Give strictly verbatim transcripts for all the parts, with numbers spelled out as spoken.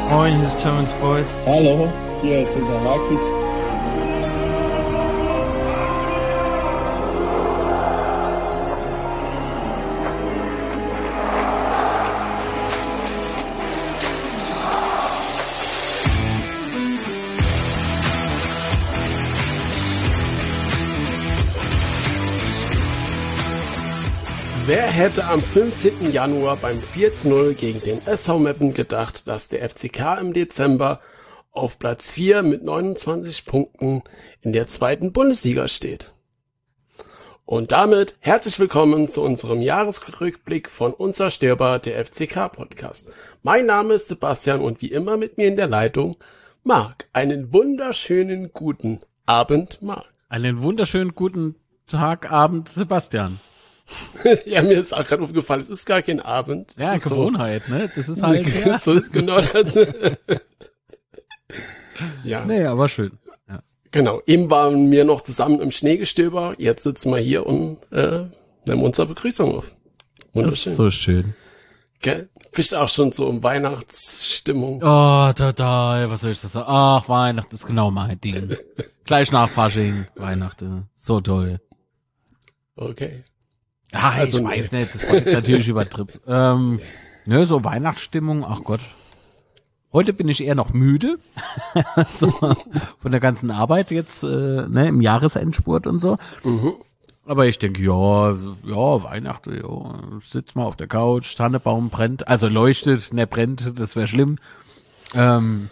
Moin, hier ist Terence Boyd. Hallo, hier ist unser Rakit. Wer hätte am fünfzehnten Januar beim vier zu null gegen den S V Meppen gedacht, dass der F C K im Dezember auf Platz vier mit neunundzwanzig Punkten in der zweiten Bundesliga steht? Und damit herzlich willkommen zu unserem Jahresrückblick von Unzerstörbar, der F C K-Podcast. Mein Name ist Sebastian und wie immer mit mir in der Leitung Marc. Einen wunderschönen guten Abend, Marc. Einen wunderschönen guten Tag, Abend, Sebastian. Ja, mir ist auch gerade aufgefallen, es ist gar kein Abend. Ja, ist Gewohnheit, so, ne? Das ist halt, ja. So ist genau das. Ja. Nee, aber schön. Ja. Genau, eben waren wir noch zusammen im Schneegestöber, jetzt sitzen wir hier und äh, nehmen unsere Begrüßung auf. Wunderschön. Das ist so schön. Gell? Bist auch schon so in Weihnachtsstimmung. Oh, total, was soll ich das sagen? Ach, Weihnachten ist genau mein Ding. Gleich nach Fasching, Weihnachten, so toll. Okay. Ach, Also ich nee. weiß nicht, das war jetzt natürlich übertrieben. Ähm, ne, so Weihnachtsstimmung, ach Gott. Heute bin ich eher noch müde, so, von der ganzen Arbeit jetzt, äh, ne, im Jahresendspurt und so. Mhm. Aber ich denke, ja, ja, Weihnachten, ja, sitzt mal auf der Couch, Tannebaum brennt, also leuchtet, ne, brennt, das wäre schlimm. Ähm,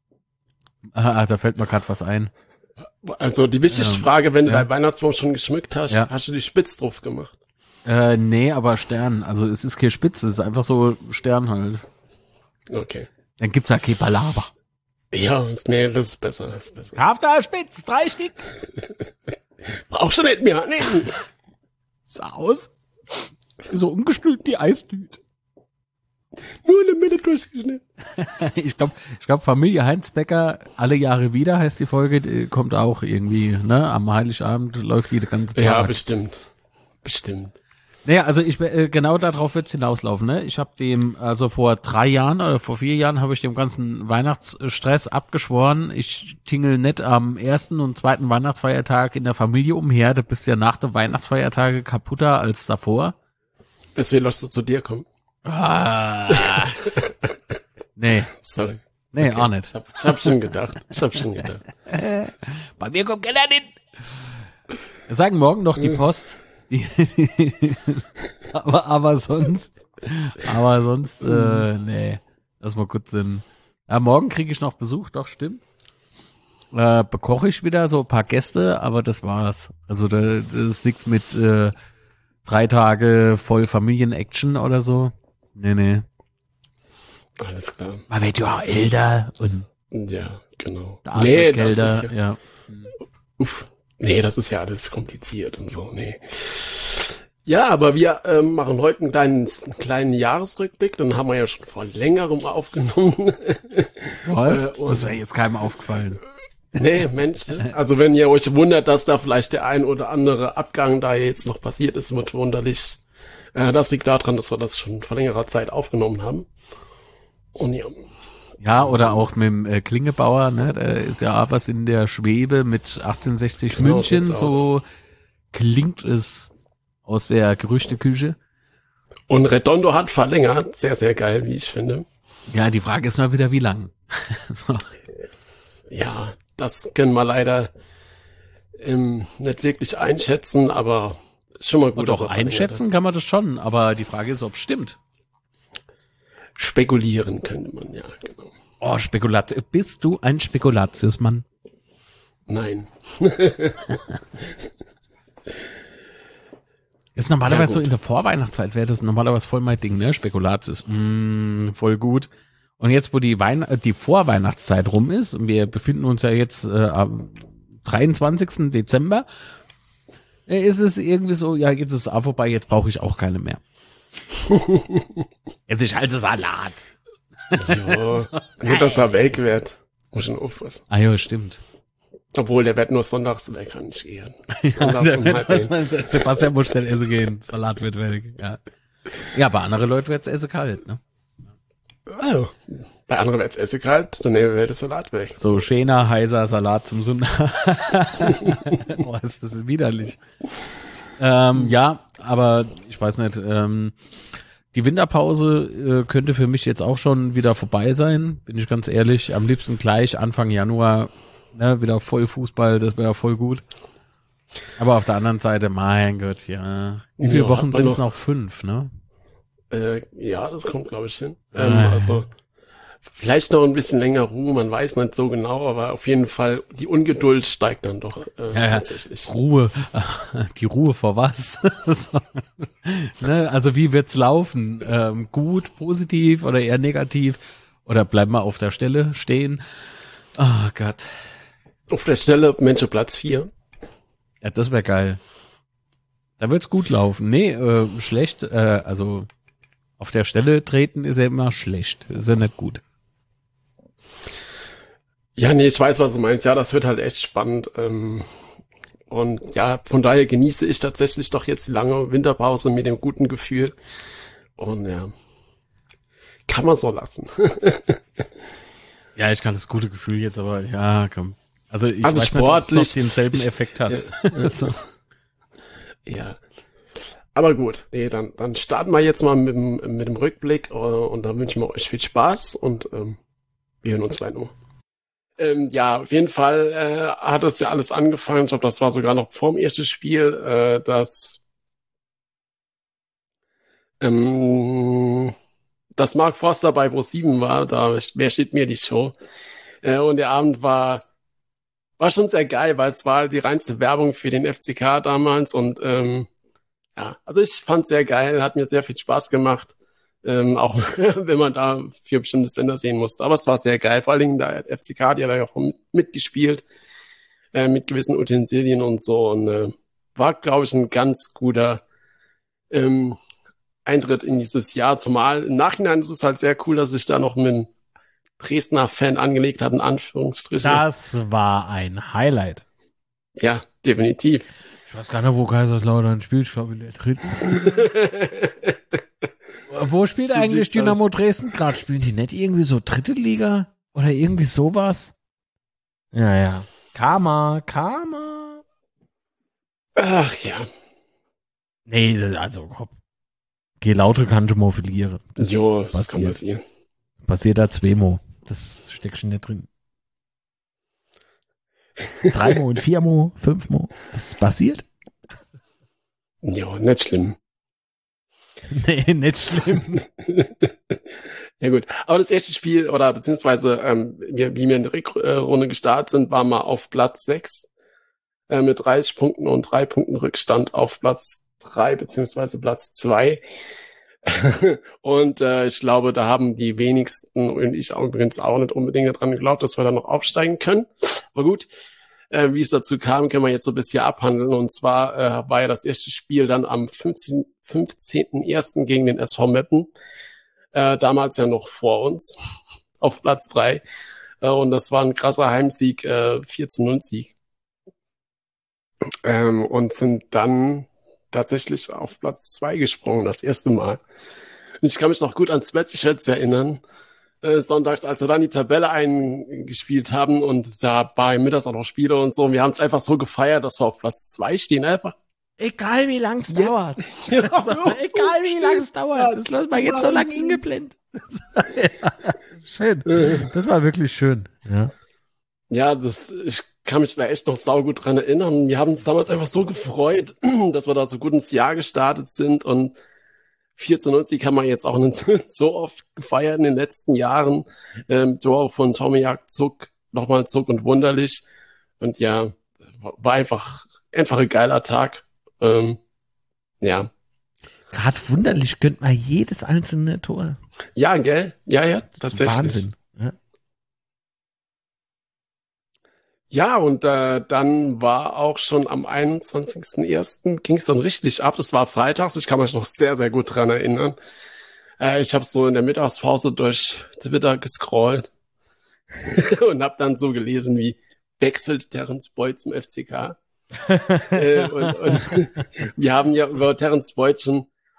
ah, da fällt mir gerade was ein. Also die wichtigste Ähm, Frage, wenn du ja. deinen Weihnachtsbaum schon geschmückt hast, Ja. hast du die Spitz drauf gemacht? Äh, nee, aber Stern, also es ist keine Spitze, es ist einfach so Stern halt. Okay. Dann gibt's ja kein Palaver. Ja, nee, das ist besser, das ist besser. Habt da Spitz, drei Stück. Brauchst du nicht mehr, nee. Sah aus. So umgestülpt die Eistüte. Nur in der Mitte durchgeschnitten. Ich glaube, ich glaube Familie Heinz Becker, alle Jahre wieder heißt die Folge, die kommt auch irgendwie, ne, am Heiligabend läuft die den ganzen Tag. Ja, bestimmt. Bestimmt. Naja, also ich äh, genau darauf wird's hinauslaufen, ne? Ich habe dem, also vor drei Jahren oder vor vier Jahren habe ich dem ganzen Weihnachtsstress abgeschworen. Ich tingel nicht am ersten und zweiten Weihnachtsfeiertag in der Familie umher. Da bist du ja nach den Weihnachtsfeiertage kaputter als davor. Deswegen lässt du zu dir kommen. Ah. Nee, Sorry. nee, Okay. auch nicht. Ich hab, ich hab schon gedacht. Ich hab schon gedacht. Bei mir kommt keiner hin. Wir sagen morgen noch die Post. Die aber, aber sonst, aber sonst, äh, nee, lass mal kurz den. Ja, morgen kriege ich noch Besuch, doch, stimmt. Äh, bekoche ich wieder so ein paar Gäste, aber das war's. Also da, das ist nichts mit äh, drei Tage voll Familien-Action oder so. Nee, nee. Alles klar. Man wird ja auch älter und Ja, genau. der Arsch Nee, wird das kälter, ist ja, ja. uff. Nee, das ist ja alles kompliziert und so, nee. Ja, aber wir ähm, machen heute einen kleinen, einen kleinen Jahresrückblick, den haben wir ja schon vor längerem aufgenommen. Was? Äh, und- Das wäre jetzt keinem aufgefallen. Nee, Mensch, ne? Also wenn ihr euch wundert, dass da vielleicht der ein oder andere Abgang da jetzt noch passiert ist, wird wunderlich. Äh, das liegt daran, dass wir das schon vor längerer Zeit aufgenommen haben. Und ja, Ja, oder auch mit dem äh, Klingebauer, ne? Da ist ja auch was in der Schwebe mit achtzehnhundertsechzig Genau, München, sieht's so klingt es aus der Gerüchteküche. und Redondo hat verlängert, sehr, sehr geil, wie ich finde. Ja, die Frage ist mal wieder, wie lang? So. Ja, das können wir leider ähm, nicht wirklich einschätzen, aber ist schon mal gut. Und dass auch er verlängert einschätzen kann man das schon, aber die Frage ist, ob es stimmt. hat. Spekulieren könnte man, ja, genau. Oh, Spekulat. Bist du ein Spekulatiusmann? Nein. Ist normalerweise Ja, so gut. in der Vorweihnachtszeit wäre das normalerweise voll mein Ding, ne? Spekulatius. Mm, voll gut. Und jetzt, wo die Wein die Vorweihnachtszeit rum ist, und wir befinden uns ja jetzt äh, am dreiundzwanzigsten Dezember, äh, ist es irgendwie so, ja, jetzt ist es auch vorbei, jetzt brauche ich auch keine mehr. Jetzt ist halt Salat. Ja, nur, dass er weg wird. Muss schon aufpassen. Ah ja, stimmt. Obwohl, der wird nur sonntags weg, kann nicht gehen. Sonntags um halb ein. Sebastian muss schnell essen gehen. Salat wird weg, ja. Ja, aber andere Leute wird's essen kalt, ne? Also, bei anderen wäre es Essig halt, dann nehmen wir das Salat weg. So schöner, heißer Salat zum Sonntag. Boah, ist das widerlich. Ähm, ja, aber ich weiß nicht, ähm, die Winterpause äh, könnte für mich jetzt auch schon wieder vorbei sein, bin ich ganz ehrlich. Am liebsten gleich Anfang Januar, ne, wieder voll Fußball, das wäre voll gut. Aber auf der anderen Seite, mein Gott, ja. Wie viele Ja, Wochen sind es noch- noch? Fünf, ne? Äh, ja, das kommt, glaube ich, hin. Ah. Ähm, also vielleicht noch ein bisschen länger Ruhe, man weiß nicht so genau, aber auf jeden Fall, die Ungeduld steigt dann doch äh, Ja, ja. tatsächlich. Ruhe. Die Ruhe vor was? So. Ne, also wie wird's laufen? Ähm, gut, positiv oder eher negativ? Oder bleiben wir auf der Stelle stehen? Oh Gott. Auf der Stelle Mensch Platz vier. Ja, das wäre geil. Da wird's gut laufen. Nee, äh, schlecht, äh, also auf der Stelle treten ist ja immer schlecht. Ist ja nicht gut. Ja, nee, ich weiß, was du meinst. Ja, das wird halt echt spannend. Ähm, und ja, von daher genieße ich tatsächlich doch jetzt die lange Winterpause mit dem guten Gefühl. Und ja, kann man so lassen. Ja, ich kann das gute Gefühl jetzt, aber ja, komm. Also ich Also weiß sportlich- nicht, ob es noch denselben ich- Effekt hat. So. Ja. Aber gut, nee, dann, dann starten wir jetzt mal mit dem, mit dem Rückblick äh, und dann wünschen wir euch viel Spaß und ähm, wir hören uns gleich nochmal. Ähm, ja, auf jeden Fall äh, hat es ja alles angefangen. Ich glaube, das war sogar noch vorm ersten Spiel, äh, dass ähm, dass Mark Forster bei Pro sieben war. Da wer steht mir die Show? Äh, und der Abend war war schon sehr geil, weil es war die reinste Werbung für den F C K damals und ähm, ja, also ich fand es sehr geil, hat mir sehr viel Spaß gemacht, ähm, auch wenn man da für bestimmte Sender sehen musste. Aber es war sehr geil, vor allen Dingen der F C K, die hat ja auch mitgespielt, äh, mit gewissen Utensilien und so und äh, war, glaube ich, ein ganz guter ähm, Eintritt in dieses Jahr. Zumal im Nachhinein ist es halt sehr cool, dass sich da noch mit einem Dresdner Fan angelegt hat, in Anführungsstrichen. Das war ein Highlight. Ja, definitiv. Ich weiß gar nicht, wo Kaiserslautern spielt. Ich glaube, in der dritten. Wo spielt So eigentlich sieht's Dynamo Dresden gerade? Spielen die nicht irgendwie so dritte Liga? Oder irgendwie sowas? Ja, ja. Karma, Karma. Ach ja. Nee, also, hopp. Geh lauter kann schon mal verlieren. Das Jo, das kann passiert. passieren. Passiert da zweimal. Das steckt schon nicht drin. Dreimal und viermal, fünfmal. Das passiert? Ja, nicht schlimm. Nee, nicht schlimm. Ja gut, aber das erste Spiel, oder beziehungsweise ähm, wir, wie wir in der Rückrunde gestartet sind, waren wir auf Platz sechs äh, mit dreißig Punkten und drei Punkten Rückstand auf Platz drei beziehungsweise Platz zwei. Und äh, ich glaube, da haben die wenigsten und ich auch übrigens auch nicht unbedingt daran geglaubt, dass wir da noch aufsteigen können. Aber gut, äh, wie es dazu kam, können wir jetzt so ein bisschen abhandeln. Und zwar äh, war ja das erste Spiel dann am fünfzehnten ersten gegen den S V Meppen. Äh, damals ja noch vor uns auf Platz drei. Äh, und das war ein krasser Heimsieg, äh, vier zu null Sieg. Ähm, und sind dann tatsächlich auf Platz zwei gesprungen, das erste Mal. Und ich kann mich noch gut an Spätzle erinnern, äh, sonntags, als wir dann die Tabelle eingespielt haben und da war mittags auch noch Spiele und so. Und wir haben es einfach so gefeiert, dass wir auf Platz zwei stehen, einfach. Egal wie lang es Jetzt- dauert. Ja, Also, egal wie lang es dauert. Das lassen wir jetzt so lange ingeblendet. Schön. Das war wirklich schön. Ja. Ja, das, ich kann mich da echt noch saugut dran erinnern. Wir haben uns damals einfach so gefreut, dass wir da so gut ins Jahr gestartet sind und vier zu neunzig haben wir jetzt auch nicht so oft gefeiert in den letzten Jahren. Ähm, Tor von Tomiak, Zuck, nochmal Zuck und Wunderlich. Und ja, war einfach, einfach ein geiler Tag. Ähm, ja. Gerade wunderlich gönnt man jedes einzelne Tor. Ja, gell? Ja, ja, tatsächlich. Wahnsinn. Ja. Ja, und äh, dann war auch schon am einundzwanzigsten ersten ging es dann richtig ab. Das war freitags, ich kann mich noch sehr, sehr gut dran erinnern. Äh, ich habe so in der Mittagspause durch Twitter gescrollt und habe dann so gelesen, wie wechselt Terence Boyd zum F C K. äh, und, und wir haben ja über Terence Boyd schon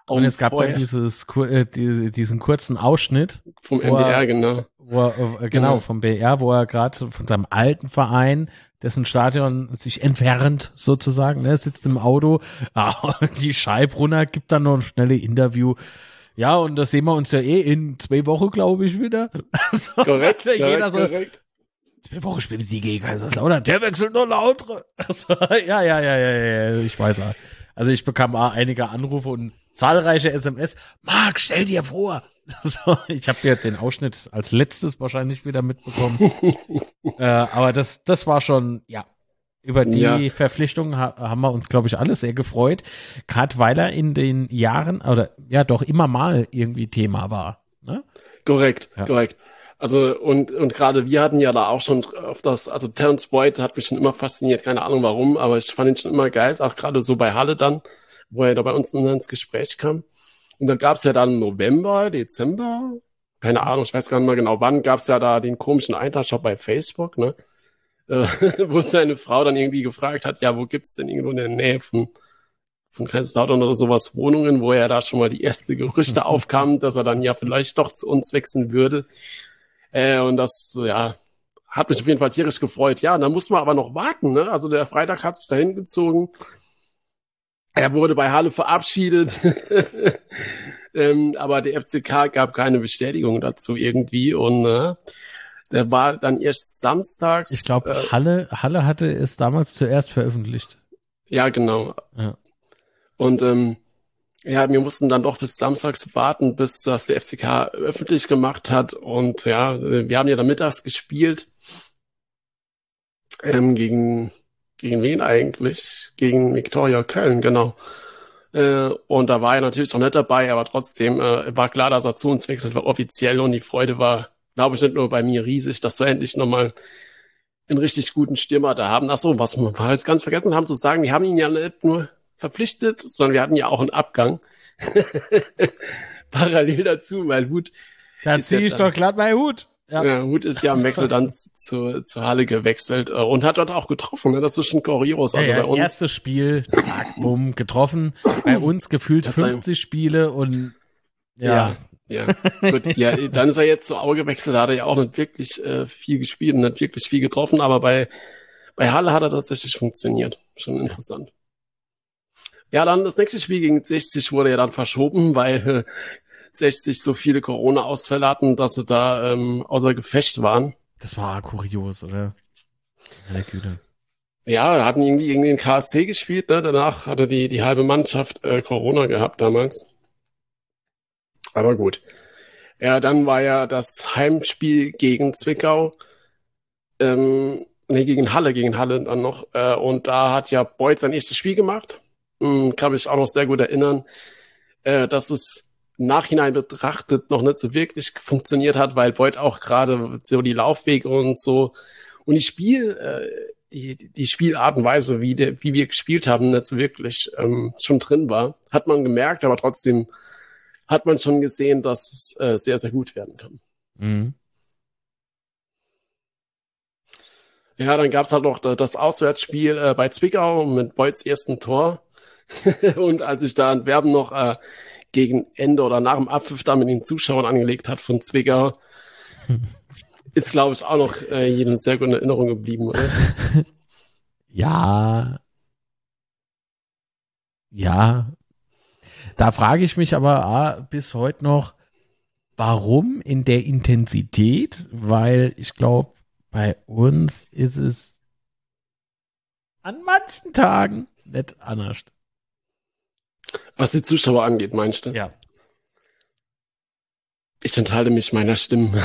Und es gab dann dieses, äh, diese, diesen kurzen Ausschnitt. Vom M D R, genau. Wo er, äh, genau, ja. vom B R, wo er gerade von seinem alten Verein, dessen Stadion sich entfernt, sozusagen, ne, sitzt im Auto, ah, die Scheibrunner gibt dann noch ein schnelles Interview. Ja, und das sehen wir uns ja eh in zwei Wochen, glaube ich, wieder. Also, korrekt, jeder korrekt, so, korrekt. Zwei Wochen spielt die gegen Kaiserslautern, der wechselt nur lautere. Also, ja, ja, ja, ja, ja, ich weiß auch. Also ich bekam auch einige Anrufe und zahlreiche S M S. Marc, stell dir vor. So, ich habe ja den Ausschnitt als letztes wahrscheinlich wieder mitbekommen. äh, aber das, das war schon, ja, über die ja. Verpflichtung ha- haben wir uns, glaube ich, alle sehr gefreut. Gerade weil er in den Jahren, oder ja doch immer mal irgendwie Thema war. Ne? Korrekt, ja. korrekt. Also und und gerade wir hatten ja da auch schon auf das, also Terence Boyd hat mich schon immer fasziniert, keine Ahnung warum, aber ich fand ihn schon immer geil, auch gerade so bei Halle dann, wo er da bei uns ins Gespräch kam. Und dann gab's ja dann November, Dezember, keine Ahnung, ich weiß gar nicht mehr genau wann, gab's ja da den komischen Eintracht-Shop bei Facebook, ne, äh, wo seine Frau dann irgendwie gefragt hat, ja, wo gibt's denn irgendwo in der Nähe von von Kaiserslautern oder sowas Wohnungen, wo ja da schon mal die ersten Gerüchte aufkamen, dass er dann ja vielleicht doch zu uns wechseln würde. Äh, und das, ja, hat mich auf jeden Fall tierisch gefreut. Ja, und dann mussten wir aber noch warten, ne? Also der Freitag hat sich dahin gezogen. Er wurde bei Halle verabschiedet. ähm, aber der F C K gab keine Bestätigung dazu irgendwie. Und äh, der war dann erst samstags. Ich glaube, äh, Halle, Halle hatte es damals zuerst veröffentlicht. Ja, genau. Ja. Und ähm, ja, wir mussten dann doch bis samstags warten, bis das der F C K öffentlich gemacht hat. Und ja, wir haben ja dann mittags gespielt. Ähm, gegen, gegen wen eigentlich? Gegen Viktoria Köln, genau. Äh, und da war er natürlich noch nicht dabei, aber trotzdem äh, war klar, dass er zu uns wechselt, war offiziell. Und die Freude war, glaube ich, nicht nur bei mir riesig, dass wir endlich nochmal einen richtig guten Stürmer da haben. Ach so, was wir jetzt ganz vergessen haben zu sagen, wir haben ihn ja nicht nur verpflichtet, sondern wir hatten ja auch einen Abgang. Parallel dazu, weil Hut. Da ziehe ich doch glatt meinen Hut. Ja. ja, Hut ist ja im Wechsel dann zu, zu Halle gewechselt äh, und hat dort auch getroffen. Ne? Das ist schon kurios. Also ja, ja, bei uns. Erstes Spiel, zack, bumm, getroffen. Bei uns gefühlt fünfzig Spiele und ja. Ja, ja. Gut, ja, dann ist er jetzt zu Aue gewechselt. Da hat er ja auch nicht wirklich äh, viel gespielt und nicht wirklich viel getroffen. Aber bei, bei Halle hat er tatsächlich funktioniert. Schon interessant. Ja, dann das nächste Spiel gegen sechzig wurde ja dann verschoben, weil äh, sechzig so viele Corona-Ausfälle hatten, dass sie da ähm, außer Gefecht waren. Das war kurios, oder? Meine Güte. Ja, hatten irgendwie gegen den K S C gespielt, ne? Danach hatte die die halbe Mannschaft äh, Corona gehabt damals. Aber gut. Ja, dann war ja das Heimspiel gegen Zwickau, ähm, nee, gegen Halle, gegen Halle dann noch. Äh, und da hat ja Boyd sein erstes Spiel gemacht. Hm, kann mich auch noch sehr gut erinnern, äh, dass es im Nachhinein betrachtet noch nicht so wirklich funktioniert hat, weil Boyd auch gerade so die Laufwege und so und die Spiel, äh, die, die Spielart und Weise, wie, der, wie wir gespielt haben, nicht so wirklich ähm, schon drin war. Hat man gemerkt, aber trotzdem hat man schon gesehen, dass es äh, sehr, sehr gut werden kann. Mhm. Ja, dann gab's halt noch das Auswärtsspiel äh, bei Zwickau mit Boyds ersten Tor. Und als sich da ein Werben noch äh, gegen Ende oder nach dem Abpfiff da mit den Zuschauern angelegt hat von Zwickau, ist, glaube ich, auch noch äh, jedem sehr gut in Erinnerung geblieben, oder? Ja. Ja. Da frage ich mich aber ah, bis heute noch, warum in der Intensität? Weil ich glaube, bei uns ist es an manchen Tagen nicht anders. Was die Zuschauer angeht, meinst du? Ja. Ich enthalte mich meiner Stimme.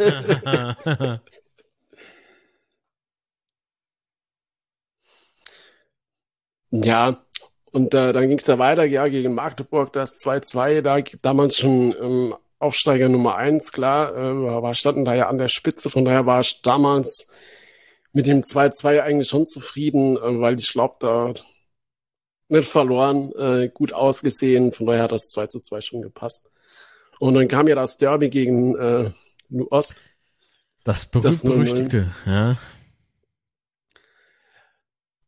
Ja, und äh, dann ging es da weiter, ja, gegen Magdeburg, das zwei zwei, da damals schon ähm, Aufsteiger Nummer eins, klar, äh, wir standen da ja an der Spitze, von daher war ich damals mit dem zwei zwei eigentlich schon zufrieden, äh, weil ich glaube, da nicht verloren, äh, gut ausgesehen, von daher hat das zwei zu zwei schon gepasst. Und dann kam ja das Derby gegen äh, Ost. Das berühmt-berüchtigte, ja.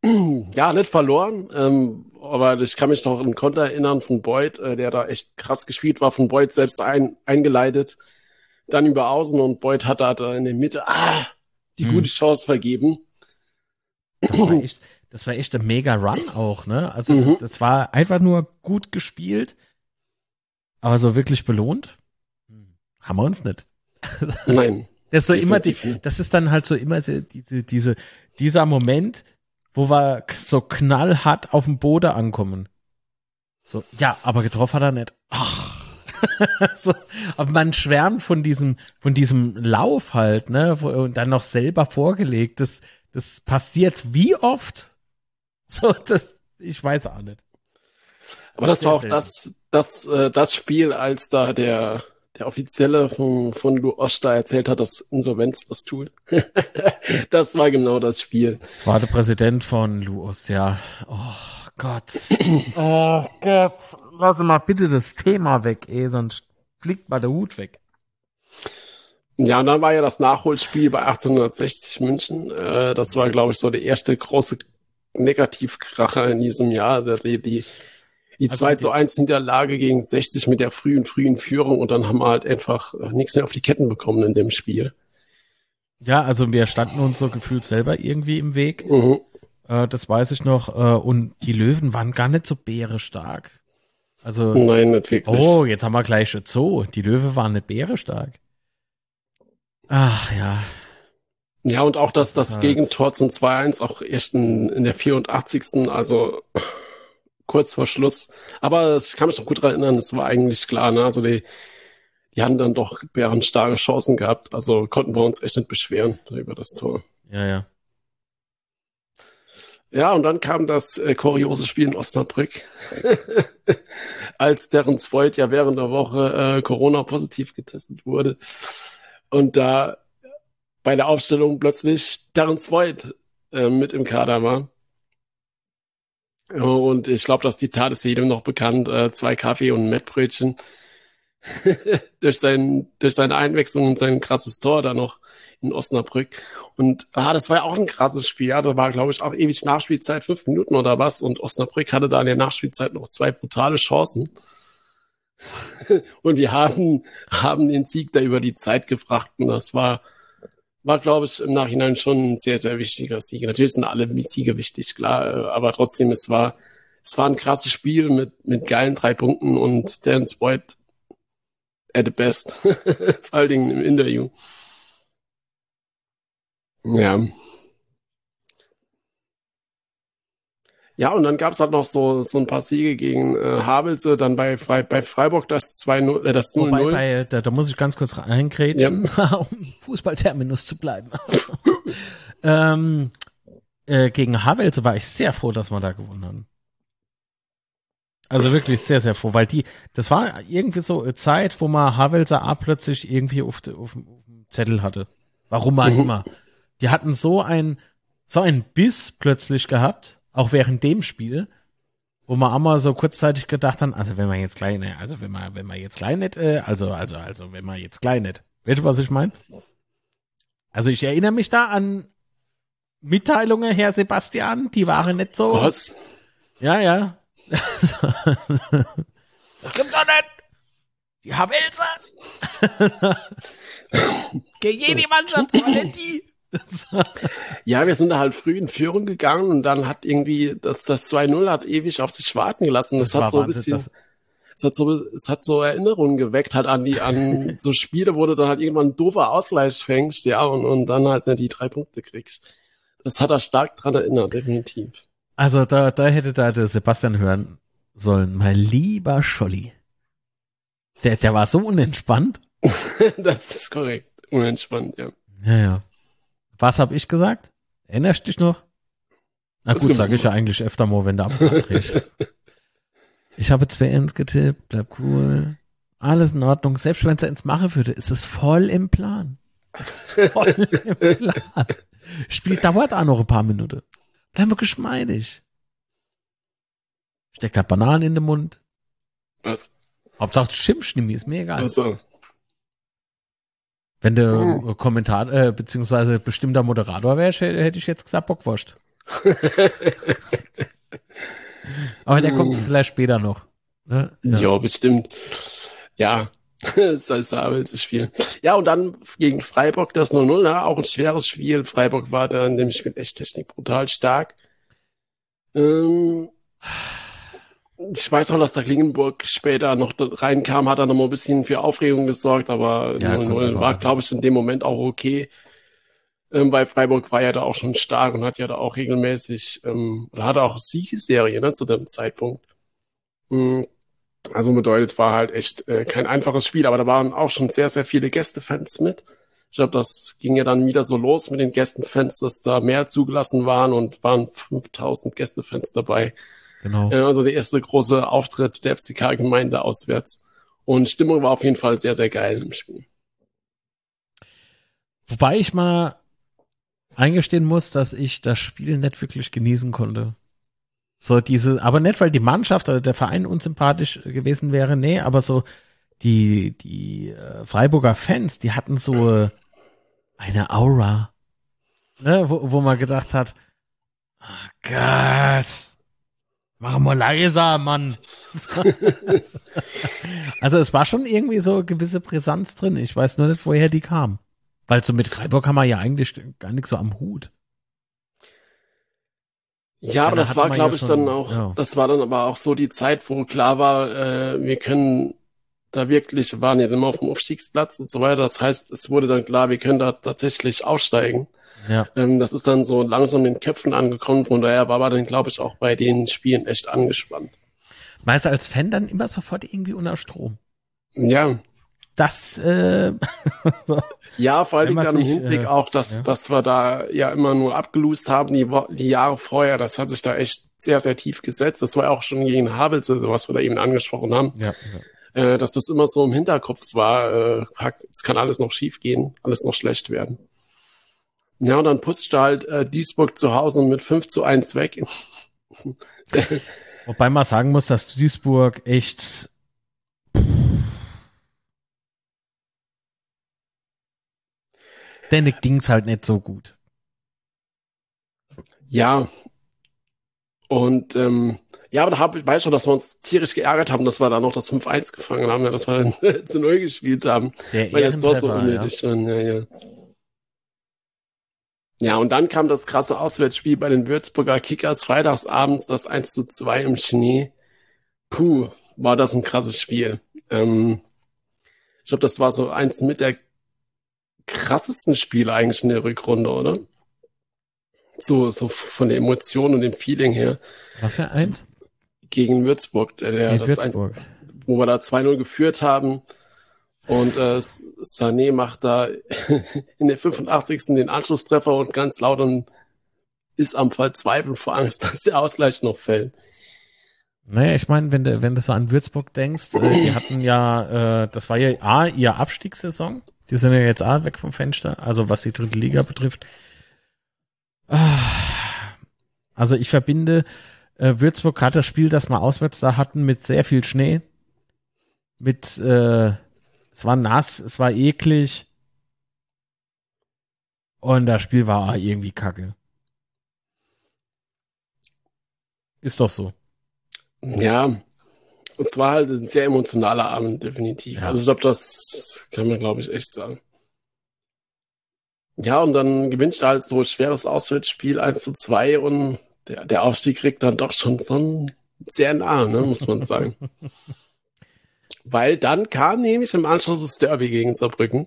Ja, nicht verloren, ähm, aber ich kann mich noch an einen Konter erinnern von Boyd, äh, der da echt krass gespielt war, von Boyd selbst ein, eingeleitet, dann über außen und Boyd hat da, da in der Mitte ah, die Hm. gute Chance vergeben. Das war echt, das war echt ein mega Run auch, ne? Also Mhm. das, das war einfach nur gut gespielt, aber so wirklich belohnt haben wir uns nicht. Nein. Das ist so immer die, Definitiv nicht. das ist dann halt so immer so diese, diese, dieser Moment, wo wir so knallhart auf dem Boden ankommen. So, ja, aber getroffen hat er nicht. Ach. So, aber man schwärmt von diesem, von diesem Lauf halt, ne, wo- und dann noch selber vorgelegt. Das, das passiert wie oft? So, das, ich weiß auch nicht. Aber das Sehr war auch selten. das, das, äh, das Spiel, als da der, der Offizielle von, von Lu Osta erzählt hat, dass Insolvenz das tut. Das war genau das Spiel. Das war der Präsident von Luos, ja. Oh Gott. Oh Gott. Lass mal bitte das Thema weg, ey, sonst fliegt mal der Hut weg. Ja, und dann war ja das Nachholspiel bei achtzehnhundertsechzig München. Äh, das war, glaube ich, so der erste große Negativkracher in diesem Jahr. Die, die, die Also zwei die- zu eins Niederlage gegen sechzig mit der frühen, frühen Führung und dann haben wir halt einfach äh, nichts mehr auf die Ketten bekommen in dem Spiel. Ja, also wir standen uns so gefühlt selber irgendwie im Weg. Mhm. Äh, das weiß ich noch. Äh, und die Löwen waren gar nicht so bärestark. Also, Nein, nicht wirklich. oh, jetzt haben wir gleich schon Zoo. Die Löwen waren nicht bärestark. Ach ja. Ja, und auch das, Das das ist halt- Gegentor zum zwei eins auch erst in, in der vierundachtzigsten Also kurz vor Schluss. Aber ich kann mich noch gut daran erinnern, es war eigentlich klar, ne? Also die, die haben dann doch bärenstarke Chancen gehabt. Also konnten wir uns echt nicht beschweren über das Tor. Ja, ja. Ja, und dann kam das äh, kuriose Spiel in Osnabrück, als deren Freund ja während der Woche äh, Corona-positiv getestet wurde. Und da bei der Aufstellung plötzlich Terence Voigt äh, mit im Kader war. Und ich glaube, das Zitat ist jedem noch bekannt, äh, zwei Kaffee und ein Mettbrötchen. durch, sein, durch seine Einwechslung und sein krasses Tor da noch in Osnabrück. Und ah, das war ja auch ein krasses Spiel. Ja, da war, glaube ich, auch ewig Nachspielzeit, fünf Minuten oder was. Und Osnabrück hatte da in der Nachspielzeit noch zwei brutale Chancen. Und wir haben, haben den Sieg da über die Zeit gebracht. Und das war, war, glaube ich, im Nachhinein schon ein sehr, sehr wichtiger Sieg. Natürlich sind alle Siege wichtig, klar. Aber trotzdem, es war, es war ein krasses Spiel mit, mit geilen drei Punkten und Terence Voigt at the best. Vor allen Dingen im Interview. Ja. Ja, und dann gab's halt noch so, so ein paar Siege gegen äh, Havelse, dann bei, Fre bei Freiburg das zwei null, äh, das null Wobei, null. bei, da, da muss ich ganz kurz reingrätschen, um im Fußballterminus zu bleiben. ähm, äh, gegen Havelse war ich sehr froh, dass wir da gewonnen haben. Also wirklich sehr, sehr froh, weil die, das war irgendwie so eine Zeit, wo man Havelse A plötzlich irgendwie auf, de, auf, dem, auf dem Zettel hatte. Warum auch Mhm. immer. Die hatten so ein, so ein Biss plötzlich gehabt, auch während dem Spiel, wo man einmal so kurzzeitig gedacht haben, also wenn man jetzt klein, also wenn man, wenn man jetzt klein nicht, äh, also, also, also, wenn man jetzt klein nicht. Weißt du, was ich meine? Also ich erinnere mich da an Mitteilungen, Herr Sebastian, die waren nicht so. Was? Ja, ja. Das stimmt doch nicht. Die Havelse. Gegen jede Mannschaft war nicht die. Ja, wir sind da halt früh in Führung gegangen und dann hat irgendwie, das, das zwei null hat ewig auf sich warten gelassen. Das, Das war hat so ein Wahnsinn, bisschen, das- es hat so, es hat so Erinnerungen geweckt halt an die, an so Spiele, wo du dann halt irgendwann ein doofer Ausgleich fängst, ja, und, und dann halt nicht die drei Punkte kriegst. Das hat er stark dran erinnert, definitiv. Also da, da hätte da der Sebastian hören sollen. Mein lieber Scholli. Der, der war so unentspannt. Das ist korrekt. Unentspannt, ja. Ja, ja. Was hab ich gesagt? Erinnerst du dich noch? Na Das gut, gibt- sag ich ja eigentlich öfter mal, wenn du abdrehst. Ich habe zwei eins getippt, bleib cool. Alles in Ordnung. Selbst wenn es ins Mache würde, ist es voll im Plan. Voll im Plan. Spiel dauert auch noch ein paar Minuten. Bleib mal geschmeidig. Steckt da Bananen in den Mund. Was? Hauptsache du schimpfst nicht, mir ist mir egal. Also, Wenn du Oh. äh, Kommentar, äh, beziehungsweise bestimmter Moderator wärst, hätte hätte ich jetzt gesagt Bockwurst. Aber der kommt vielleicht später noch. Ne? Ja. ja, bestimmt. Ja, das heißt, da will sich spielen. Ja, und dann gegen Freiburg das null null, ja, auch ein schweres Spiel. Freiburg war da in dem Spiel echt Technik brutal stark. Ähm, ich weiß auch, dass der Klingenburg später noch reinkam, hat er noch mal ein bisschen für Aufregung gesorgt, aber ja, null null war, glaube ich, in dem Moment auch okay. Ähm, bei Freiburg war er da auch schon stark und hat ja da auch regelmäßig, ähm, oder hatte auch Siegesserie, ne, zu dem Zeitpunkt. Mhm. Also bedeutet, war halt echt äh, kein einfaches Spiel, aber da waren auch schon sehr, sehr viele Gästefans mit. Ich glaube, das ging ja dann wieder so los mit den Gästefans, dass da mehr zugelassen waren und waren fünftausend Gästefans dabei. Genau. Äh, also der erste große Auftritt der F C K-Gemeinde auswärts. Und Stimmung war auf jeden Fall sehr, sehr geil im Spiel. Wobei ich mal eingestehen muss, dass ich das Spiel nicht wirklich genießen konnte. So diese, aber nicht, weil die Mannschaft oder der Verein unsympathisch gewesen wäre, nee, aber so die, die äh, Freiburger Fans, die hatten so äh, eine Aura, ne, wo, wo man gedacht hat, oh Gott, mach mal leiser, Mann. Also es war schon irgendwie so eine gewisse Brisanz drin. Ich weiß nur nicht, woher die kam. Weil so mit Freiburg haben wir ja eigentlich gar nichts so am Hut. Ja, aber das war, glaube ich, dann auch, ja. das war dann aber auch so die Zeit, wo klar war, äh, wir können da wirklich, wir waren ja immer auf dem Aufstiegsplatz und so weiter. Das heißt, es wurde dann klar, wir können da tatsächlich aufsteigen. Ja. Ähm, das ist dann so langsam in den Köpfen angekommen. Von daher war man dann, glaube ich, auch bei den Spielen echt angespannt. Meinst du als Fan dann immer sofort irgendwie unter Strom? Ja. Das, äh, so. Ja, vor allem dann im Hinblick äh, auch, dass, ja. dass wir da ja immer nur abgelost haben, die, die Jahre vorher, das hat sich da echt sehr, sehr tief gesetzt. Das war auch schon gegen Havelse, was wir da eben angesprochen haben. Ja, ja. Äh, dass das immer so im Hinterkopf war, äh, es kann alles noch schief gehen, alles noch schlecht werden. Ja, und dann putzte halt äh, Duisburg zu Hause mit fünf zu eins weg. Wobei man sagen muss, dass Duisburg echt Denen ging's halt nicht so gut. Ja. Und ähm, ja, aber da hab, ich weiß schon, dass wir uns tierisch geärgert haben, dass wir da noch das fünf eins gefangen haben, ja, dass wir dann zu null gespielt haben. Der weil das doch so unnötig ja. Ja, ja. Ja, und dann kam das krasse Auswärtsspiel bei den Würzburger Kickers freitagsabends, das eins zu zwei im Schnee. Puh, war das ein krasses Spiel. Ähm, ich glaube, das war so eins mit der krassesten Spiele eigentlich in der Rückrunde, oder? So, so von der Emotion und dem Feeling her. Was für eins? Gegen Würzburg, der, der das Würzburg. Ein, wo wir da zwei null geführt haben. Und äh, Sané macht da in der fünfundachtzigsten den Anschlusstreffer und ganz laut und ist am Verzweifeln vor Angst, dass der Ausgleich noch fällt. Naja, ich meine, wenn du, wenn du so an Würzburg denkst, äh, die hatten ja, äh, das war ja A, ihr Abstiegssaison. Die sind ja jetzt A, weg vom Fenster, also was die dritte Liga betrifft. Also ich verbinde äh, Würzburg hat das Spiel, das wir auswärts da hatten, mit sehr viel Schnee. Mit, äh, es war nass, es war eklig. Und das Spiel war irgendwie kacke. Ist doch so. Ja, es war halt ein sehr emotionaler Abend, definitiv. Ja. Also ich glaube, das kann man, glaube ich, echt sagen. Ja, und dann gewinnt er halt so ein schweres Auswärtsspiel eins zu zwei und der, der Aufstieg kriegt dann doch schon so sehr nah, ne, muss man sagen. Weil dann kam nämlich im Anschluss das Derby gegen Saarbrücken.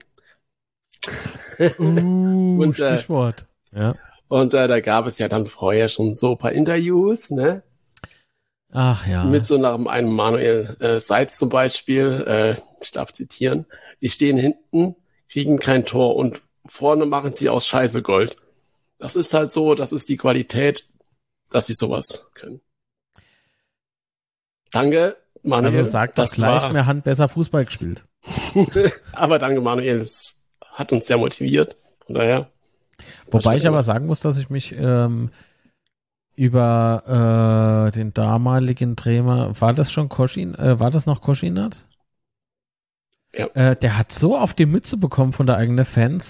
Uh, und, Stichwort. Äh, ja. Und äh, da gab es ja dann vorher schon so ein paar Interviews, ne? Ach ja. Mit so nach einem Manuel äh, Seitz zum Beispiel, äh, ich darf zitieren, die stehen hinten, kriegen kein Tor und vorne machen sie aus Scheiße Gold. Das ist halt so, das ist die Qualität, dass sie sowas können. Danke, Manuel. Also sagt das, das gleich, war... mehr Hand besser Fußball gespielt. Aber danke, Manuel, das hat uns sehr motiviert, von daher. Wobei ich aber sagen muss, dass ich mich ähm, über äh, den damaligen Trainer, war das schon Koschin, äh, war das noch Koschinat? Ja. Äh, der hat so auf die Mütze bekommen von der eigenen Fans,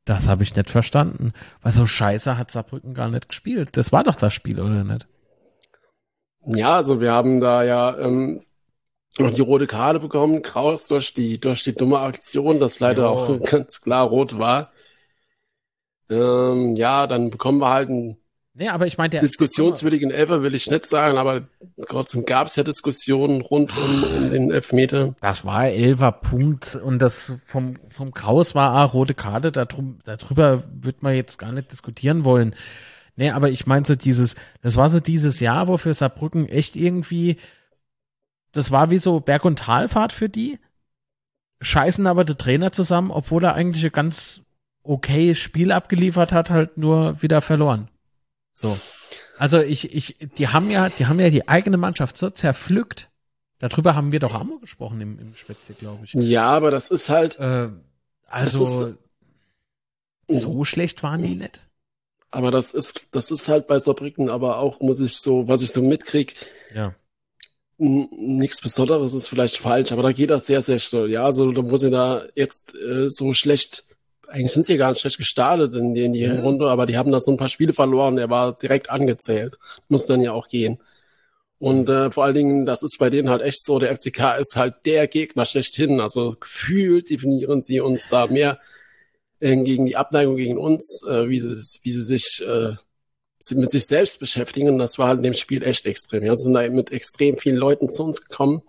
Das habe ich nicht verstanden. Weil so scheiße hat Saarbrücken gar nicht gespielt. Das war doch das Spiel, oder nicht? Ja, also wir haben da ja ähm, noch die rote Karte bekommen, Kraus durch die durch die dumme Aktion, das leider Jo. auch ganz klar rot war. Ähm, ja, dann bekommen wir halt einen Nee, aber ich meine, der diskussionswürdigen Elfer, will ich nicht sagen, aber trotzdem gab es ja Diskussionen rund um, um den Elfmeter. Das war elfer Punkt und das vom, vom Kraus war eine rote Karte, darum, darüber wird man jetzt gar nicht diskutieren wollen. Nee, aber ich meine so dieses, das war so dieses Jahr, wo für Saarbrücken echt irgendwie, das war wie so Berg- und Talfahrt für die, scheißen aber der Trainer zusammen, obwohl er eigentlich ein ganz okayes Spiel abgeliefert hat, halt nur wieder verloren. So. Also ich, ich, die haben ja, die haben ja die eigene Mannschaft so zerpflückt. Darüber haben wir doch auch mal gesprochen im, im Spätzle, glaube ich. Ja, aber das ist halt, Äh, also, ist- so schlecht waren die nicht. aber das ist, das ist halt bei Saarbrücken aber auch, muss ich so, was ich so mitkrieg, Ja. n- nichts Besonderes ist vielleicht falsch, aber da geht das sehr, sehr schnell. Ja, also da muss ich da jetzt äh, so schlecht, eigentlich sind sie ja gar nicht schlecht gestartet in die, in die Ja. Runde, aber die haben da so ein paar Spiele verloren, der war direkt angezählt. Muss dann ja auch gehen. Und äh, vor allen Dingen, das ist bei denen halt echt so, der F C K ist halt der Gegner schlechthin. Also gefühlt definieren sie uns da mehr äh, gegen die Abneigung gegen uns, äh, wie sie, wie sie sich äh, sie mit sich selbst beschäftigen. Und das war halt in dem Spiel echt extrem. Ja, sie sind da mit extrem vielen Leuten zu uns gekommen.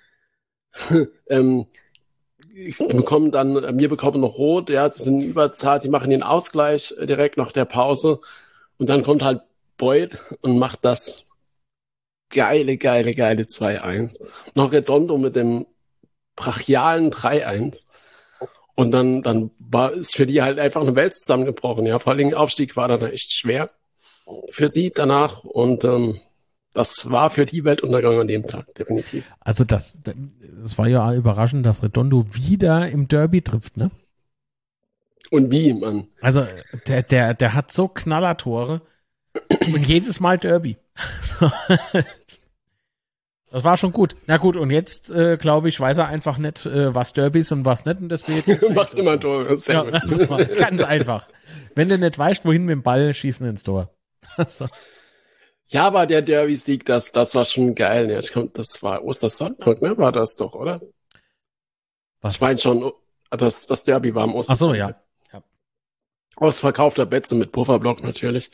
ähm, ich bekomme dann, äh, wir bekommen noch rot, ja, sie sind in Überzahl, sie machen den Ausgleich äh, direkt nach der Pause. Und dann kommt halt Beuth und macht das geile, geile, geile zwei eins. Noch Redondo mit dem brachialen drei eins. Und dann, dann war es für die halt einfach eine Welt zusammengebrochen. Ja, vor allem Aufstieg war dann echt schwer für sie danach. Und ähm, das war für die Weltuntergang an dem Tag, definitiv. Also das, das war ja überraschend, dass Redondo wieder im Derby trifft, ne? Und wie, Mann? Also der, der, der hat so Knallertore und jedes Mal Derby. So. Das war schon gut. Na gut, und jetzt, äh, glaube ich, weiß er einfach nicht, äh, was Derby ist und was nicht. Und deswegen Macht immer ein Tor. Sehr ja, gut. das war ganz einfach. Wenn du nicht weißt, wohin mit dem Ball, schießen ins Tor. So. Ja, aber der Derby-Sieg, das, das war schon geil. Ja, ich komm, das war Ostersonntag, ne? War das doch, oder? Was? Ich meine schon, das, das Derby war am Ach so, Ostersonntag. ja. ja. Ausverkaufter Betze mit Pufferblock natürlich.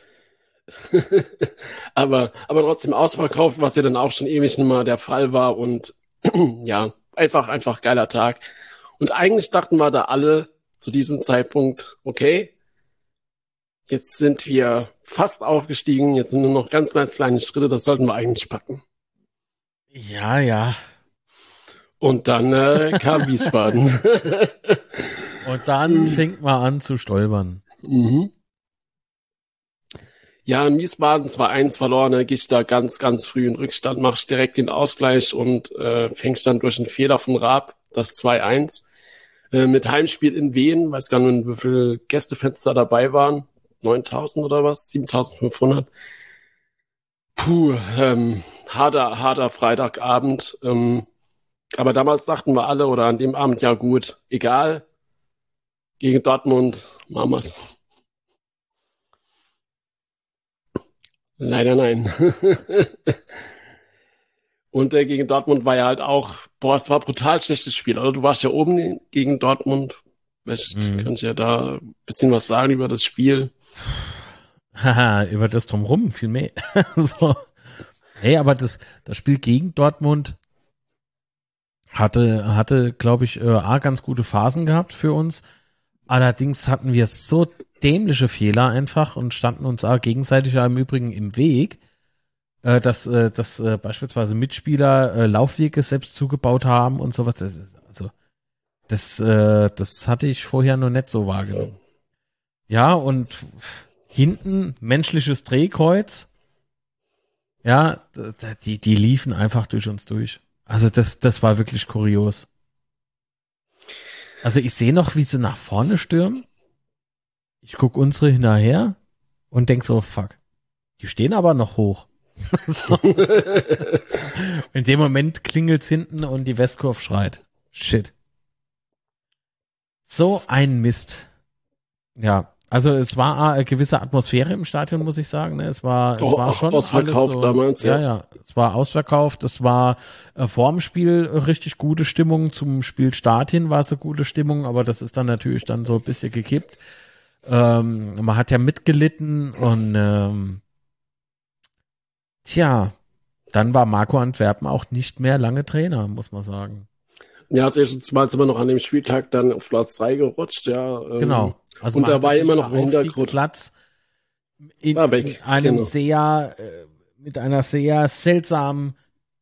aber, aber trotzdem ausverkauft, was ja dann auch schon ewig nicht mal der Fall war. Und ja, einfach, einfach geiler Tag. Und eigentlich dachten wir da alle zu diesem Zeitpunkt, okay, jetzt sind wir fast aufgestiegen, jetzt sind nur noch ganz, ganz kleine Schritte, das sollten wir eigentlich packen. Ja, ja. Und dann äh, kam Wiesbaden. Und dann fängt man an zu stolpern. Mhm. Ja, in Wiesbaden zwei eins verloren, da gehe ich da ganz, ganz früh in Rückstand, mache ich direkt den Ausgleich und äh, fängst dann durch einen Fehler von Raab das zwei eins. Äh, mit Heimspiel in Wien, weiß gar nicht, wie viele Gästefenster dabei waren. neuntausend oder was? siebentausendfünfhundert. Puh, ähm, harter, harter Freitagabend. Ähm, aber damals dachten wir alle, oder an dem Abend, ja gut, egal, gegen Dortmund machen wir's. Leider nein. Und äh, gegen Dortmund war ja halt auch, boah, es war ein brutal schlechtes Spiel. Also du warst ja oben gegen Dortmund. Weißt, Mhm. kann ich ja da ein bisschen was sagen über das Spiel. Haha, über das Drumrum viel mehr. So. Hey, aber das, das Spiel gegen Dortmund hatte, hatte, glaube ich, äh, A, ganz gute Phasen gehabt für uns. Allerdings hatten wir so dämliche Fehler einfach und standen uns auch gegenseitig ja im Übrigen im Weg, äh, dass, äh, dass äh, beispielsweise Mitspieler äh, Laufwege selbst zugebaut haben und sowas. Das ist, also, das, äh, das hatte ich vorher noch nicht so wahrgenommen. Ja, und hinten menschliches Drehkreuz. Ja, d- d- die, die liefen einfach durch uns durch. Also das, das war wirklich kurios. Also ich sehe noch, wie sie nach vorne stürmen. Ich guck unsere hinterher und denk so, fuck, die stehen aber noch hoch. So. In dem Moment klingelt's hinten und die Westkurve schreit. Shit. So ein Mist. Ja, also es war eine gewisse Atmosphäre im Stadion, muss ich sagen. Ne? Es war, es Oh, war schon ausverkauft alles so, damals, ja, ja. ja, es war ausverkauft. Es war äh, vor dem Spiel richtig gute Stimmung. Zum Spielstart hin war es eine gute Stimmung, aber das ist dann natürlich dann so ein bisschen gekippt. Ähm, man hat ja mitgelitten und ähm, tja, dann war Marco Antwerpen auch nicht mehr lange Trainer, muss man sagen. Ja, das erste Mal sind wir noch an dem Spieltag dann auf Platz drei gerutscht, ja. Ähm, Genau. Also und man da war hatte immer sich noch der im Hintergrund. Aufstiegsplatz in, War weg, in einem genau. sehr, äh, mit einer sehr seltsamen,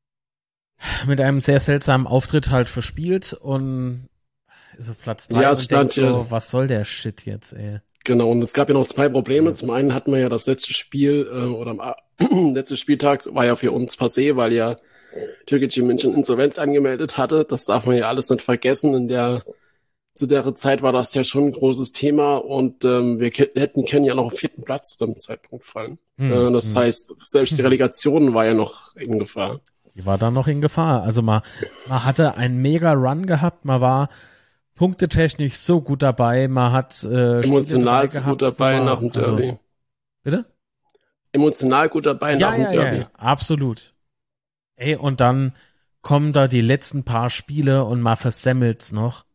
mit einem sehr seltsamen Auftritt halt verspielt und ist auf Platz drei Ja, es und stand denkt so, ja- was soll der Shit jetzt, ey? Genau, und es gab ja noch zwei Probleme. Zum einen hatten wir ja das letzte Spiel, äh, oder am A- letzte Spieltag war ja für uns passé, weil ja Türkgücü München Insolvenz angemeldet hatte. Das darf man ja alles nicht vergessen. In der, zu der Zeit war das ja schon ein großes Thema und ähm, wir ke- hätten können ja noch auf vierten Platz zu dem Zeitpunkt fallen. Hm, Äh, das hm. heißt, selbst die Relegation war ja noch in Gefahr. Die war dann noch in Gefahr. Also man, man hatte einen mega Run gehabt, man war punktetechnisch so gut dabei, man hat äh, Emotional Spiele so gut dabei wo man- nach dem Derby. Also, bitte? Emotional gut dabei Ja, nach dem ja, ja, Derby. ja, absolut. Ey, und dann kommen da die letzten paar Spiele und man versemmelt's noch.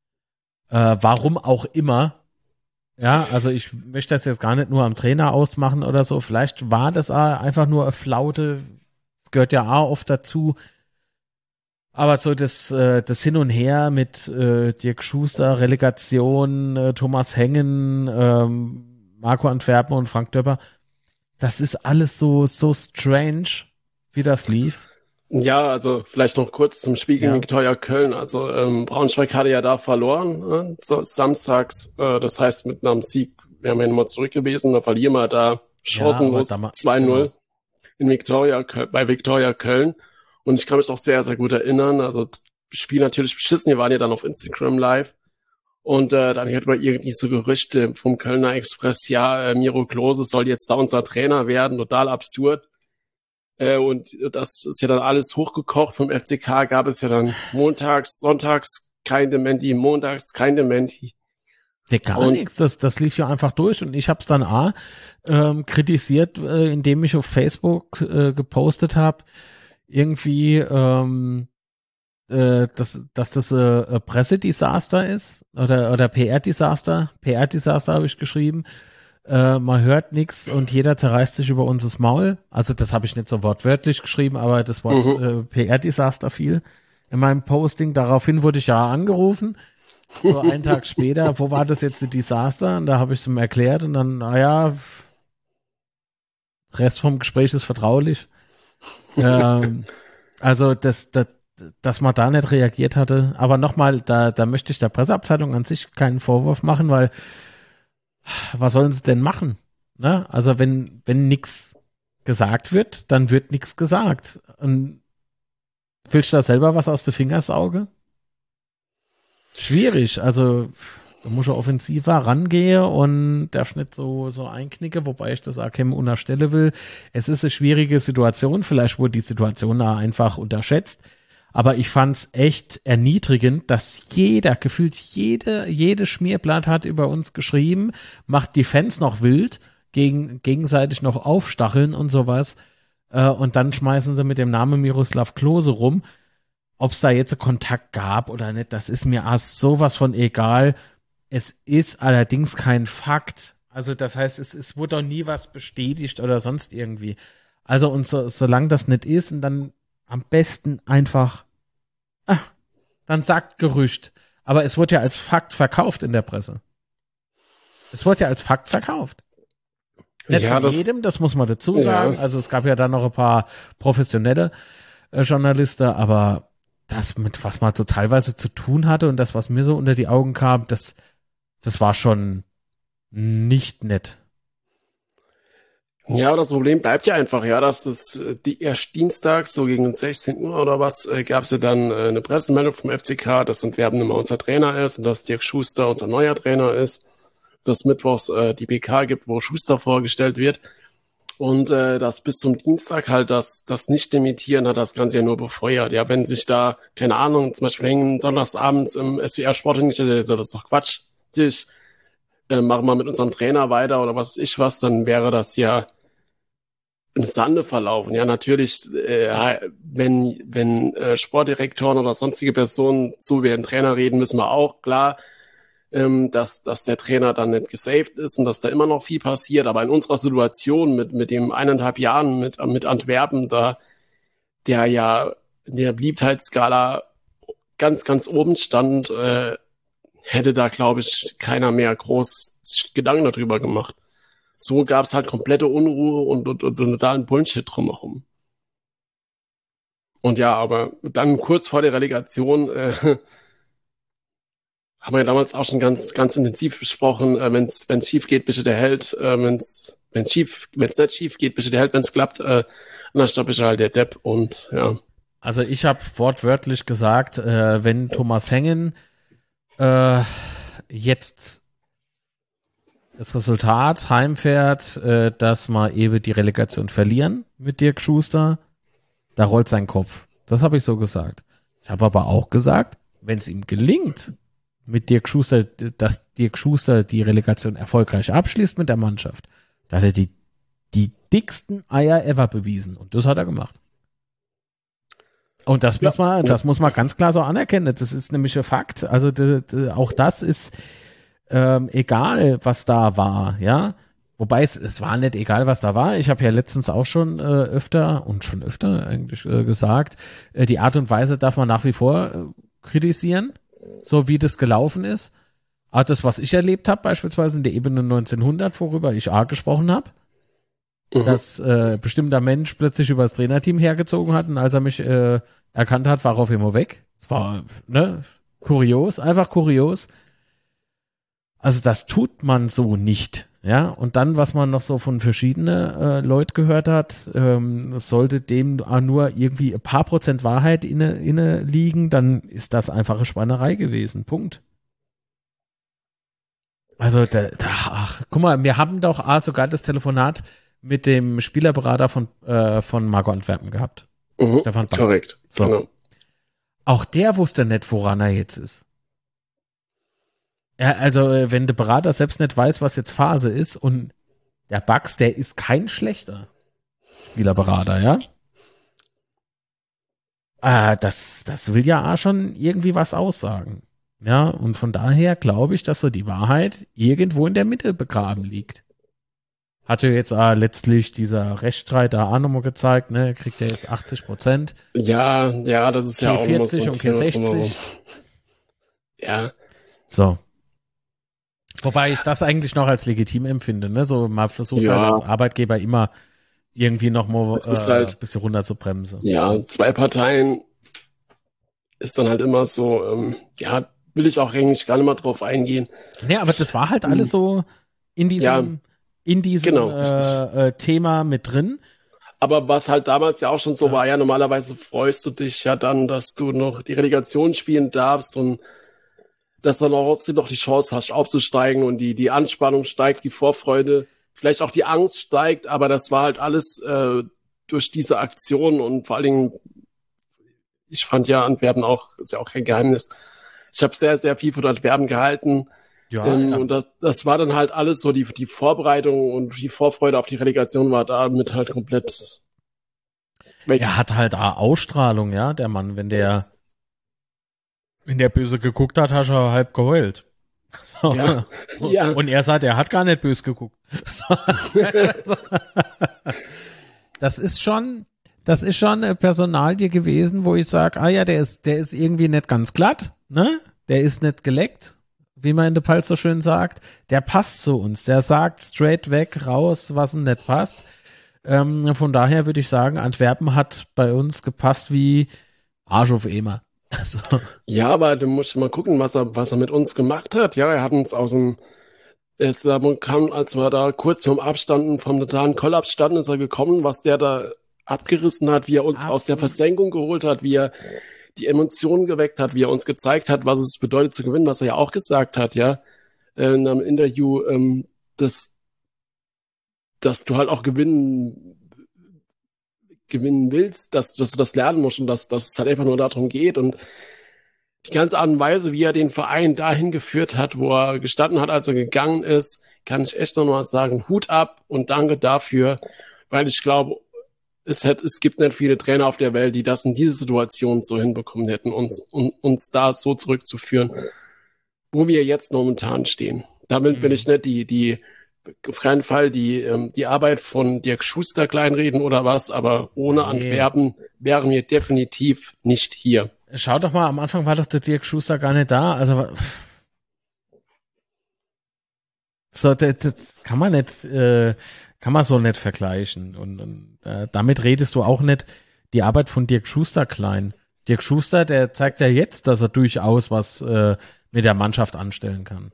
Äh, warum auch immer. Ja, also ich möchte das jetzt gar nicht nur am Trainer ausmachen oder so. Vielleicht war das auch einfach nur eine Flaute. Gehört ja auch oft dazu. Aber so das, äh, das Hin und Her mit äh, Dirk Schuster, Relegation, äh, Thomas Hengen, ähm, Marco Antwerpen und Frank Döpper, das ist alles so, so strange, wie das lief. Ja, also vielleicht noch kurz zum Spiel gegen Ja. Viktoria Köln. Also ähm, Braunschweig hatte ja da verloren, ne? So, samstags. Äh, das heißt, mit einem Sieg wären wir nochmal zurück gewesen. Da verlieren wir da chancenlos aber da ma- zwei null genau. in Viktoria, Köl- bei Viktoria Köln. Und ich kann mich auch sehr, sehr gut erinnern. Also das Spiel natürlich beschissen. Wir waren ja dann auf Instagram live. Und äh, dann hört man irgendwie so Gerüchte vom Kölner Express, ja, äh, Miro Klose soll jetzt da unser Trainer werden. Total absurd. Äh, und das ist ja dann alles hochgekocht. Vom F C K gab es ja dann montags, sonntags kein Dementi, montags kein Dementi. Nee, gar Und- nichts. Das, das lief ja einfach durch und ich habe es dann A ähm, kritisiert, äh, indem ich auf Facebook äh, gepostet habe, irgendwie, ähm, äh, dass, dass das äh, ein Pressedesaster ist oder, oder P R-Desaster. P R-Desaster habe ich geschrieben. Äh, man hört nichts und jeder zerreißt sich über uns das Maul. Also das habe ich nicht so wortwörtlich geschrieben, aber das Wort Mhm. äh, P R-Desaster fiel in meinem Posting. Daraufhin wurde ich ja angerufen. So einen Tag später, wo war das jetzt ein Desaster? Und da habe ich es ihm erklärt und dann, naja, Rest vom Gespräch ist vertraulich. ähm, also, das, das, dass man da nicht reagiert hatte. Aber nochmal, da, da möchte ich der Presseabteilung an sich keinen Vorwurf machen, weil was sollen sie denn machen? Ne? Also, wenn, wenn nichts gesagt wird, dann wird nichts gesagt. Und willst du da selber was aus der Fingersauge? Schwierig, also da muss ich offensiver rangehe und darf nicht so, so einknicke, wobei ich das Akem unterstelle will. Es ist eine schwierige Situation, vielleicht wurde die Situation da einfach unterschätzt, aber ich fand's echt erniedrigend, dass jeder, gefühlt jede, jedes Schmierblatt hat über uns geschrieben, macht die Fans noch wild, gegen, gegenseitig noch aufstacheln und sowas, äh, und dann schmeißen sie mit dem Namen Miroslav Klose rum. Ob es da jetzt einen Kontakt gab oder nicht, das ist mir auch sowas von egal. Es ist allerdings kein Fakt. Also das heißt, es, es wurde auch nie was bestätigt oder sonst irgendwie. Also und so, solange das nicht ist, und dann am besten einfach, ach, dann sagt Gerücht. Aber es wurde ja als Fakt verkauft in der Presse. Es wurde ja als Fakt verkauft. Nicht Ja, von das- jedem, das muss man dazu Ja. sagen. Also es gab ja dann noch ein paar professionelle äh, Journalisten, aber das, mit was man so teilweise zu tun hatte und das, was mir so unter die Augen kam, das, das war schon nicht nett. Ja, das Problem bleibt ja einfach, ja, dass das äh, die erst dienstags, so gegen sechzehn Uhr oder was, äh, gab es ja dann äh, eine Pressemeldung vom F C K, dass Antwerpen immer unser Trainer ist und dass Dirk Schuster unser neuer Trainer ist. Dass mittwochs äh, die P K gibt, wo Schuster vorgestellt wird. Und äh, dass bis zum Dienstag halt das, das Nicht-Demitieren hat das Ganze ja nur befeuert. Ja, wenn sich da, keine Ahnung, zum Beispiel hängen sonntagsabends im S W R Sport hingestellt, ist ja das doch Quatsch. Natürlich äh, machen wir mit unserem Trainer weiter oder was weiß ich was, dann wäre das ja im Sande verlaufen. Ja, natürlich, äh, wenn, wenn äh, Sportdirektoren oder sonstige Personen zu über den Trainer reden, wissen wir auch, klar, ähm, dass, dass der Trainer dann nicht gesaved ist und dass da immer noch viel passiert. Aber in unserer Situation mit, mit dem eineinhalb Jahren mit, mit Antwerpen, da, der ja in der Beliebtheitsskala ganz, ganz oben stand, äh, hätte da, glaube ich, keiner mehr groß Gedanken darüber gemacht. So gab es halt komplette Unruhe und, und, und, und totalen Bullshit drumherum. Und ja, aber dann kurz vor der Relegation äh, haben wir ja damals auch schon ganz, ganz intensiv besprochen, äh, wenn es schief geht, bitte der Held, äh, wenn es wenn schief, wenn es nicht schief geht, bitte der Held, wenn es klappt, äh, dann stoppe ich halt der Depp und ja. Also ich habe wortwörtlich gesagt, äh, wenn Thomas Hengen äh, jetzt das Resultat heimfährt, äh, dass wir eben die Relegation verlieren mit Dirk Schuster, da rollt sein Kopf. Das habe ich so gesagt. Ich habe aber auch gesagt, wenn es ihm gelingt, mit Dirk Schuster, dass Dirk Schuster die Relegation erfolgreich abschließt mit der Mannschaft, da hat er die, die dicksten Eier ever bewiesen. Und das hat er gemacht. Und das ja. muss man, das muss man ganz klar so anerkennen. Das ist nämlich ein Fakt. Also de, de, auch das ist ähm, egal, was da war, ja. Wobei es, es war nicht egal, was da war. Ich habe ja letztens auch schon äh, öfter und schon öfter eigentlich äh, gesagt, äh, die Art und Weise darf man nach wie vor äh, kritisieren, so wie das gelaufen ist. Aber das, was ich erlebt habe, beispielsweise in der Ebene neunzehnhundert, worüber ich A gesprochen habe, mhm. dass äh, bestimmter Mensch plötzlich über das Trainerteam hergezogen hat und als er mich äh, erkannt hat, war er auf immer weg. Das war ne, kurios, einfach kurios. Also das tut man so nicht, ja. Und dann, was man noch so von verschiedenen äh, Leuten gehört hat, ähm, sollte dem nur irgendwie ein paar Prozent Wahrheit inne, inne liegen, dann ist das einfach eine Schweinerei gewesen. Punkt. Also, da, da, ach, guck mal, wir haben doch ah, sogar das Telefonat mit dem Spielerberater von äh, von Marco Antwerpen gehabt. Mhm, Stefan Bax. Korrekt. So. Genau. Auch der wusste nicht, woran er jetzt ist. Ja, also, wenn der Berater selbst nicht weiß, was jetzt Phase ist und der Bax, der ist kein schlechter Spielerberater, ja? Äh, das, das will ja auch schon irgendwie was aussagen. Ja, und von daher glaube ich, dass so die Wahrheit irgendwo in der Mitte begraben liegt. Hatte jetzt äh, letztlich dieser Rechtsstreit da auch nochmal gezeigt, ne, kriegt er jetzt achtzig Prozent. Ja, ja, das ist ja auch nochmal so vierzig und K sechzig. Ja. So. Wobei ich das eigentlich noch als legitim empfinde, ne, so man versucht ja. halt als Arbeitgeber immer irgendwie nochmal äh, halt, ein bisschen runter zu bremsen. Ja, zwei Parteien ist dann halt immer so, ähm, ja, will ich auch eigentlich gar nicht mal drauf eingehen. Nee, aber das war halt alles so in diesem, ja, in diesem genau, äh, äh, Thema mit drin. Aber was halt damals ja auch schon so ja. war, ja, normalerweise freust du dich ja dann, dass du noch die Relegation spielen darfst und dass du dann auch trotzdem noch die Chance hast, aufzusteigen und die, die Anspannung steigt, die Vorfreude, vielleicht auch die Angst steigt, aber das war halt alles äh, durch diese Aktion und vor allen Dingen, ich fand ja Antwerpen auch, ist ja auch kein Geheimnis, ich habe sehr, sehr viel von Antwerpen gehalten. Ja, ähm, ja. Und das, das war dann halt alles so, die, die Vorbereitung und die Vorfreude auf die Relegation war damit halt komplett weg. Er hat halt Ausstrahlung, ja, der Mann. Wenn der, wenn der böse geguckt hat, hat er halb geheult. So. Ja, ja. Und er sagt, er hat gar nicht böse geguckt. So. Das ist schon, das ist schon eine Personalie gewesen, wo ich sage, ah ja, der ist, der ist irgendwie nicht ganz glatt, ne? Der ist nicht geleckt, wie man in der Pfalz so schön sagt. Der passt zu uns. Der sagt straight weg raus, was ihm nicht passt. Ähm, von daher würde ich sagen, Antwerpen hat bei uns gepasst wie Arsch auf Eimer. Also. Ja, aber du musst mal gucken, was er, was er mit uns gemacht hat. Ja, er hat uns aus dem, es kam, als wir da kurz vom Abstanden, vom totalen Kollaps standen, ist er gekommen, was der da abgerissen hat, wie er uns Absolut. aus der Versenkung geholt hat, wie er die Emotionen geweckt hat, wie er uns gezeigt hat, was es bedeutet zu gewinnen, was er ja auch gesagt hat, ja, in einem Interview, ähm, dass, dass du halt auch gewinnen, gewinnen willst, dass, dass du das lernen musst und dass, dass es halt einfach nur darum geht und die ganze Art und Weise, wie er den Verein dahin geführt hat, wo er gestanden hat, als er gegangen ist, kann ich echt noch mal sagen, Hut ab und danke dafür, weil ich glaube, es, hat, es gibt nicht viele Trainer auf der Welt, die das in dieser Situation so hinbekommen hätten, uns, um, uns da so zurückzuführen, wo wir jetzt momentan stehen. Damit will ich nicht die, die, auf keinen Fall die, die Arbeit von Dirk Schuster kleinreden oder was, aber ohne nee. Antwerpen wären wir definitiv nicht hier. Schau doch mal, am Anfang war doch der Dirk Schuster gar nicht da, also so, das, das kann man nicht, äh, kann man so nicht vergleichen und, und äh, damit redest du auch nicht die Arbeit von Dirk Schuster klein. Dirk Schuster, der zeigt ja jetzt, dass er durchaus was äh, mit der Mannschaft anstellen kann.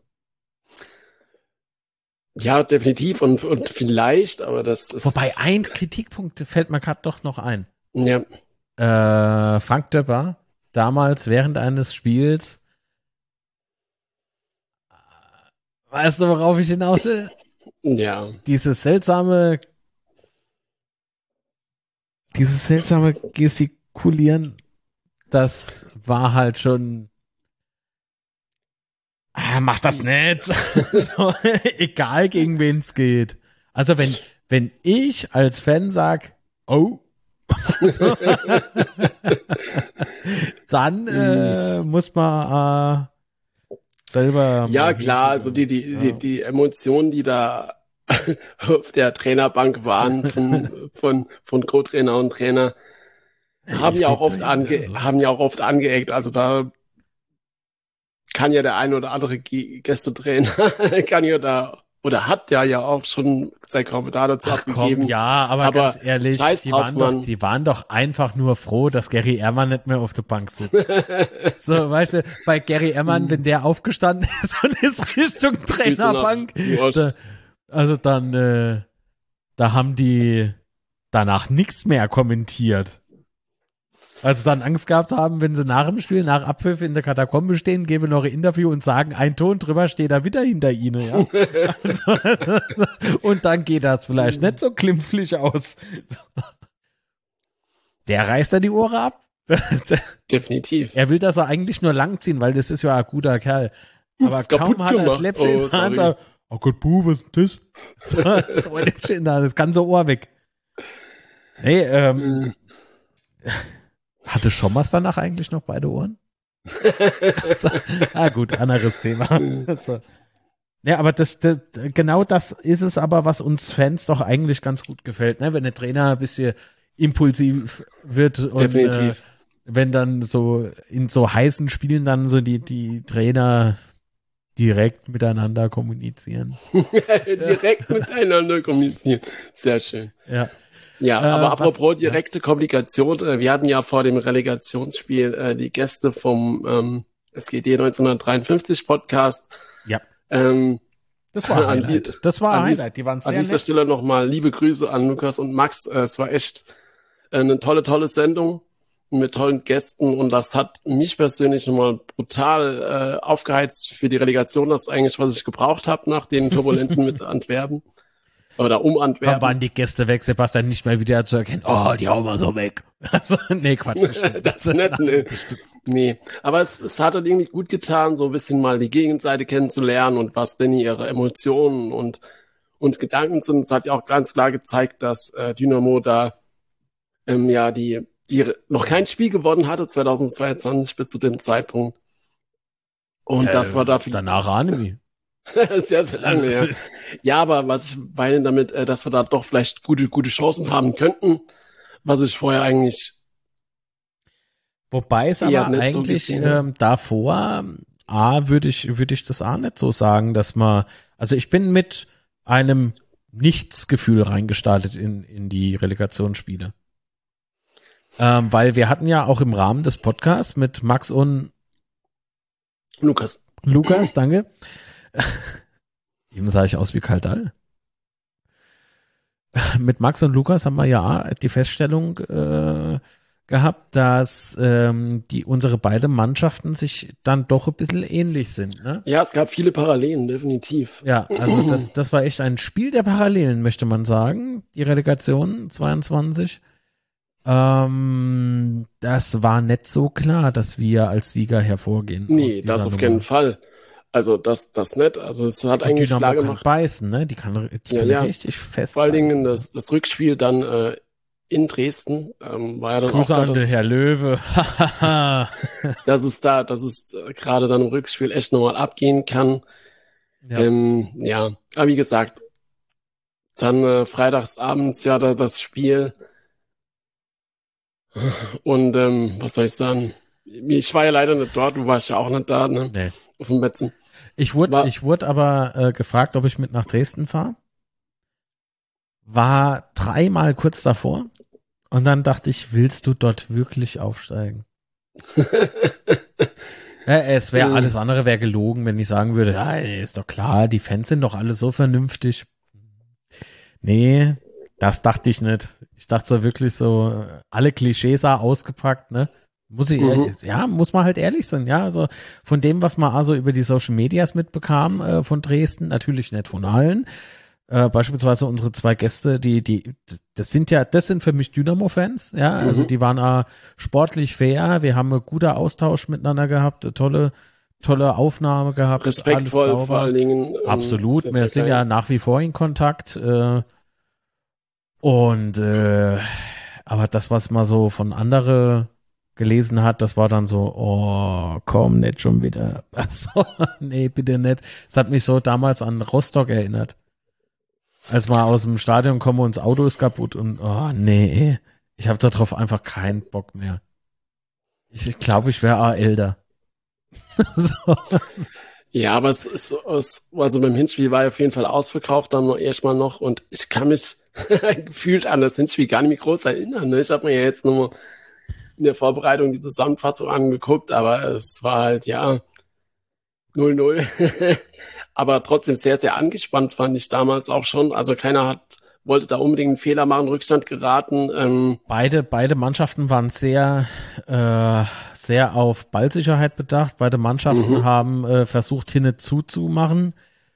Ja, definitiv und, und vielleicht, aber das ist... Wobei ein Kritikpunkt fällt mir gerade doch noch ein. Ja. Äh, Frank Döpper, damals während eines Spiels, weißt du, worauf ich hinaus will? Ja. Dieses seltsame, dieses seltsame Gestikulieren, das war halt schon, ah, mach das nicht. So, egal gegen wen es geht. Also wenn, wenn ich als Fan sag, oh, so, dann äh, muss man äh, selber. Ja, klar, also die, die, ja. die, die Emotionen, die da auf der Trainerbank waren von, von, von Co-Trainer und Trainer, haben ja auch oft ange, also. haben ja auch oft angeeckt. Also da kann ja der ein oder andere Gästetrainer, kann ja da, oder hat ja ja auch schon sein Kommentar dazu Ach, abgegeben. Komm, ja, aber, aber ganz ehrlich, die waren, doch, die waren doch einfach nur froh, dass Gary Ehrmann nicht mehr auf der Bank sitzt. So, weißt du, bei Gary Ehrmann, wenn der aufgestanden ist und ist Richtung Trainerbank, da, also dann, äh, da haben die danach nichts mehr kommentiert. Also dann Angst gehabt haben, wenn sie nach dem Spiel, nach Abpfiff in der Katakombe stehen, geben noch ein Interview und sagen, ein Ton drüber steht da wieder hinter ihnen, ja. Also, und dann geht das vielleicht nicht so klimpflich aus. Der reißt da die Ohren ab. Definitiv. Er will das ja eigentlich nur langziehen, weil das ist ja ein guter Kerl. Aber kaum hat er das Läppchen oh, in der Hand, sagt, oh Gott, Buh, was ist das? So, so ein Läppchen in der Hand, das ganze Ohr weg. Hey, ähm, hatte Schommers danach eigentlich noch beide Ohren? So, ah gut, anderes Thema. So. Ja, aber das, das, genau das ist es aber, was uns Fans doch eigentlich ganz gut gefällt, ne? Wenn der Trainer ein bisschen impulsiv wird und äh, wenn dann so in so heißen Spielen dann so die, die Trainer direkt miteinander kommunizieren. Direkt miteinander kommunizieren. Sehr schön. Ja. Ja, äh, aber apropos was, direkte ja. Kommunikation, äh, wir hatten ja vor dem Relegationsspiel äh, die Gäste vom ähm, S G D neunzehnhundertdreiundfünfzig Podcast. Ja. Ähm, das war ein Highlight. Die, das war ein Highlight. Die waren sehr An dieser nett. Stelle nochmal liebe Grüße an Lukas und Max. Äh, es war echt äh, eine tolle, tolle Sendung mit tollen Gästen und das hat mich persönlich nochmal brutal äh, aufgeheizt für die Relegation. Das ist eigentlich, was ich gebraucht habe nach den Turbulenzen mit Antwerpen. Oder um Antwerpen. Dann waren die Gäste weg, Sebastian nicht mehr wieder zu erkennen. Oh, die hauen wir so weg. Also, nee, Quatsch. Das, das ist nett, nee. nee. Aber es, es hat halt irgendwie gut getan, so ein bisschen mal die Gegenseite kennenzulernen und was denn ihre Emotionen und, und Gedanken sind. Es hat ja auch ganz klar gezeigt, dass äh, Dynamo da ähm, ja die, die noch kein Spiel gewonnen hatte, zweitausendzweiundzwanzig bis zu dem Zeitpunkt. Und äh, das war dafür. Danach Anime. Sehr, sehr lange, ja. Ja, aber was ich meine damit, äh, dass wir da doch vielleicht gute, gute Chancen haben könnten, was ich vorher eigentlich. Wobei es aber eigentlich so ähm, davor, A, würde ich, würde ich das auch nicht so sagen, dass man, also ich bin mit einem Nichtsgefühl reingestartet in, in die Relegationsspiele. Ähm, weil wir hatten ja auch im Rahmen des Podcasts mit Max und Lukas. Lukas, danke. Eben sah ich aus wie Kaldal. Mit Max und Lukas haben wir ja die Feststellung äh, gehabt, dass ähm, die unsere beiden Mannschaften sich dann doch ein bisschen ähnlich sind. Ne? Ja, es gab viele Parallelen, definitiv. Ja, also das, das war echt ein Spiel der Parallelen, möchte man sagen. Die Relegation zweiundzwanzig. Ähm, das war nicht so klar, dass wir als Sieger hervorgehen. Nee, das auf keinen Fall. Also das, das nicht. Also es hat und eigentlich klar gemacht. Die kann beißen, ne? Die kann, die ja, kann ja. richtig fest Vor allen Dingen beißen, das, das Rückspiel dann äh, in Dresden ähm, war ja dann Grüße auch an den Herr Löwe. dass es da, dass es äh, gerade dann im Rückspiel echt nochmal abgehen kann. Ja. Ähm, ja, aber wie gesagt, dann äh, freitagsabends ja da, das Spiel und ähm, was soll ich sagen? Ich war ja leider nicht dort, du warst ja auch nicht da, ne? Nee. Auf dem Betzen. Ich wurde, war, ich wurde aber äh, gefragt, ob ich mit nach Dresden fahre. War dreimal kurz davor und dann dachte ich, willst du dort wirklich aufsteigen? Ja, es wäre alles andere wäre gelogen, wenn ich sagen würde, ja, ist doch klar, die Fans sind doch alle so vernünftig. Nee, das dachte ich nicht. Ich dachte so wirklich so, alle Klischees ausgepackt, ne? Muss ich, mhm. ja, muss man halt ehrlich sein, ja, also von dem, was man also über die Social Medias mitbekam äh, von Dresden, natürlich nicht von allen, äh, beispielsweise unsere zwei Gäste, die, die, das sind ja, das sind für mich Dynamo-Fans, ja, also mhm. die waren äh, sportlich fair, wir haben einen guten Austausch miteinander gehabt, eine tolle, tolle Aufnahme gehabt, respektvoll alles sauber. Vor allen Dingen. Ähm, Absolut, wir sind ja nach wie vor in Kontakt, äh, und, äh, aber das, was man so von andere gelesen hat, das war dann so, oh, komm, nicht schon wieder. Also, nee, bitte nicht. Es hat mich so damals an Rostock erinnert. Als wir aus dem Stadion kommen und das Auto ist kaputt und, oh, nee, ich habe darauf einfach keinen Bock mehr. Ich glaube, ich wäre auch älter. So. Ja, aber es ist, es, also beim Hinspiel war auf jeden Fall ausverkauft, dann noch erstmal noch und ich kann mich gefühlt an das Hinspiel gar nicht mehr groß erinnern. Ne? Ich habe mir ja jetzt nur in der Vorbereitung die Zusammenfassung angeguckt, aber es war halt, ja, null null. Aber trotzdem sehr, sehr angespannt fand ich damals auch schon. Also keiner hat, wollte da unbedingt einen Fehler machen, Rückstand geraten. Ähm beide, beide Mannschaften waren sehr, äh, sehr auf Ballsicherheit bedacht. Beide Mannschaften mhm. haben äh, versucht, hinne zuzumachen.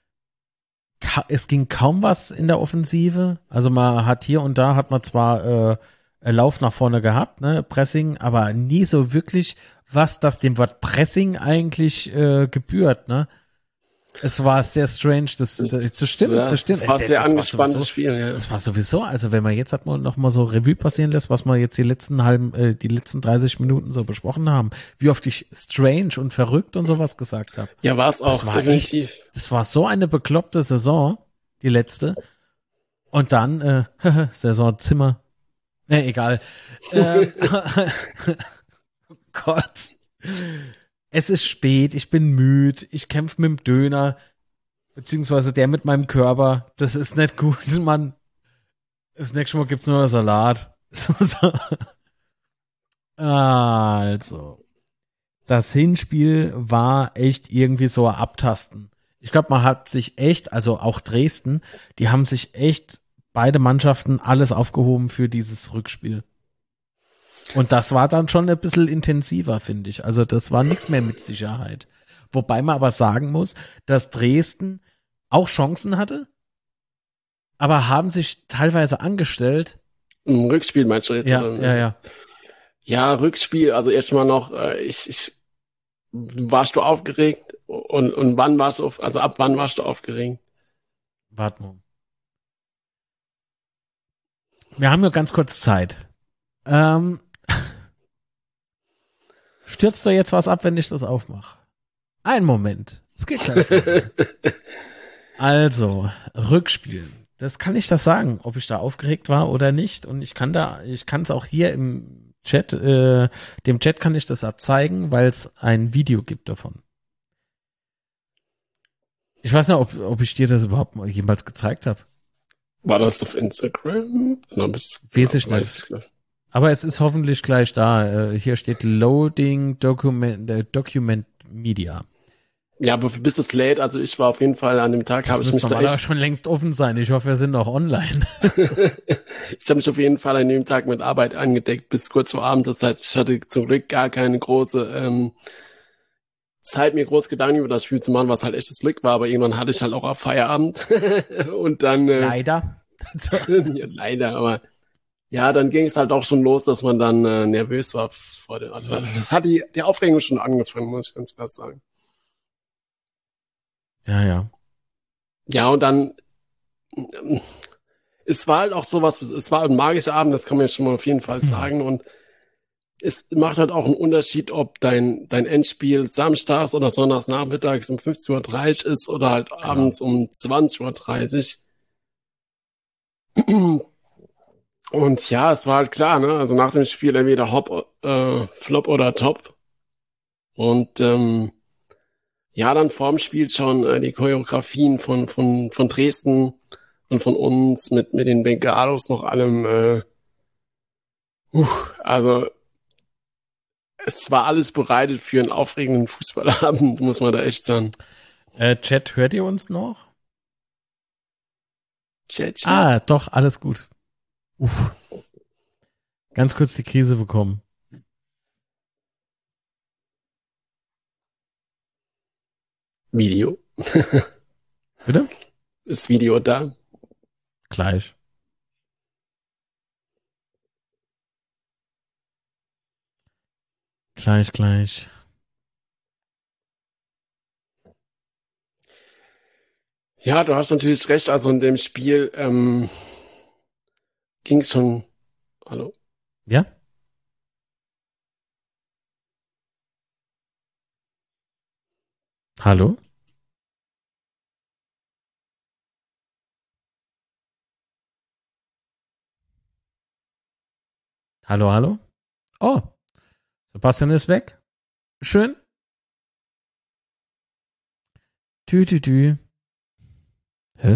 Ka- es ging kaum was in der Offensive. Also man hat hier und da hat man zwar äh, Lauf nach vorne gehabt, ne, Pressing, aber nie so wirklich, was das dem Wort Pressing eigentlich äh, gebührt, ne. Es war sehr strange, das, das, das, das stimmt, das stimmt. Das war äh, sehr das angespanntes war Spiel, ja. Das war sowieso, also wenn man jetzt hat man noch mal so Revue passieren lässt, was wir jetzt die letzten halben, äh, die letzten dreißig Minuten so besprochen haben, wie oft ich strange und verrückt und sowas gesagt habe. Ja, war es auch, das war definitiv. Echt, das war so eine bekloppte Saison, die letzte. Und dann, äh, Saison Zimmer. Ne, egal. ähm, oh Gott. Es ist spät, ich bin müde, ich kämpfe mit dem Döner, beziehungsweise der mit meinem Körper. Das ist nicht gut, Mann. Das nächste Mal gibt's nur Salat. Also. Das Hinspiel war echt irgendwie so ein Abtasten. Ich glaube, man hat sich echt, also auch Dresden, die haben sich echt beide Mannschaften alles aufgehoben für dieses Rückspiel. Und das war dann schon ein bisschen intensiver, finde ich. Also das war nichts mehr mit Sicherheit. Wobei man aber sagen muss, dass Dresden auch Chancen hatte, aber haben sich teilweise angestellt. Im Rückspiel meinst du jetzt? Ja, oder? ja, ja. Ja, Rückspiel, also erstmal noch, äh, ich, ich, warst du aufgeregt? Und, und wann warst du, auf, also ab wann warst du aufgeregt? Warte mal. Wir haben nur ganz kurz Zeit. Ähm, stürzt da jetzt was ab, wenn ich das aufmache? Einen Moment. Es geht gleich. Also, Rückspiel. Das kann ich das sagen, ob ich da aufgeregt war oder nicht. Und ich kann da, ich kann es auch hier im Chat, äh, dem Chat kann ich das auch zeigen, weil es ein Video gibt davon. Ich weiß nicht, ob, ob ich dir das überhaupt mal jemals gezeigt habe. War das auf Instagram? No, bis, weiß ich nicht. Ich Aber es ist hoffentlich gleich da. Hier steht Loading Document, äh, Document Media. Ja, aber bis es lädt, also ich war auf jeden Fall an dem Tag, habe ich mich da echt... schon längst offen sein. Ich hoffe, wir sind noch online. Ich habe mich auf jeden Fall an dem Tag mit Arbeit angedeckt bis kurz vor Abend. Das heißt, ich hatte zum Glück gar keine große ähm, Zeit, mir groß Gedanken über das Spiel zu machen, was halt echtes Glück war. Aber irgendwann hatte ich halt auch auf Feierabend. Und dann... Äh, Leider. Ja, leider, aber ja, dann ging es halt auch schon los, dass man dann äh, nervös war vor den, also das hat die, die Aufregung schon angefangen, muss ich ganz klar sagen. Ja, ja. Ja, und dann, es war halt auch sowas, es war ein magischer Abend, das kann man ja schon mal auf jeden Fall hm. sagen, und es macht halt auch einen Unterschied, ob dein, dein Endspiel samstags oder sonntags nachmittags um fünfzehn Uhr dreißig ist oder halt Klar. abends um zwanzig Uhr dreißig. Und ja, es war halt klar, ne? Also nach dem Spiel entweder Hop, äh, Flop oder Top. Und ähm, ja, dann vorm Spiel schon äh, die Choreografien von von von Dresden und von uns mit mit den Bengalos noch allem. Äh, uh, also es war alles bereitet für einen aufregenden Fußballabend, muss man da echt sagen. Äh, Chat, hört ihr uns noch? Chat, Chat. Ah, doch, alles gut. Uff. Ganz kurz die Krise bekommen. Video. Bitte? Ist Video da? Gleich. Gleich, gleich. Ja, du hast natürlich recht. Also in dem Spiel ähm, ging es schon. Hallo? Ja? Hallo? Hallo, hallo? Oh, Sebastian ist weg. Schön. Tü, tü, tü. Hä?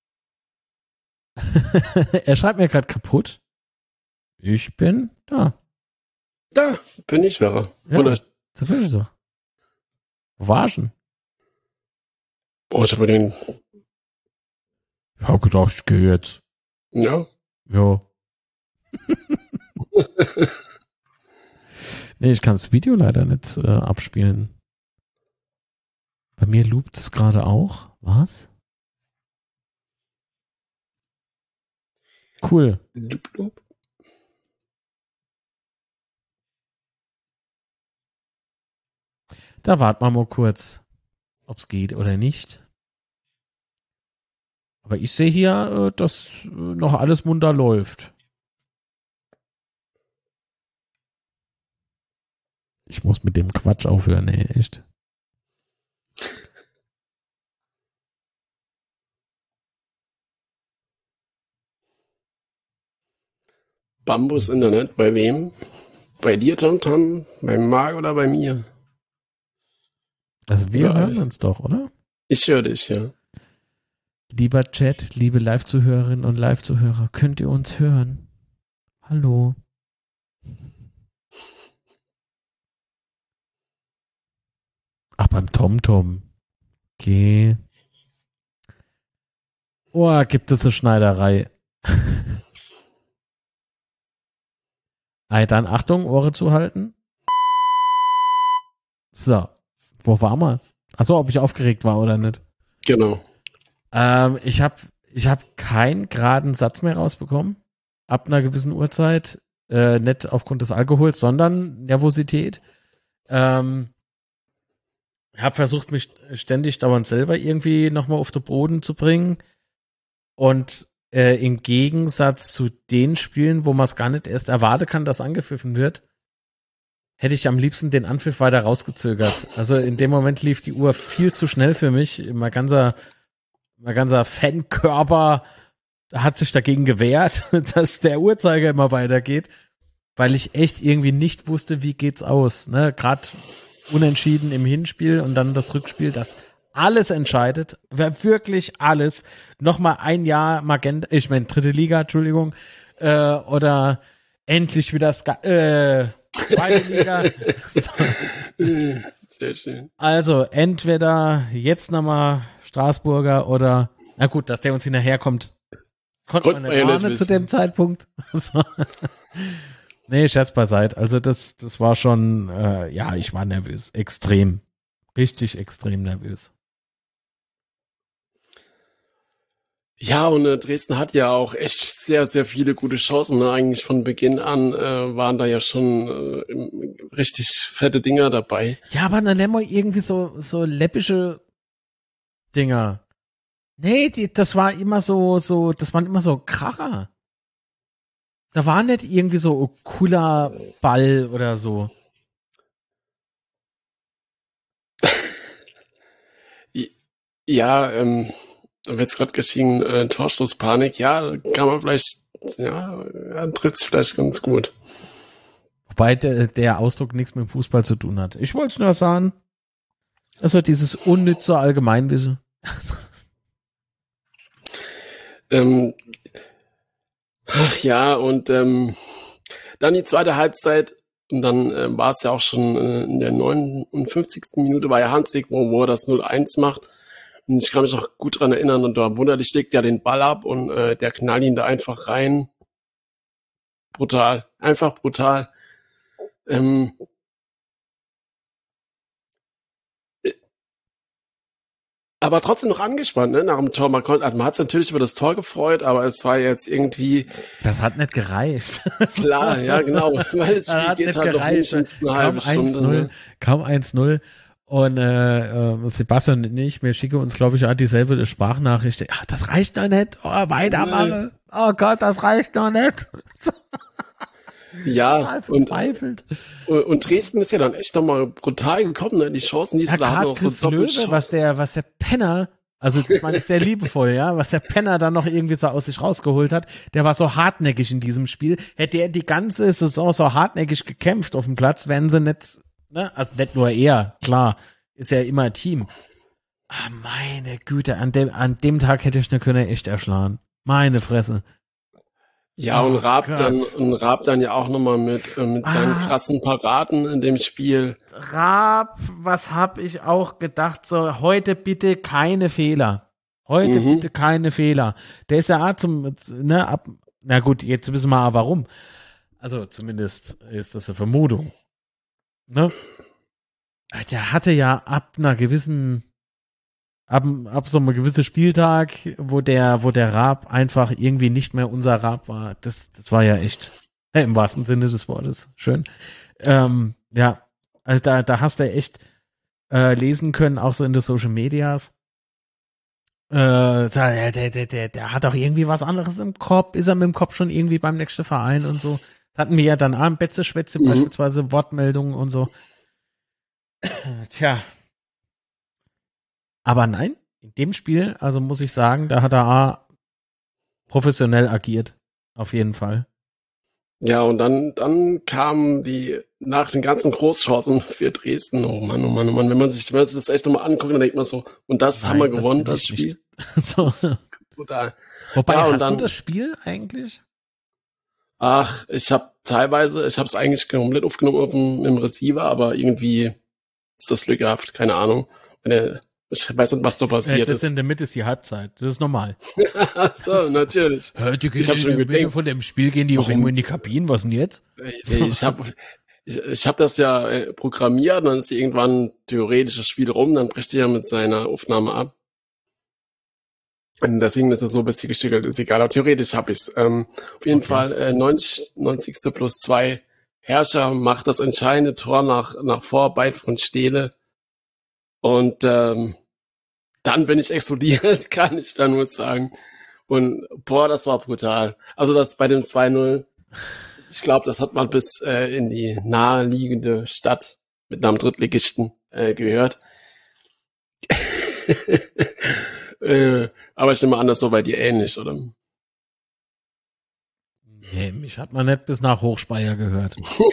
Er schreibt mir gerade kaputt. Ich bin da. Da bin ich, Vera. Ja, so bin ich so. Wo war ich denn? Boah, ich habe den... Ich hab gedacht, ich gehe jetzt. Ja. Ja. Nee, ich kann das Video leider nicht äh, abspielen. Bei mir loopt es gerade auch. Was? Cool. Loop, loop. Da warten wir mal kurz, ob es geht oder nicht. Aber ich sehe hier, äh, dass äh, noch alles munter läuft. Ich muss mit dem Quatsch aufhören, nee, echt. Bambus Internet, bei wem? Bei dir, Tamtam? Bei Marc oder bei mir? Also wir Überall. hören uns doch, oder? Ich höre dich, ja. Lieber Chat, liebe Live-Zuhörerinnen und Live-Zuhörer, könnt ihr uns hören? Hallo? Ach, beim TomTom. Okay. Oh, gibt es eine Schneiderei. Hey, dann Achtung, Ohren zuhalten. So, wo war wir? Achso, ob ich aufgeregt war oder nicht. Genau. Ähm, ich habe ich hab keinen geraden Satz mehr rausbekommen. Ab einer gewissen Uhrzeit. Äh, nicht aufgrund des Alkohols, sondern Nervosität. Ähm, habe versucht, mich ständig dauernd selber irgendwie nochmal auf den Boden zu bringen. Und äh, im Gegensatz zu den Spielen, wo man es gar nicht erst erwarten kann, dass angepfiffen wird, hätte ich am liebsten den Anpfiff weiter rausgezögert. Also in dem Moment lief die Uhr viel zu schnell für mich. Mein ganzer, mein ganzer Fankörper hat sich dagegen gewehrt, dass der Uhrzeiger immer weitergeht, weil ich echt irgendwie nicht wusste, wie geht's aus. Ne? Gerade unentschieden im Hinspiel und dann das Rückspiel, das alles entscheidet, wirklich alles. Nochmal ein Jahr Magenta, ich meine dritte Liga, Entschuldigung, äh, oder endlich wieder Ska- äh, zweite Liga. Sehr schön. Also entweder jetzt nochmal Straßburger oder, na gut, dass der uns hinterherkommt, konnte man nicht ahnen zu dem Zeitpunkt. So. Nee, Scherz beiseite. Also das, das war schon, äh, ja, ich war nervös, extrem, richtig extrem nervös. Ja, und äh, Dresden hat ja auch echt sehr, sehr viele gute Chancen. Ne? Eigentlich von Beginn an äh, waren da ja schon äh, richtig fette Dinger dabei. Ja, aber dann nennen wir irgendwie so, so läppische Dinger. Nee, die, das war immer so, so, das waren immer so Kracher. Da war nicht irgendwie so ein cooler Ball oder so. Ja, ähm, da wird's gerade geschehen, äh, Torstoßpanik. Ja, kann man vielleicht, ja, ja trifft's vielleicht ganz gut. Wobei der, der Ausdruck nichts mit dem Fußball zu tun hat. Ich wollte es nur sagen, also dieses unnütze Allgemeinwissen. ähm, ach ja, und ähm, dann die zweite Halbzeit. Und dann äh, war es ja auch schon äh, in der neunundfünfzigsten Minute war ja Hansig, wo, wo er das null eins macht. Und ich kann mich noch gut dran erinnern, und da wunderlich legt ja den Ball ab und äh, der knallt ihn da einfach rein. Brutal. Einfach brutal. Ähm, aber trotzdem noch angespannt, ne, nach dem Tor. Man konnte, also man hat sich natürlich über das Tor gefreut, aber es war jetzt irgendwie... Das hat nicht gereicht. Klar, ja, genau. Weil das Spiel hat geht nicht halt noch gereicht. mindestens eine halbe Stunde. Ne? Kaum eins null. Und äh, äh, Sebastian und ich, wir schicken uns, glaube ich, auch dieselbe Sprachnachricht. Ja, das reicht noch nicht. Oh, weitermachen. Nee. Oh Gott, das reicht noch nicht. Ja, und, und, und Dresden ist ja dann echt nochmal brutal gekommen, ne? Die Chancen, die ja, da haben, auch so Löwe, was der, was der Penner, also ich meine, ist sehr liebevoll, ja, was der Penner dann noch irgendwie so aus sich rausgeholt hat, der war so hartnäckig in diesem Spiel. Hätte er die ganze Saison so hartnäckig gekämpft auf dem Platz, wären sie nicht, ne, also nicht nur er, klar, ist ja immer ein Team. Ah, meine Güte, an dem, an dem Tag hätte ich eine Könne echt erschlagen. Meine Fresse. Ja, und Raab oh, dann, und Raab dann ja auch nochmal mit, äh, mit seinen ah, krassen Paraden in dem Spiel. Raab, was hab ich auch gedacht, so, heute bitte keine Fehler. Heute mhm. bitte keine Fehler. Der ist ja zum, ne, ab, na gut, jetzt wissen wir warum. Also, zumindest ist das eine Vermutung. Ne? Der hatte ja ab einer gewissen, Ab, ab so einem gewissen Spieltag, wo der, wo der Raab einfach irgendwie nicht mehr unser Raab war, das, das war ja echt, äh, im wahrsten Sinne des Wortes, schön. Ähm, ja, also da, da hast du echt äh, lesen können, auch so in den Social Medias. Äh, der, der, der, der, der hat auch irgendwie was anderes im Kopf, ist er mit dem Kopf schon irgendwie beim nächsten Verein und so. Das hatten wir ja dann am Betze-Schwätze, mhm. beispielsweise Wortmeldungen und so. Tja. Aber nein, in dem Spiel, also muss ich sagen, da hat er A, professionell agiert. Auf jeden Fall. Ja, und dann, dann kamen die, nach den ganzen Großchancen für Dresden, oh Mann, oh Mann, oh Mann, wenn man sich, wenn man sich das echt nochmal anguckt, dann denkt man so, und das nein, haben wir gewonnen, das, das Spiel. So. Total. Wobei, ja, hast dann, du das Spiel eigentlich? Ach, ich habe teilweise, ich habe es eigentlich komplett aufgenommen auf dem, im Receiver, aber irgendwie ist das Glück gehabt, keine Ahnung. Wenn Ich weiß nicht, was da passiert äh, das ist. Das in der Mitte ist die Halbzeit. Das ist normal. So, natürlich. Hör, die ich habe schon gedacht, von dem Spiel gehen die auch irgendwo in die Kabinen. Was denn jetzt? Ich, ich habe ich, ich hab das ja äh, programmiert, dann ist irgendwann theoretisch das Spiel rum, dann bricht die ja mit seiner Aufnahme ab. Und deswegen ist es so, bis die gestückelt ist, egal. Aber theoretisch habe ich's. Ähm, auf jeden okay. Fall äh, neunzig, neunzig plus zwei Herrscher macht das entscheidende Tor nach, nach Vorarbeit von Steele. Und ähm, dann bin ich explodiert, kann ich da nur sagen. Und boah, das war brutal. Also das bei dem zwei null, ich glaube, das hat man bis äh, in die naheliegende Stadt mit einem Drittligisten äh, gehört. äh, aber ich nehme an, das ist so bei dir ähnlich, oder? Nee, mich hat man nicht bis nach Hochspeyer gehört.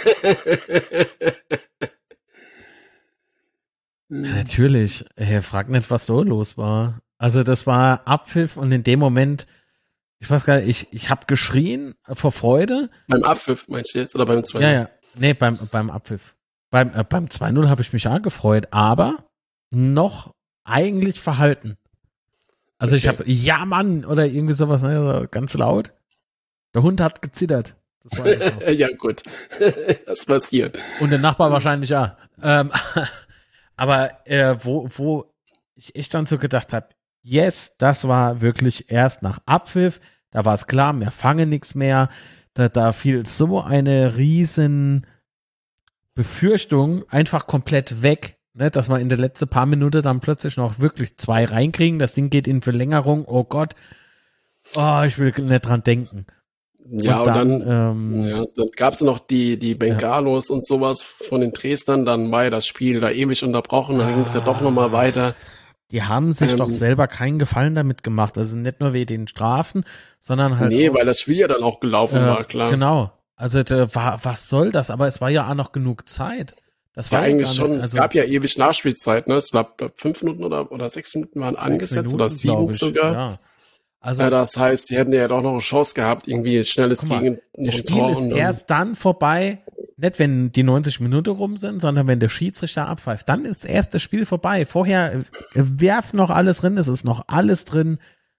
Ja, natürlich. Er fragt nicht, was so los war. Also das war Abpfiff und in dem Moment, ich weiß gar nicht, ich, ich habe geschrien vor Freude. Beim Abpfiff meinst du jetzt oder beim zwei null? Ja, ja. Nee, beim, beim Abpfiff. Beim, äh, beim zwei null habe ich mich auch gefreut, aber noch eigentlich verhalten. Also okay. Ich habe, ja Mann, oder irgendwie sowas, ne, ganz laut. Der Hund hat gezittert. Das war einfach. Ja gut, das passiert. Und der Nachbar wahrscheinlich auch. Ähm, Aber äh, wo, wo ich echt dann so gedacht habe, yes, das war wirklich erst nach Abpfiff, da war es klar, wir fangen nichts mehr, da, da fiel so eine riesen Befürchtung einfach komplett weg, ne, dass wir in der letzten paar Minuten dann plötzlich noch wirklich zwei reinkriegen, das Ding geht in Verlängerung, oh Gott, oh, ich will nicht dran denken. Ja, und dann, und dann, ähm, ja, dann gab's noch die, die Bengalos ja. und sowas von den Dresdnern, dann war ja das Spiel da ewig unterbrochen, dann ah, ging es ja doch nochmal weiter. Die haben sich ähm, doch selber keinen Gefallen damit gemacht, also nicht nur wegen den Strafen, sondern halt Nee, auch, weil das Spiel ja dann auch gelaufen äh, war, klar. Genau, also da war, was soll das, aber es war ja auch noch genug Zeit. Das war ja, eigentlich nicht, schon, also, es gab ja ewig Nachspielzeit, ne, es war fünf Minuten oder, oder sechs Minuten waren angesetzt Minuten, oder sieben ich, sogar. Ja. Also, ja, das heißt, die hätten ja doch noch eine Chance gehabt, irgendwie schnelles mal, gegen ein Das Spiel ist erst dann vorbei, nicht wenn die neunzig Minuten rum sind, sondern wenn der Schiedsrichter abpfeift. Dann ist erst das Spiel vorbei. Vorher werft noch alles drin, es ist noch alles drin.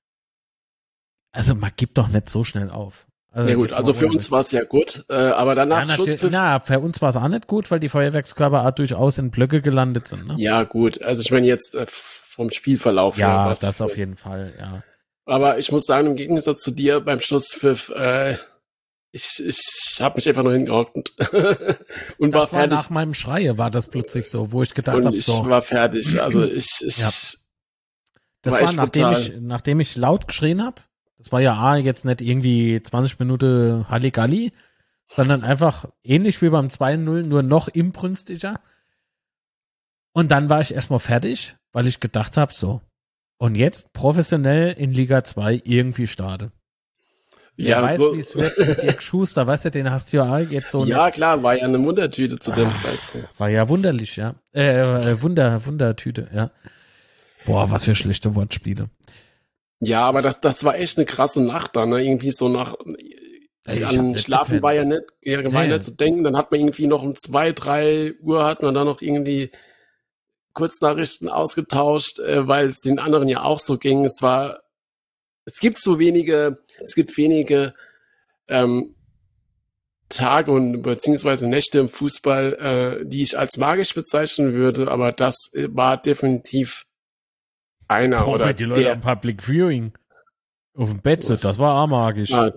Also man gibt doch nicht so schnell auf. Also ja gut, also für uns war es ja gut, äh, aber danach ja, Schlusspfiff. Na, für uns war es auch nicht gut, weil die Feuerwerkskörper auch durchaus in Blöcke gelandet sind. Ne? Ja gut, also ich meine jetzt äh, vom Spielverlauf. Ja, was, das auf jeden Fall, ja. Aber ich muss sagen, im Gegensatz zu dir beim Schlusspfiff, äh, ich, ich habe mich einfach nur hingehockt und, und das war fertig. War nach meinem Schreie war das plötzlich so, wo ich gedacht habe, so. Ich war fertig, also ich, ich ja. Das war, war nachdem ich, nachdem ich laut geschrien habe. Das war ja A, jetzt nicht irgendwie zwanzig Minuten Halligalli, sondern einfach ähnlich wie beim zwei null, nur noch inbrünstiger. Und dann war ich erstmal fertig, weil ich gedacht habe, so. Und jetzt professionell in Liga zwei irgendwie starte. Wer ja, weiß, so wie es wird mit Dirk Schuster, weißt du, den hast du ja jetzt so. Ja, nicht. Klar, war ja eine Wundertüte zu dem ah, Zeitpunkt. War ja wunderlich, ja. Äh, Wunder, Wundertüte, ja. Boah, was für schlechte Wortspiele. Ja, aber das, das war echt eine krasse Nacht da, ne? Irgendwie so nach, Ey, an Schlafen war ja nicht, ja, war ja nicht zu denken. Dann hat man irgendwie noch um zwei, drei Uhr hat man dann noch irgendwie Kurznachrichten ausgetauscht, äh, weil es den anderen ja auch so ging. Es war, es gibt so wenige, es gibt wenige ähm, Tage und beziehungsweise Nächte im Fußball, äh, die ich als magisch bezeichnen würde, aber das war definitiv einer Vor oder die Leute der am Public Viewing auf dem Bett sind, das war auch magisch. Ah,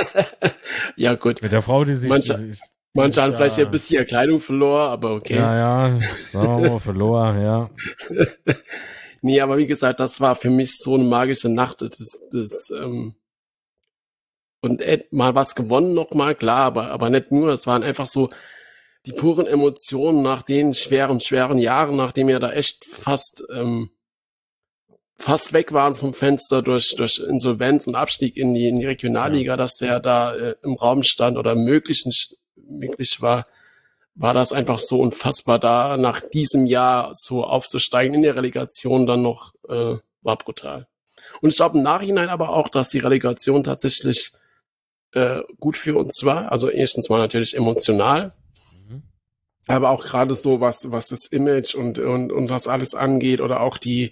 ja gut. Mit der Frau, die sich manche, die, die manche haben vielleicht ein bisschen ihre Kleidung verloren, aber okay. Ja, ja, sagen wir mal verloren, ja. Nee, aber wie gesagt, das war für mich so eine magische Nacht. Das, das, ähm, und äh, mal was gewonnen noch mal, klar, aber, aber nicht nur. Es waren einfach so die puren Emotionen nach den schweren, schweren Jahren, nachdem wir da echt fast ähm, fast weg waren vom Fenster durch durch Insolvenz und Abstieg in die, in die Regionalliga, ja. Dass der da äh, im Raum stand oder möglich, möglich war, war das einfach so unfassbar, da nach diesem Jahr so aufzusteigen in der Relegation dann noch, äh, war brutal. Und ich glaube im Nachhinein aber auch, dass die Relegation tatsächlich äh, gut für uns war. Also erstens mal natürlich emotional, mhm. aber auch gerade so, was was das Image und und und was alles angeht oder auch die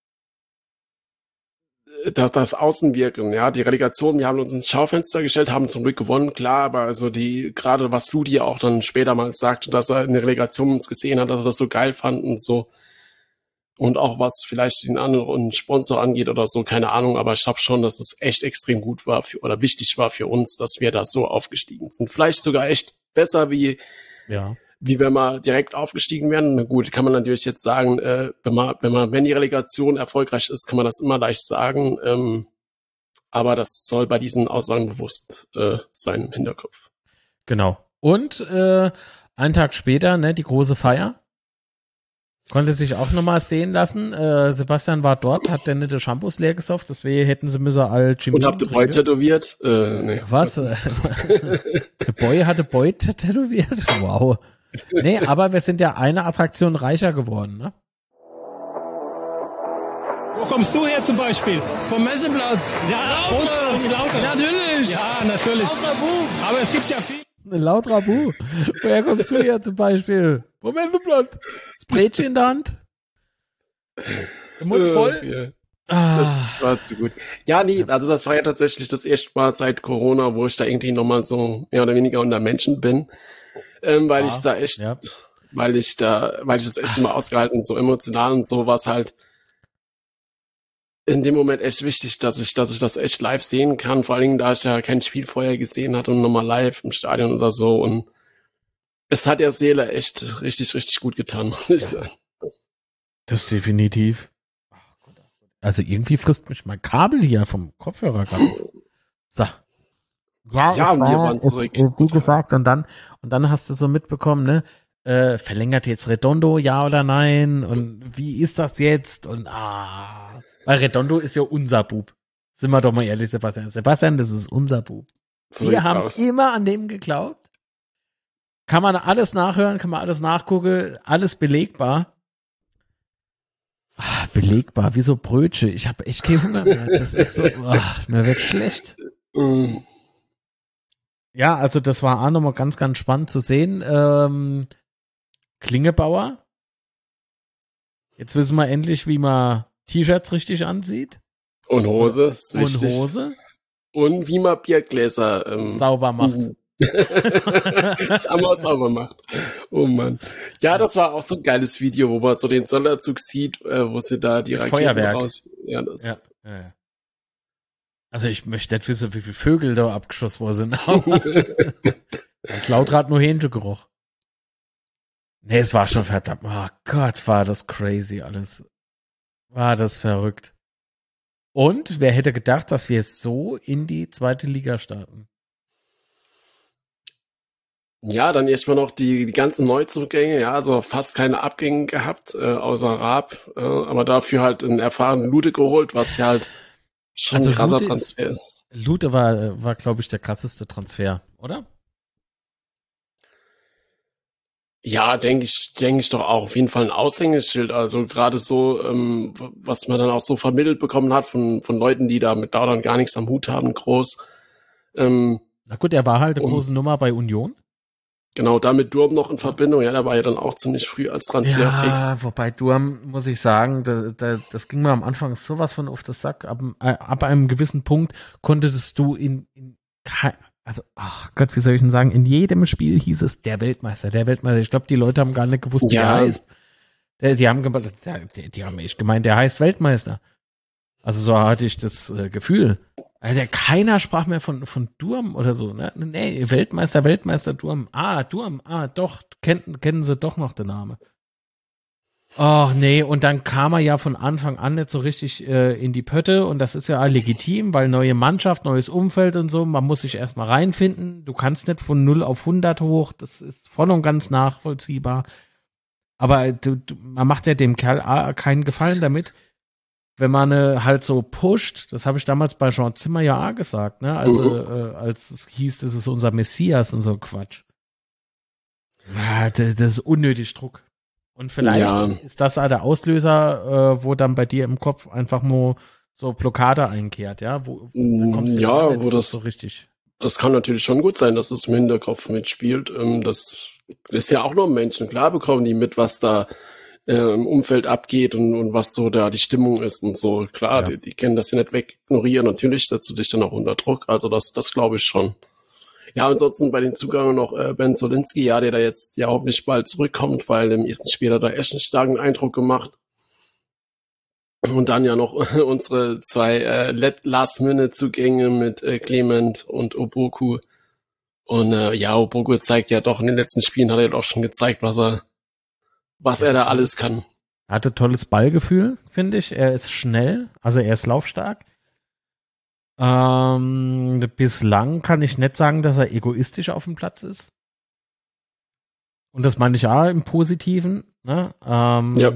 Das, das Außenwirken, ja, die Relegation, wir haben uns ins Schaufenster gestellt, haben zum Glück gewonnen, klar, aber also die, gerade was Ludi auch dann später mal sagte, dass er in der Relegation uns gesehen hat, dass er das so geil fand und so. Und auch was vielleicht den anderen Sponsor angeht oder so, keine Ahnung, aber ich glaube schon, dass es echt extrem gut war für, oder wichtig war für uns, dass wir da so aufgestiegen sind. Vielleicht sogar echt besser wie, ja. wie wenn wir direkt aufgestiegen wären. Na gut, kann man natürlich jetzt sagen, äh, wenn man, wenn man, wenn die Relegation erfolgreich ist, kann man das immer leicht sagen. Ähm, aber das soll bei diesen Aussagen bewusst äh, sein im Hinterkopf. Genau. Und äh, einen Tag später, ne, die große Feier. Konnte sich auch nochmal sehen lassen. Äh, Sebastian war dort, hat der nette Shampoos leer gesauft, deswegen hätten sie müssen all Jimmy. Und habt ihr Boy tätowiert? Äh, nee. Was? Der Boy hatte Boy tätowiert? Wow. Nee, aber wir sind ja eine Attraktion reicher geworden, ne? Wo kommst du her zum Beispiel? Vom Messeplatz. Ja, und Lauter. Natürlich. Ja, natürlich. Aber es gibt ja viel. Laut Rabu. Woher kommst du her zum Beispiel? Vom Messeplatz. Das Brötchen in der Hand. Der Mund voll. Ja. Das war zu gut. Ja, nee, also das war ja tatsächlich das erste Mal seit Corona, wo ich da irgendwie nochmal so mehr oder weniger unter Menschen bin. Ähm, weil ah, ich da echt, ja. weil ich da, weil ich das echt immer ausgehalten, so emotional und so was halt. in dem Moment echt wichtig, dass ich, dass ich das echt live sehen kann. Vor allen Dingen, da ich ja kein Spiel vorher gesehen hatte und nochmal live im Stadion oder so. Und es hat der Seele echt richtig, richtig gut getan, muss ich sagen. Das definitiv. Also irgendwie frisst mich mein Kabel hier vom Kopfhörer gerade. So. Ja, Ja, es wir war, waren es, zurück. äh, wie gesagt, und dann, und dann hast du so mitbekommen, ne, äh, verlängert jetzt Redondo, ja oder nein? Und wie ist das jetzt? Und ah, weil Redondo ist ja unser Bub. Sind wir doch mal ehrlich, Sebastian. Sebastian, das ist unser Bub. So Wir sieht's haben aus. immer an dem geglaubt. Kann man alles nachhören, kann man alles nachgucken, alles belegbar. Ah, belegbar, wie so Brötchen. Ich habe echt keinen Hunger mehr. Das ist so, ach, mir wird schlecht. Mm. Ja, also das war auch nochmal ganz, ganz spannend zu sehen. Ähm, Klingebauer. Jetzt wissen wir endlich, wie man T-Shirts richtig ansieht. Und Hose, ist Und wichtig. Hose Und wie man Biergläser ähm, sauber macht. das einmal sauber macht. Oh Mann. Ja, das war auch so ein geiles Video, wo man so den Sonderzug sieht, äh, wo sie da die Mit Raketen Feuerwerk. raus... Ja, das Ja, ja, ja. Also ich möchte nicht wissen, wie viele Vögel da abgeschossen worden sind. Aber das Lauter hat nur Hähnchengeruch. Nee, es war schon verdammt. Oh Gott, war das crazy alles. War das verrückt. Und wer hätte gedacht, dass wir so in die zweite Liga starten? Ja, dann erstmal noch die, die ganzen Neuzugänge, ja, also fast keine Abgänge gehabt, äh, außer Raab, äh, aber dafür halt einen erfahrenen Lute geholt, was ja halt schon Also ein krasser Lute Transfer ist. ist. Lute war, war glaube ich, der krasseste Transfer, oder? Ja, denke ich, denke ich doch auch. Auf jeden Fall ein Aushängeschild. Also gerade so, ähm, was man dann auch so vermittelt bekommen hat von, von Leuten, die da mit Daudern gar nichts am Hut haben, groß. Ähm, Na gut, er war halt eine Und- große Nummer bei Union. genau, damit Durm noch in Verbindung. Ja, der war ja dann auch ziemlich früh als Transfer fix. Ja, wobei Durm, muss ich sagen, da, da, das ging mir am Anfang sowas von auf das Sack. Ab, äh, ab einem gewissen Punkt konntest du in, in kei- also, ach Gott, wie soll ich denn sagen, in jedem Spiel hieß es der Weltmeister, der Weltmeister. Ich glaube, die Leute haben gar nicht gewusst, wie Ja. er heißt. Die, die, haben, gem- die, die haben echt gemeint, der heißt Weltmeister. Also so hatte ich das äh, Gefühl. Also keiner sprach mehr von, von Durm oder so, ne? Nee, Weltmeister, Weltmeister, Durm. Ah, Durm, ah, doch, kennen, kennen sie doch noch den Namen. Ach nee, und dann kam er ja von Anfang an nicht so richtig äh, in die Pötte und das ist ja legitim, weil neue Mannschaft, neues Umfeld und so, man muss sich erstmal reinfinden. Du kannst nicht von null auf hundert hoch, das ist voll und ganz nachvollziehbar. Aber du, du, man macht ja dem Kerl A, keinen Gefallen damit, wenn man äh, halt so pusht, das habe ich damals bei Jean Zimmer ja auch gesagt, ne? Also Mhm. äh, als es hieß, das ist unser Messias und so Quatsch. Ja, das, das ist unnötig Druck. Und vielleicht Ja. ist das auch der Auslöser, äh, wo dann bei dir im Kopf einfach nur so Blockade einkehrt, ja? Wo, dann kommst du Ja, gar nicht wo so, das- so richtig. Das kann natürlich schon gut sein, dass es im Hinterkopf mitspielt. Ähm, das ist ja auch nur Menschen. Klar bekommen die mit, was da äh, im Umfeld abgeht und, und was so da die Stimmung ist und so. Klar, Ja. die, die können das ja nicht wegignorieren. Natürlich setzt du dich dann auch unter Druck. Also das, das glaube ich schon. Ja, ansonsten bei den Zugängen noch äh, Ben Zolinski, ja, der da jetzt ja hoffentlich bald zurückkommt, weil im ersten Spiel hat er echt einen starken Eindruck gemacht. Und dann ja noch unsere zwei äh, Last-Minute-Zugänge mit äh, Clement und Oboku. Und äh, ja, Oboku zeigt ja doch, in den letzten Spielen hat er doch schon gezeigt, was er, was Ja, er da total. alles kann. Er hatte tolles Ballgefühl, finde ich. Er ist schnell, also er ist laufstark. Ähm, bislang kann ich nicht sagen, dass er egoistisch auf dem Platz ist. Und das meine ich auch im Positiven. Ne? Ähm, Ja.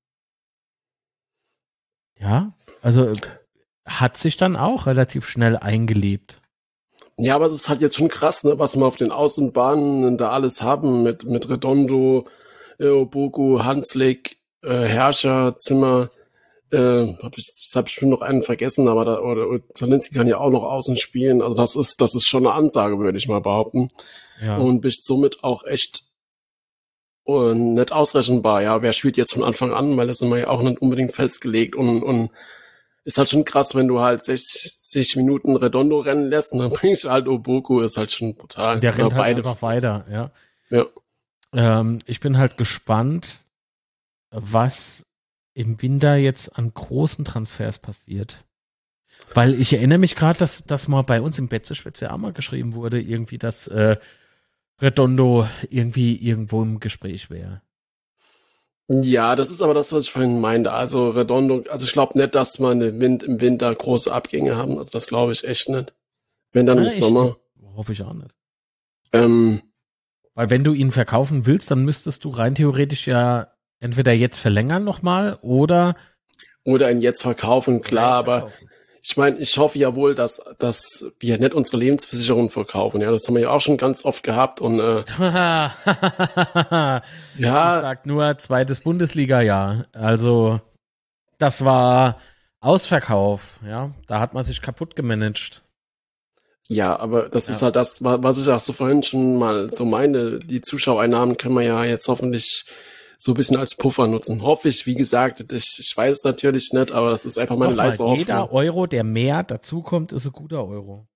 Ja, also hat sich dann auch relativ schnell eingelebt. Ja, aber es ist halt jetzt schon krass, ne, was wir auf den Außenbahnen da alles haben mit, mit Redondo, äh, Oboku, Hanslik, äh, Herrscher, Zimmer, äh, hab ich, ich hab schon noch einen vergessen, aber da, oder, oder Zolinski kann ja auch noch außen spielen. Also das ist, das ist schon eine Ansage, würde ich mal behaupten. Ja. Und bist somit auch echt und nicht ausrechenbar. Ja, wer spielt jetzt von Anfang an, weil das ist immer ja auch nicht unbedingt festgelegt und, und ist halt schon krass, wenn du halt sechzig Minuten Redondo rennen lässt und dann bringst du halt Oboku, ist halt schon brutal. Der rennt Oder halt einfach weiter, ja. Ja. Ähm, ich bin halt gespannt, was im Winter jetzt an großen Transfers passiert? Weil ich erinnere mich gerade, dass, dass mal bei uns im Betzeschwätze auch mal geschrieben wurde, irgendwie, dass äh, Redondo irgendwie irgendwo im Gespräch wäre. Ja, das ist aber das, was ich vorhin meinte. Also Redondo, also ich glaube nicht, dass wir im Winter große Abgänge haben. Also das glaube ich echt nicht. Wenn dann Ja, im ich- Sommer. Hoffe ich auch nicht. Ähm, Weil wenn du ihn verkaufen willst, dann müsstest du rein theoretisch ja entweder jetzt verlängern nochmal oder oder ihn jetzt verkaufen, klar, jetzt aber verkaufen. ich meine, ich hoffe ja wohl, dass, dass wir nicht unsere Lebensversicherung verkaufen. Ja, das haben wir ja auch schon ganz oft gehabt und äh, ja. Ich ja, sag nur zweites Bundesliga-Jahr. Also das war Ausverkauf, ja. Da hat man sich kaputt gemanagt. ja, aber das Ja. ist halt das, wa- was ich auch so vorhin schon mal so meine. Die Zuschauereinnahmen können wir ja jetzt hoffentlich so ein bisschen als Puffer nutzen. Hoffe ich, wie gesagt, ich, ich weiß es natürlich nicht, aber das ist einfach meine Nochmal, leise jeder Hoffnung. Euro, der mehr dazukommt, ist ein guter Euro.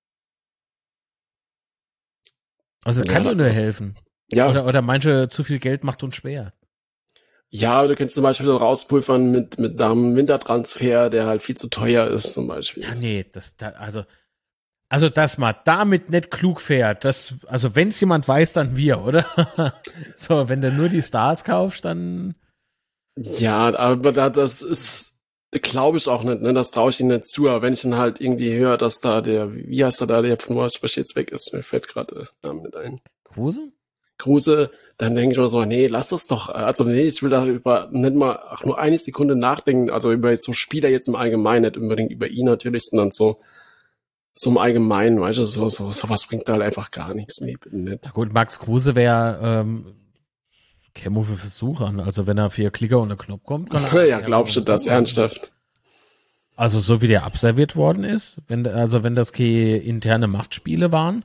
Also das kann Ja. dir nur helfen. Ja, Oder, oder manche zu viel Geld macht uns schwer. ja, du könntest zum Beispiel so rauspulvern mit, mit einem Wintertransfer, der halt viel zu teuer ist, zum Beispiel. Ja, nee, das, da, also, also, dass man damit nicht klug fährt, das, also, wenn es jemand weiß, dann wir, oder? So, wenn du nur die Stars kaufst, dann, Ja, aber da, das ist, glaube ich auch nicht, ne, das traue ich ihnen nicht zu, aber wenn ich dann halt irgendwie höre, dass da der, wie heißt der da, der von Wolfsburg jetzt weg ist, mir fällt gerade der Name nicht ein. Kruse? Kruse, dann denke ich mir so, nee, lass das doch, also nee, ich will da über nicht mal auch nur eine Sekunde nachdenken, also über so Spieler jetzt im Allgemeinen, nicht unbedingt über ihn natürlich, sondern so, so im Allgemeinen, weißt du, so, so, sowas bringt da halt einfach gar nichts, nee, bitte nicht. Na gut, Max Kruse wäre, ähm, Chemo für Versuch an. Also, wenn er für Klicker und einen Knopf kommt, kann er. Ja, glaubst du das ernsthaft? Also, so wie der abserviert worden ist, wenn, also, wenn das keine interne Machtspiele waren.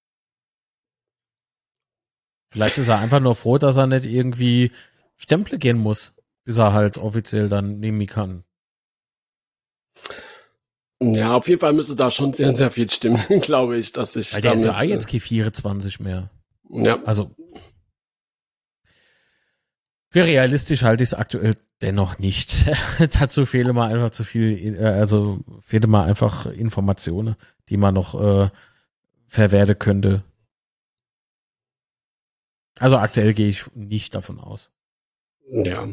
Vielleicht ist er einfach nur froh, dass er nicht irgendwie Stemple gehen muss, bis er halt offiziell dann nehmen kann. Ja, auf jeden Fall müsste da schon sehr, sehr viel stimmen, glaube ich, dass ich Weil der ist ja damit, auch jetzt keine vierundzwanzig mehr. äh, ja, Also, für realistisch halte ich es aktuell dennoch nicht. Dazu fehle mal einfach zu viel, äh, also fehle mal einfach Informationen, die man noch äh, verwerten könnte. Also aktuell gehe ich nicht davon aus. ja.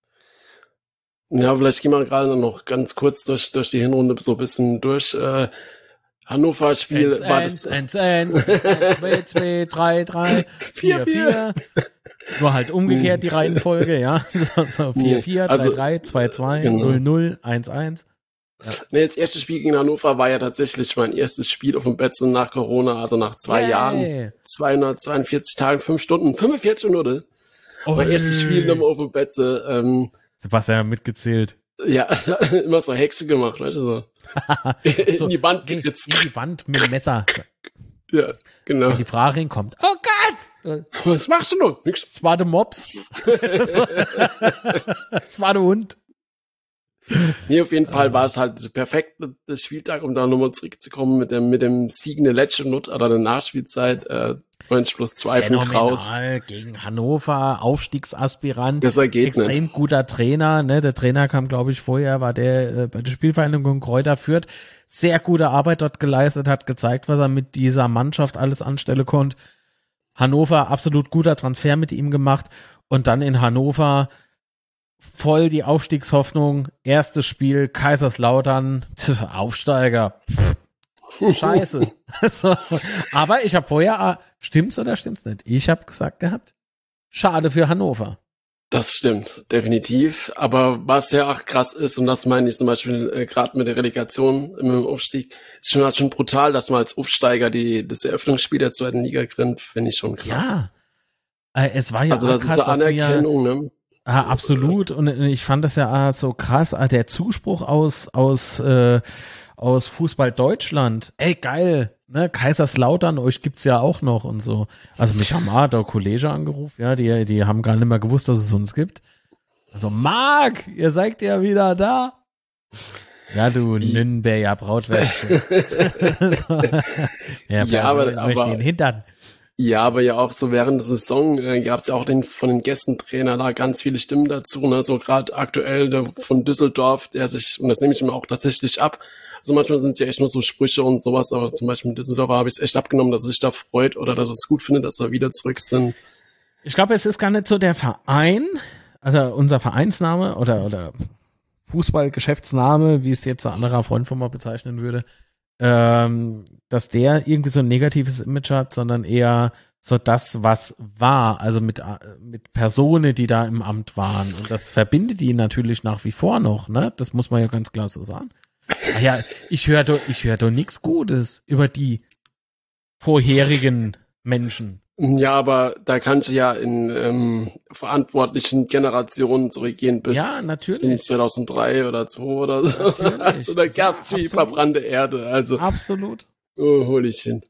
Ja, vielleicht gehen wir gerade noch ganz kurz durch, durch die Hinrunde so ein bisschen durch. Äh, Hannover-Spiel war das. eins, eins, zwei, zwei, drei, drei, vier, vier. Nur halt umgekehrt die Reihenfolge, ja. So, so vier, vier, drei, Also, drei, zwei, zwei, genau. null, null, eins, eins. Nee, das erste Spiel gegen Hannover war ja tatsächlich mein erstes Spiel auf dem Betze nach Corona, also nach zwei Yay. Jahren, zweihundertzweiundvierzig Tagen, fünf Stunden, fünfundvierzig Minuten. Mein erstes Spiel nochmal auf dem Betze. Ähm, Sebastian hat mitgezählt. ja, immer so Hexe gemacht, weißt du, so. So, In die Wand in, geritzt. in die Wand mit dem Messer. Ja, genau. Wenn die Frage hinkommt, oh Gott! Was machst du noch? Nix. Das war der Mops. Das war der Hund. Nee, auf jeden Fall war es halt perfekt, der Spieltag, um da nochmal zurückzukommen mit dem, mit dem Sieg in der letzten Minute oder der Nachspielzeit, äh, neunzig plus zwei für Kraus. Phänomenal gegen Hannover, Aufstiegsaspirant. Besser geht Extrem nicht. guter Trainer, ne? Der Trainer kam, glaube ich, vorher, war der äh, bei der Spielvereinigung Kräuter Fürth. Sehr gute Arbeit dort geleistet, hat gezeigt, was er mit dieser Mannschaft alles anstellen konnte. Hannover, absolut guter Transfer mit ihm gemacht. Und dann in Hannover voll die Aufstiegshoffnung. Erstes Spiel, Kaiserslautern, tch, Aufsteiger. Pff, Scheiße. So. Aber ich habe vorher, ah, stimmt's oder stimmt's nicht? Ich habe gesagt gehabt, schade für Hannover. Das stimmt, definitiv. Aber was ja auch krass ist, und das meine ich zum Beispiel äh, gerade mit der Relegation im Aufstieg, ist schon halt schon brutal, dass man als Aufsteiger die das Eröffnungsspiel der zweiten Liga kriegt, finde ich schon krass. Ja. Äh, es war ja also auch das krass, ist eine dass wir- Anerkennung, ne? Ah, absolut. Und ich fand das ja ah, so krass, ah, der Zuspruch aus aus äh, aus Fußball Deutschland. Ey, geil, ne? Kaiserslautern, euch gibt's ja auch noch und so. Also mich haben ah, der Kollege angerufen, ja, die die haben gar nicht mehr gewusst, dass es uns gibt. Also Marc, ihr seid ja wieder da. Ja, du Nürnberger Brautwärtchen. So. Ja, Ja, aber- euch aber- den Hintern. Ja, aber ja auch so während der Saison äh, gab es ja auch den von den Gästentrainer da ganz viele Stimmen dazu, ne? So gerade aktuell der von Düsseldorf, der sich, und das nehme ich ihm auch tatsächlich ab, also manchmal sind es ja echt nur so Sprüche und sowas, aber zum Beispiel mit Düsseldorfer habe ich es echt abgenommen, dass er sich da freut oder dass er es gut findet, dass wir wieder zurück sind. Ich glaube, es ist gar nicht so der Verein, also unser Vereinsname oder oder Fußballgeschäftsname, wie es jetzt ein anderer Freund von mir bezeichnen würde, ähm, dass der irgendwie so ein negatives Image hat, sondern eher so das, was war, also mit mit Personen, die da im Amt waren. Und das verbindet ihn natürlich nach wie vor noch, ne? Das muss man ja ganz klar so sagen. Ach ja, ich höre doch, ich höre doch nichts Gutes über die vorherigen Menschen. Ja, aber da kannst du ja in ähm, verantwortlichen Generationen zurückgehen bis ja, natürlich. zweitausenddrei oder zweitausendzwei oder so. Natürlich. Also da gab's wie verbrannte Erde. Also absolut. Oh, hol ich hin.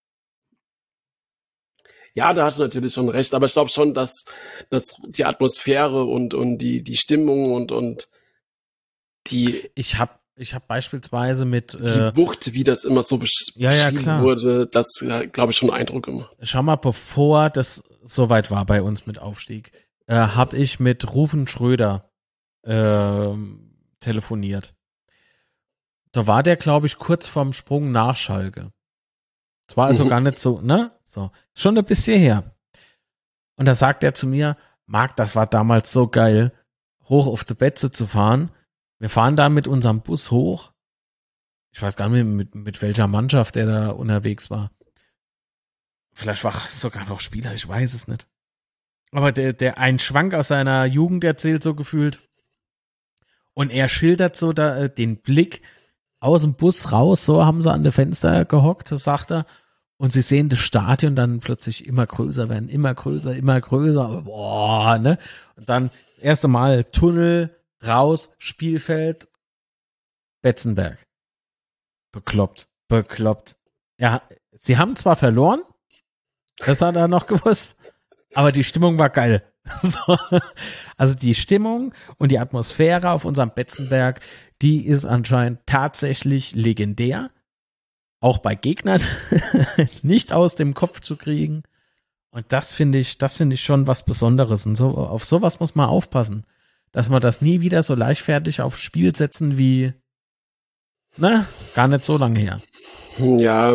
Ja, da hast du natürlich schon recht, aber ich glaube schon, dass, dass die Atmosphäre und, und die, die Stimmung und, und die... Ich habe ich hab beispielsweise mit... Die äh, Wucht, wie das immer so besch- ja, ja, beschrieben klar. wurde, das, ja, glaube ich, schon Eindruck gemacht. Schau mal, bevor das soweit war bei uns mit Aufstieg, äh, habe ich mit Rufen Schröder äh, telefoniert. Da war der, glaube ich, kurz vorm Sprung nach Schalke. Es war also mhm. gar nicht so, ne? So, schon ein bisschen her. Und da sagt er zu mir, Marc, das war damals so geil, hoch auf die Betze zu fahren. Wir fahren da mit unserem Bus hoch. Ich weiß gar nicht, mit, mit welcher Mannschaft der da unterwegs war. Vielleicht war es sogar noch Spieler, ich weiß es nicht. Aber der, der ein Schwank aus seiner Jugend erzählt so gefühlt. Und er schildert so da äh, den Blick aus dem Bus raus, so haben sie an der Fenster gehockt, das sagt er. Und sie sehen das Stadion dann plötzlich immer größer werden, immer größer, immer größer. Boah, ne? Und dann das erste Mal Tunnel, raus, Spielfeld, Betzenberg. Bekloppt, bekloppt. Ja, sie haben zwar verloren, das hat er noch gewusst, aber die Stimmung war geil. So. Also die Stimmung und die Atmosphäre auf unserem Betzenberg, die ist anscheinend tatsächlich legendär. Auch bei Gegnern nicht aus dem Kopf zu kriegen. Und das finde ich, das finde ich schon was Besonderes. Und so, auf sowas muss man aufpassen. Dass man das nie wieder so leichtfertig aufs Spiel setzen wie, ne, gar nicht so lange her. Ja.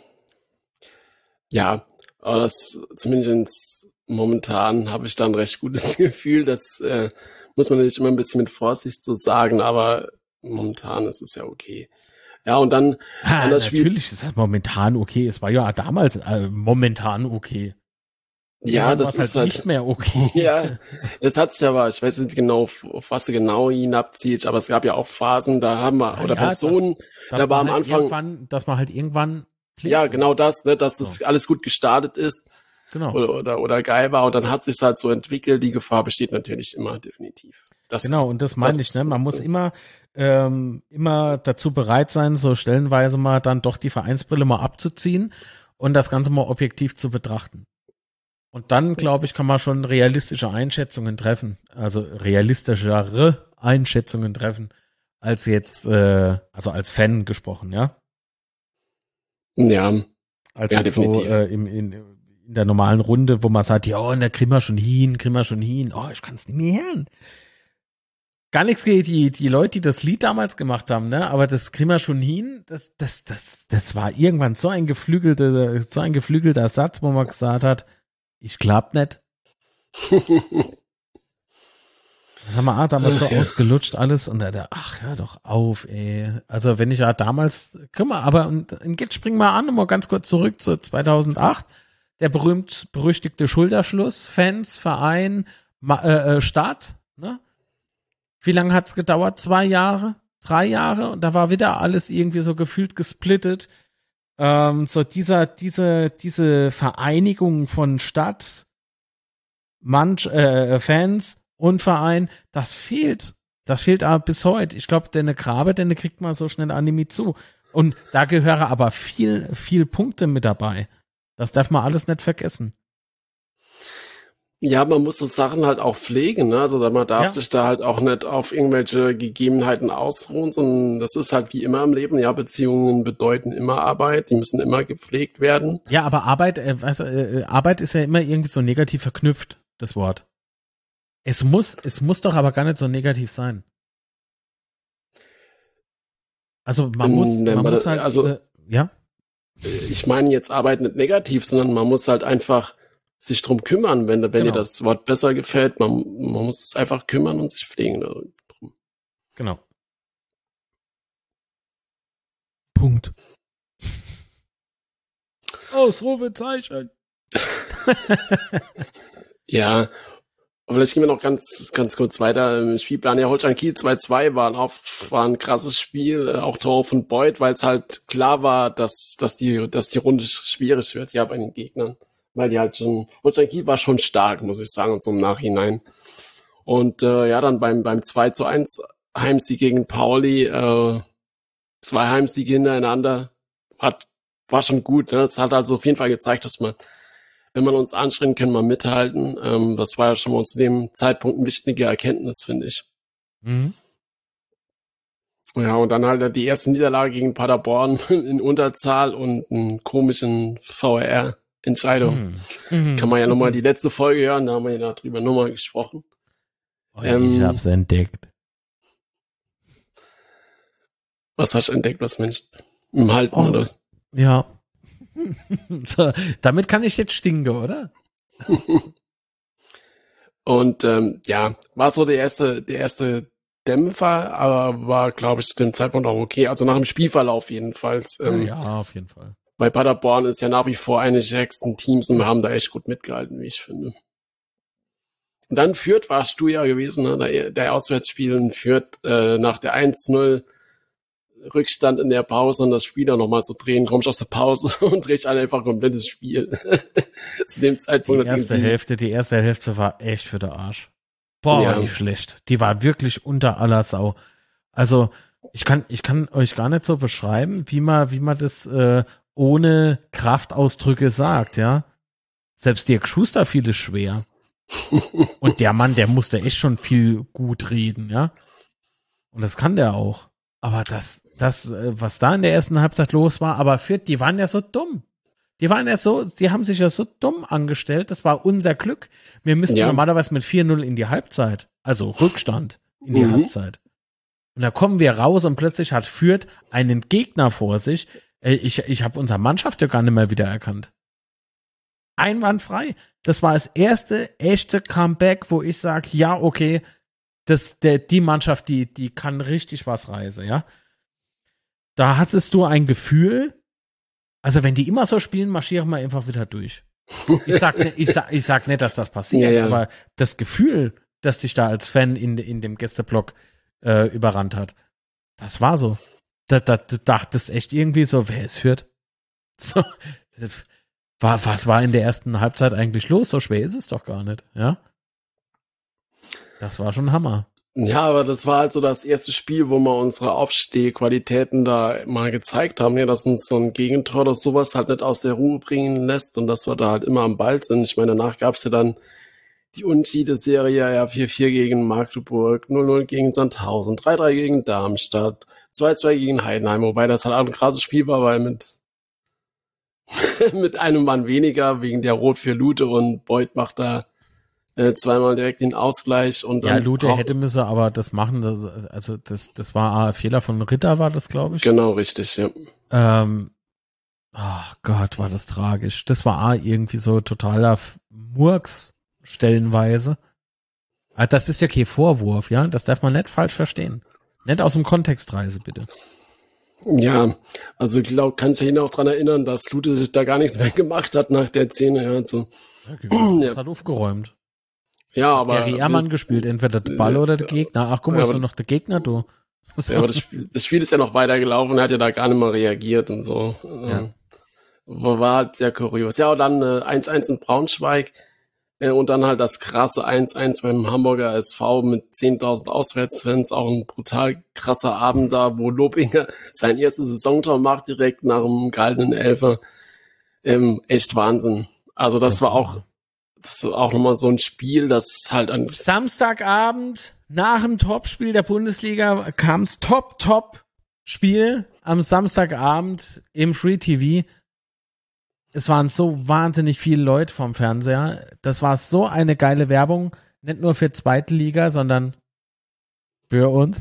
Ja, aber das zumindest momentan habe ich da ein recht gutes Gefühl. Das äh, muss man natürlich immer ein bisschen mit Vorsicht so sagen, aber momentan ist es ja okay. Ja, und dann... Ah, das natürlich Spiel, ist das momentan okay. Es war ja damals äh, momentan okay. Ja, das ist halt, halt nicht mehr okay. Ja, es hat sich aber, ich weiß nicht genau, auf, auf was sie genau hinabzieht, aber es gab ja auch Phasen, da haben wir, ja, oder ja, Personen, das, da war am halt Anfang... Dass man halt irgendwann... Ja, genau das, ne, dass das so. alles gut gestartet ist. Genau. Oder, oder, oder geil war und dann hat sich halt so entwickelt. Die Gefahr besteht natürlich immer, definitiv. Das, genau, und das meine ich, ne? Man muss immer, ähm, immer dazu bereit sein, so stellenweise mal dann doch die Vereinsbrille mal abzuziehen und das Ganze mal objektiv zu betrachten. Und dann, glaube ich, kann man schon realistische Einschätzungen treffen. Also realistischere Einschätzungen treffen, als jetzt, äh, also als Fan gesprochen, ja? Ja. Als ja, jetzt so äh, im, in, in der normalen Runde, wo man sagt, ja, und da kriegen wir schon hin, kriegen wir schon hin. Oh, ich kann es nicht mehr hören. Gar nichts gegen die, die Leute, die das Lied damals gemacht haben, ne? Aber das kriegen wir schon hin, das, das, das, das war irgendwann so ein geflügelter, so ein geflügelter Satz, wo man gesagt hat, ich glaub nicht. Das haben wir auch damals so ach, ja. ausgelutscht alles und da, ach, hör doch auf, ey. Also wenn ich ja damals, guck mal, aber und, und jetzt springen wir an, mal ganz kurz zurück zu zweitausendacht. Der berühmt berüchtigte Schulterschluss, Fans, Verein, Ma- äh, Staat, ne? Wie lange hat's gedauert? Zwei Jahre? Drei Jahre? Und da war wieder alles irgendwie so gefühlt gesplittet. Ähm, so dieser, diese, diese Vereinigung von Stadt, Manch, äh, Fans und Verein, das fehlt. Das fehlt aber bis heute. Ich glaube, deine Grabe, deine kriegt man so schnell Anime zu. Und da gehören aber viel, viel Punkte mit dabei. Das darf man alles nicht vergessen. Ja, man muss so Sachen halt auch pflegen, ne? Also man darf ja. sich da halt auch nicht auf irgendwelche Gegebenheiten ausruhen, sondern das ist halt wie immer im Leben, ja, Beziehungen bedeuten immer Arbeit, die müssen immer gepflegt werden. Ja, aber Arbeit, äh, weißt, äh, Arbeit ist ja immer irgendwie so negativ verknüpft, das Wort. Es muss, es muss doch aber gar nicht so negativ sein. Also man muss, ähm, man man muss halt, also, äh, ja? Ich meine jetzt Arbeit nicht negativ, sondern man muss halt einfach sich drum kümmern, wenn, wenn genau. dir das Wort besser gefällt. Man, man muss es einfach kümmern und sich pflegen darum. Genau. Punkt. Ausrufezeichen. Ja, aber vielleicht gehen wir noch ganz, ganz kurz weiter im Spielplan. Ja, Holstein Kiel zwei zwei war, auch, war ein krasses Spiel, auch Tor von Beuth, weil es halt klar war, dass, dass die, dass die Runde schwierig wird, ja, bei den Gegnern. Weil die halt schon, Holstein Kiel war schon stark, muss ich sagen, so im Nachhinein. Und äh, ja, dann beim beim zwei zu eins Heimsieg gegen Pauli, äh, zwei Heimsiege hintereinander, hat war schon gut. Ne? Das hat also auf jeden Fall gezeigt, dass man, wenn man uns anstrengt, können wir mithalten. Ähm, das war ja schon mal zu dem Zeitpunkt eine wichtige Erkenntnis, finde ich. Mhm. Ja, und dann halt die erste Niederlage gegen Paderborn in Unterzahl und einen komischen V R R. Entscheidung. Mhm. Kann man ja nochmal die letzte Folge hören, da haben wir ja darüber nochmal gesprochen. Oh, ähm, ich hab's entdeckt. Was hast du entdeckt, was Mensch? Im Halten, oh, oder? Ja. So, damit kann ich jetzt stinken, oder? Und ähm, ja, war so der erste, der erste Dämpfer, aber war, glaube ich, zu dem Zeitpunkt auch okay. Also nach dem Spielverlauf jedenfalls. Ähm, ja, auf jeden Fall. Bei Paderborn ist ja nach wie vor eine der stärksten Teams und wir haben da echt gut mitgehalten, wie ich finde. Und dann Fürth warst du ja gewesen, ne? der, der Auswärtsspiel in Fürth äh, nach der eins null Rückstand in der Pause und das Spiel dann nochmal zu drehen, kommst aus der Pause und drehst einfach ein komplettes Spiel. Zu dem Zeitpunkt. Die erste Hälfte, die erste Hälfte war echt für den Arsch. Boah, ja. War die schlecht. Die war wirklich unter aller Sau. Also, ich kann, ich kann euch gar nicht so beschreiben, wie man, wie man das, äh, ohne Kraftausdrücke sagt, ja. Selbst Dirk Schuster fiel es schwer. Und der Mann, der musste echt schon viel gut reden, ja. Und das kann der auch. Aber das, das, was da in der ersten Halbzeit los war, aber Fürth, die waren ja so dumm. Die waren ja so, die haben sich ja so dumm angestellt, das war unser Glück. Wir müssten ja. normalerweise mit vier null in die Halbzeit, also Rückstand in die mhm. Halbzeit. Und da kommen wir raus und plötzlich hat Fürth einen Gegner vor sich. Ich, ich habe unsere Mannschaft ja gar nicht mehr wiedererkannt. Einwandfrei. Das war das erste echte Comeback, wo ich sage, ja, okay, das, der, die Mannschaft, die, die kann richtig was reißen, ja. Da hattest du ein Gefühl, also wenn die immer so spielen, marschieren wir einfach wieder durch. Ich sag, ne, ich sag, ich sag nicht, dass das passiert, ja, ja. aber das Gefühl, das dich da als Fan in, in dem Gästeblock äh, überrannt hat, das war so. Da, da, da dachtest echt irgendwie so, wer es führt. So, war, was war in der ersten Halbzeit eigentlich los? So schwer ist es doch gar nicht, ja. Das war schon Hammer. Ja, aber das war halt so das erste Spiel, wo wir unsere Aufstehqualitäten da mal gezeigt haben, ja, dass uns so ein Gegentor oder sowas halt nicht aus der Ruhe bringen lässt und dass wir da halt immer am Ball sind. Ich meine, danach gab's ja dann die Unentschieden-Serie, ja, vier vier gegen Magdeburg, null null gegen Sandhausen, drei drei gegen Darmstadt, zwei zwei gegen Heidenheim, wobei das halt auch ein krasses Spiel war, weil mit mit einem Mann weniger, wegen der Rot für Lute und Beuth macht da äh, zweimal direkt den Ausgleich. Und ja, Lute hätte müsse aber das machen, das, also das das war ein Fehler von Ritter, war das, glaube ich. Genau, richtig, ja. Ähm, oh Gott, war das tragisch. Das war irgendwie so totaler Murks stellenweise. Also das ist ja kein Vorwurf, ja, das darf man nicht falsch verstehen. Nicht aus dem Kontext reißen, bitte. Ja, also ich glaube, kannst du dich auch dran erinnern, dass Lute sich da gar nichts mehr gemacht hat nach der Szene. Ja, also. Ja, das ja. hat aufgeräumt. Ja, aber. Gary Ehrmann gespielt, entweder der Ball oder der Gegner. Ach, guck mal, ja, ist doch noch der Gegner, du. So. Ja, aber das Spiel, das Spiel ist ja noch weitergelaufen, er hat ja da gar nicht mehr reagiert und so. Ja. War halt sehr kurios. Ja, und dann äh, eins eins in Braunschweig. Und dann halt das krasse eins eins beim Hamburger S V mit zehntausend Auswärtsfans, auch ein brutal krasser Abend da, wo Lobinger sein erstes Saisontor macht, direkt nach dem gehaltenen Elfer. Ähm, echt Wahnsinn. Also das war auch das ist auch nochmal so ein Spiel, das halt an Samstagabend nach dem Topspiel der Bundesliga kam's Top, Top Spiel am Samstagabend im Free T V. Es waren so wahnsinnig viele Leute vom Fernseher. Das war so eine geile Werbung. Nicht nur für zweite Liga, sondern für uns.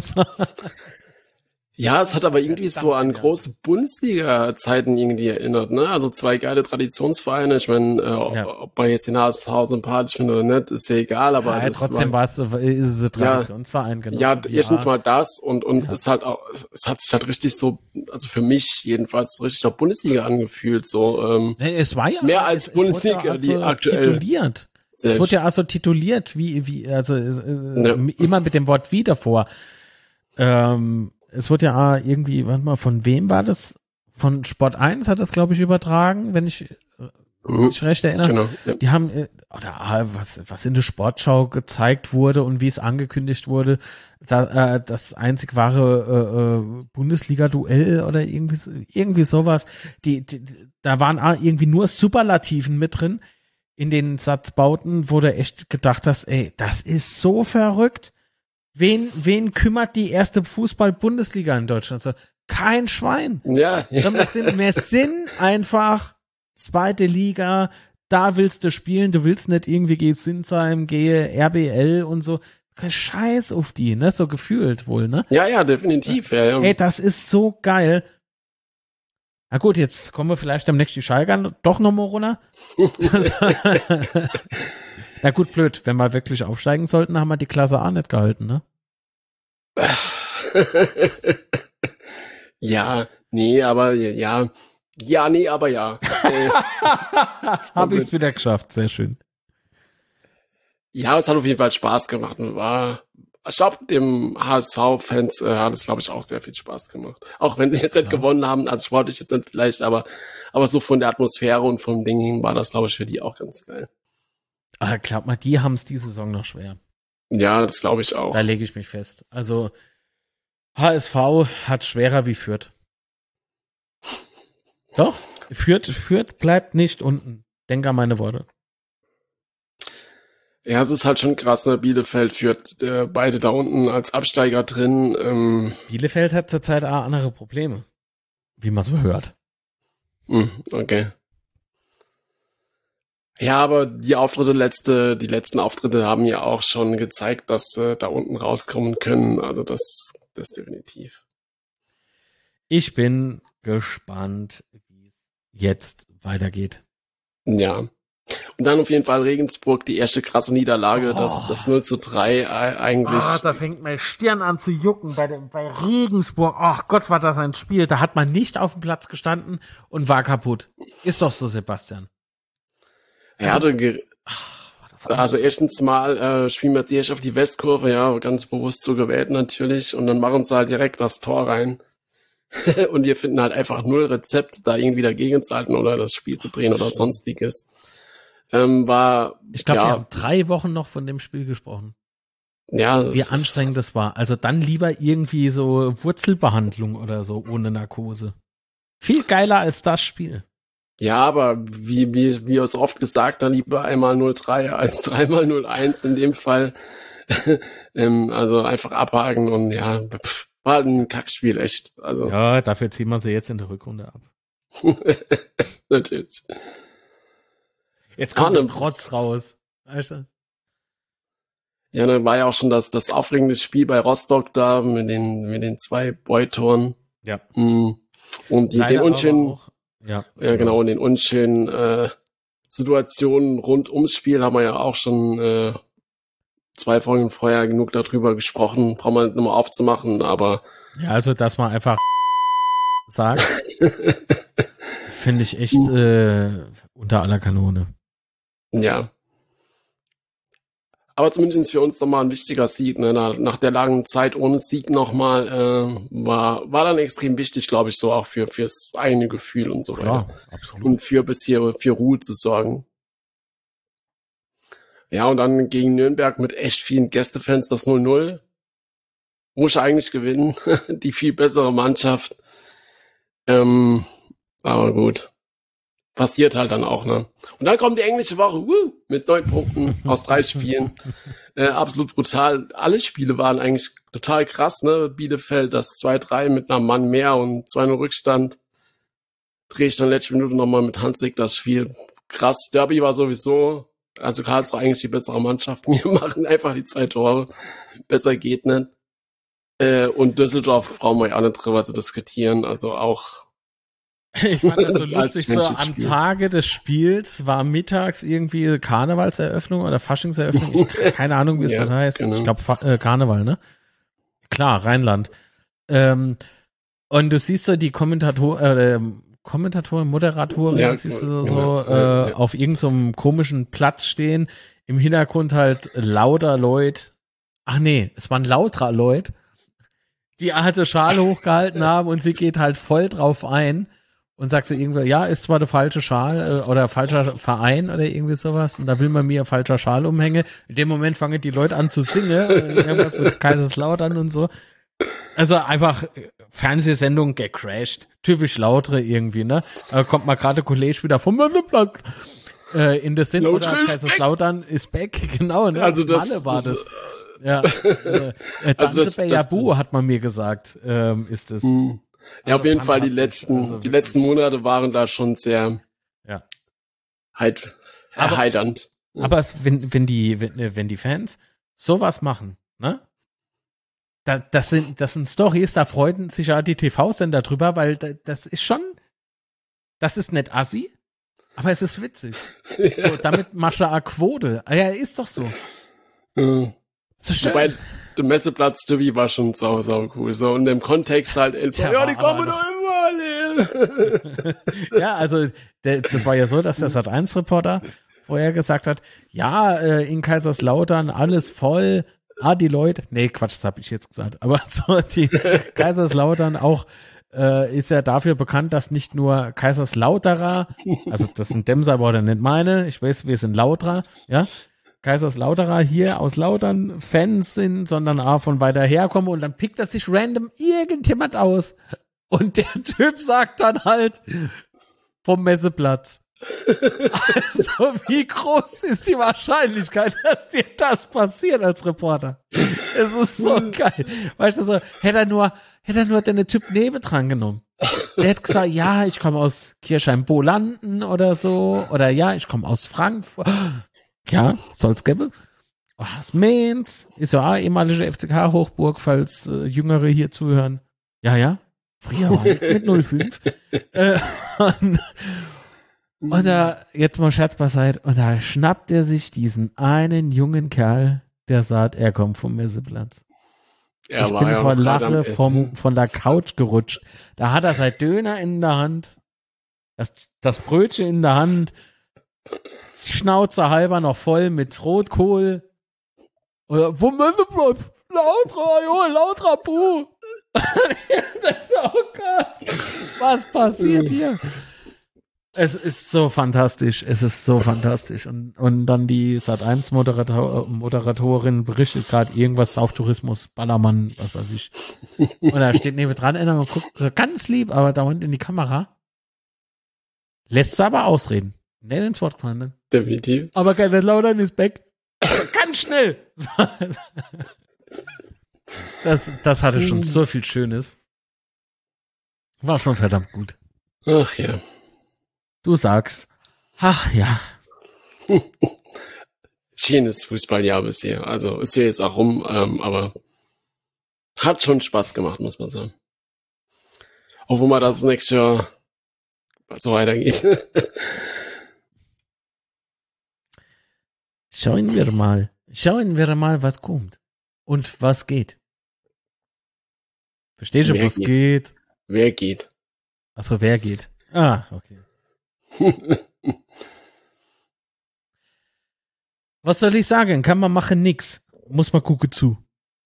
Ja, es hat aber irgendwie so an große Bundesliga-Zeiten irgendwie erinnert, ne? Also zwei geile Traditionsvereine. Ich meine, äh, ja. ob man jetzt den H S V sympathisch findet oder nicht, ist ja egal, aber ja, trotzdem war es, ist es ein Traditionsverein, genau. Ja, erstens mal das und und ja. es hat auch, es hat sich halt richtig so, also für mich jedenfalls richtig nach Bundesliga angefühlt, so ähm, nee, es war ja mehr als es, Bundesliga, es die also aktuell tituliert. Es wurde ja also tituliert, wie wie also äh, ja. immer mit dem Wort wie davor. Ähm, Es wurde ja irgendwie, warte mal, von wem war das? Von Sport eins hat das, glaube ich, übertragen, wenn ich mhm. mich recht erinnere. Genau, ja. Die haben, oder was, was in der Sportschau gezeigt wurde und wie es angekündigt wurde, da, äh, das einzig wahre äh, Bundesliga-Duell oder irgendwie, irgendwie sowas. Die, die, da waren irgendwie nur Superlativen mit drin. In den Satzbauten wurde echt gedacht, dass, ey, das ist so verrückt. Wen, wen kümmert die erste Fußball-Bundesliga in Deutschland? So, kein Schwein. Ja. ja. Wir sind, wir sind einfach zweite Liga, da willst du spielen, du willst nicht irgendwie geh Sinsheim, gehe R B L und so. Kein Scheiß auf die, ne? So gefühlt wohl, ne? Ja, ja, definitiv. Ja, ja. Ey, das ist so geil. Na gut, jetzt kommen wir vielleicht demnächst die Schalker doch nochmal runter. Na gut, blöd. Wenn wir wirklich aufsteigen sollten, haben wir die Klasse A nicht gehalten, ne? Ja, nee, aber ja. Ja, nee, aber ja. Habe ich es wieder geschafft. Sehr schön. Ja, es hat auf jeden Fall Spaß gemacht und war, ich glaube, dem H S V-Fans äh, hat es, glaube ich, auch sehr viel Spaß gemacht. Auch wenn sie jetzt nicht ja. gewonnen haben, also sportlich jetzt nicht vielleicht, aber, aber so von der Atmosphäre und vom Ding hin war das, glaube ich, für die auch ganz geil. Ah, glaub mal, die haben es diese Saison noch schwer. Ja, das glaube ich auch. Da lege ich mich fest. Also H S V hat schwerer wie Fürth. Doch, Fürth, Fürth bleibt nicht unten. Denk an meine Worte. Ja, es ist halt schon krass, ne? Bielefeld führt äh, beide da unten als Absteiger drin. Ähm. Bielefeld hat zurzeit auch andere Probleme, wie man so hört. Hm, okay. Ja, aber die Auftritte letzte, die letzten Auftritte haben ja auch schon gezeigt, dass äh, da unten rauskommen können. Also das, das definitiv. Ich bin gespannt, wie es jetzt weitergeht. Ja. Und dann auf jeden Fall Regensburg, die erste krasse Niederlage, oh. das, das null zu drei eigentlich. Ah, da fängt meine Stirn an zu jucken bei, dem, bei Regensburg. Ach Gott, war das ein Spiel. Da hat man nicht auf dem Platz gestanden und war kaputt. Ist doch so, Sebastian. Ja, also, ge- ach, also erstens mal äh, spielen wir jetzt erst auf die Westkurve, ja, ganz bewusst so gewählt natürlich. Und dann machen sie halt direkt das Tor rein. Und wir finden halt einfach null Rezept, da irgendwie dagegen zu halten oder das Spiel zu drehen oder sonstiges. Ähm, war, ich glaube, ja, wir haben drei Wochen noch von dem Spiel gesprochen. Ja, wie anstrengend das war. Also dann lieber irgendwie so Wurzelbehandlung oder so ohne Narkose. Viel geiler als das Spiel. Ja, aber wie, wie, wie es oft gesagt, dann lieber einmal null drei als dreimal null eins in dem Fall. ähm, also einfach abhaken und ja, pff, war halt ein Kackspiel, echt. Also. Ja, dafür ziehen wir sie jetzt in der Rückrunde ab. Natürlich. Jetzt kommt der Trotz raus. Weißt du? Ja, dann war ja auch schon das, das aufregende Spiel bei Rostock da mit den, mit den zwei Boy-Toren. Ja. Und die, den unschönen, ja, ja, genau, und den unschönen äh, Situationen rund ums Spiel haben wir ja auch schon äh, zwei Folgen vorher genug darüber gesprochen. Brauchen wir nicht nochmal aufzumachen, aber. Ja, also, dass man einfach sagt, finde ich echt äh, unter aller Kanone. Ja. Aber zumindest für uns nochmal ein wichtiger Sieg, ne? Nach, nach der langen Zeit ohne Sieg nochmal, äh, war, war dann extrem wichtig, glaube ich, so auch für, fürs eigene Gefühl und so weiter. Ja, absolut. Und für bisher, für Ruhe zu sorgen. Ja, und dann gegen Nürnberg mit echt vielen Gästefans das null null. Muss eigentlich gewinnen. Die viel bessere Mannschaft. Ähm, aber gut. passiert halt dann auch, ne? Und dann kommt die englische Woche, woo, mit neun Punkten aus drei Spielen. Äh, absolut brutal. Alle Spiele waren eigentlich total krass, ne? Bielefeld, das zwei drei mit einem Mann mehr und zwei null Rückstand. Drehe ich dann letzte Minute nochmal mit Hanslik das Spiel. Krass. Derby war sowieso, also Karlsruhe eigentlich die bessere Mannschaft. Wir machen einfach die zwei Tore. Besser geht nicht. Äh, und Düsseldorf brauchen wir ja auch nicht drüber zu diskutieren. Also auch. Ich fand das so lustig, so am Tage des Spiels war mittags irgendwie Karnevalseröffnung oder Faschingseröffnung. Ich, keine Ahnung, wie es ja, das heißt. Genau. Ich glaube äh, Karneval, ne? Klar, Rheinland. Ähm, und du siehst so die Kommentator, äh, Kommentatoren, Moderatoren, ja, siehst du so ja, äh, ja. auf irgendeinem so komischen Platz stehen. Im Hintergrund halt lauter Leute. Ach nee, es waren lauter Leute, die alte Schale hochgehalten haben und sie geht halt voll drauf ein. Und sagt so irgendwie, ja, ist zwar der falsche Schal äh, oder falscher Verein oder irgendwie sowas und da will man mir falscher Schal umhängen. In dem Moment fangen die Leute an zu singen, äh, irgendwas mit Kaiserslautern und so. Also einfach Fernsehsendung gecrashed. Typisch Lautre irgendwie, ne? Da kommt mal gerade Kollege wieder vom Messeplatz äh, in das Sinn oder Kaiserslautern ist back, genau, ne? Also das, Malle war das. das. Ja, äh, äh, also das, Bayabu das, hat man mir gesagt, ähm, ist es. Mh. Ja, also auf jeden Fall die letzten, also die letzten Monate waren da schon sehr, ja, halt, erheiternd. Aber, aber es, wenn, wenn die, wenn, wenn die Fans sowas machen, ne? Da, das sind, das sind Storys, da freuen sich ja die T V-Sender drüber, weil da, das ist schon, das ist nicht assi, aber es ist witzig. Ja. So, damit machst du eine Quote. Ja, ist doch so. Mhm. So schön. Wobei, der Messeplatz Derby war schon sau, sau cool. So, und im Kontext halt, Tja, ja, die kommen doch immer, ja, also, der, das war ja so, dass der Sat eins Reporter vorher gesagt hat, ja, äh, in Kaiserslautern alles voll, ah, die Leute, nee, Quatsch, das habe ich jetzt gesagt, aber so, die Kaiserslautern auch, äh, ist ja dafür bekannt, dass nicht nur Kaiserslauterer, also das sind Demser-Worte, nicht meine, ich weiß, wir sind Lauterer, ja, Kaiserslauterer hier aus Lautern Fans sind, sondern auch von weiter herkommen und dann pickt er sich random irgendjemand aus und der Typ sagt dann halt vom Messeplatz. Also wie groß ist die Wahrscheinlichkeit, dass dir das passiert als Reporter? Es ist so geil. Weißt du so, hätte er nur, hätte er nur den Typ nebendran genommen. Der hätte gesagt, ja, ich komme aus Kirchheim-Bolanden oder so, oder ja, ich komme aus Frankfurt. Ja, soll's gäbe. Oh, das Mainz ist ja auch ehemalige F C K-Hochburg, falls äh, Jüngere hier zuhören. Ja, ja. Früher war ich mit null fünf. äh, und, und da, jetzt mal Scherz beiseite, und da schnappt er sich diesen einen jungen Kerl, der sagt, er kommt vom Messeplatz. Er ich war bin ja vor Lache vom, von der Couch gerutscht. Da hat er sein Döner in der Hand, das, das Brötchen in der Hand, Schnauze halber noch voll mit Rotkohl. Oder vom Messeplatz. Lauter, Junge, lauter Buh. Oh Gott. Was passiert hier? Es ist so fantastisch. Es ist so fantastisch. Und, und dann die Sat eins Moderator, Moderatorin berichtet gerade irgendwas auf Tourismus, Ballermann, was weiß ich. Und da steht neben dran einer und guckt so ganz lieb, aber dauernd in die Kamera. Lässt sie aber ausreden. Nicht ins Wort gefallen, ne? Definitiv. Aber Kaiserslautern ist back. Ganz schnell. Das, das hatte schon so viel Schönes. War schon verdammt gut. Ach ja. Du sagst, ach ja. Schönes Fußballjahr bisher. Also ist ja jetzt auch rum, ähm, aber hat schon Spaß gemacht, muss man sagen. Obwohl mal das nächste Jahr so weitergeht. Schauen wir mal. Schauen wir mal, was kommt. Und was geht. Verstehst du, was geht? geht? Wer geht? Achso, wer geht? Ah, okay. Was soll ich sagen? Kann man machen nix. Muss man gucken zu.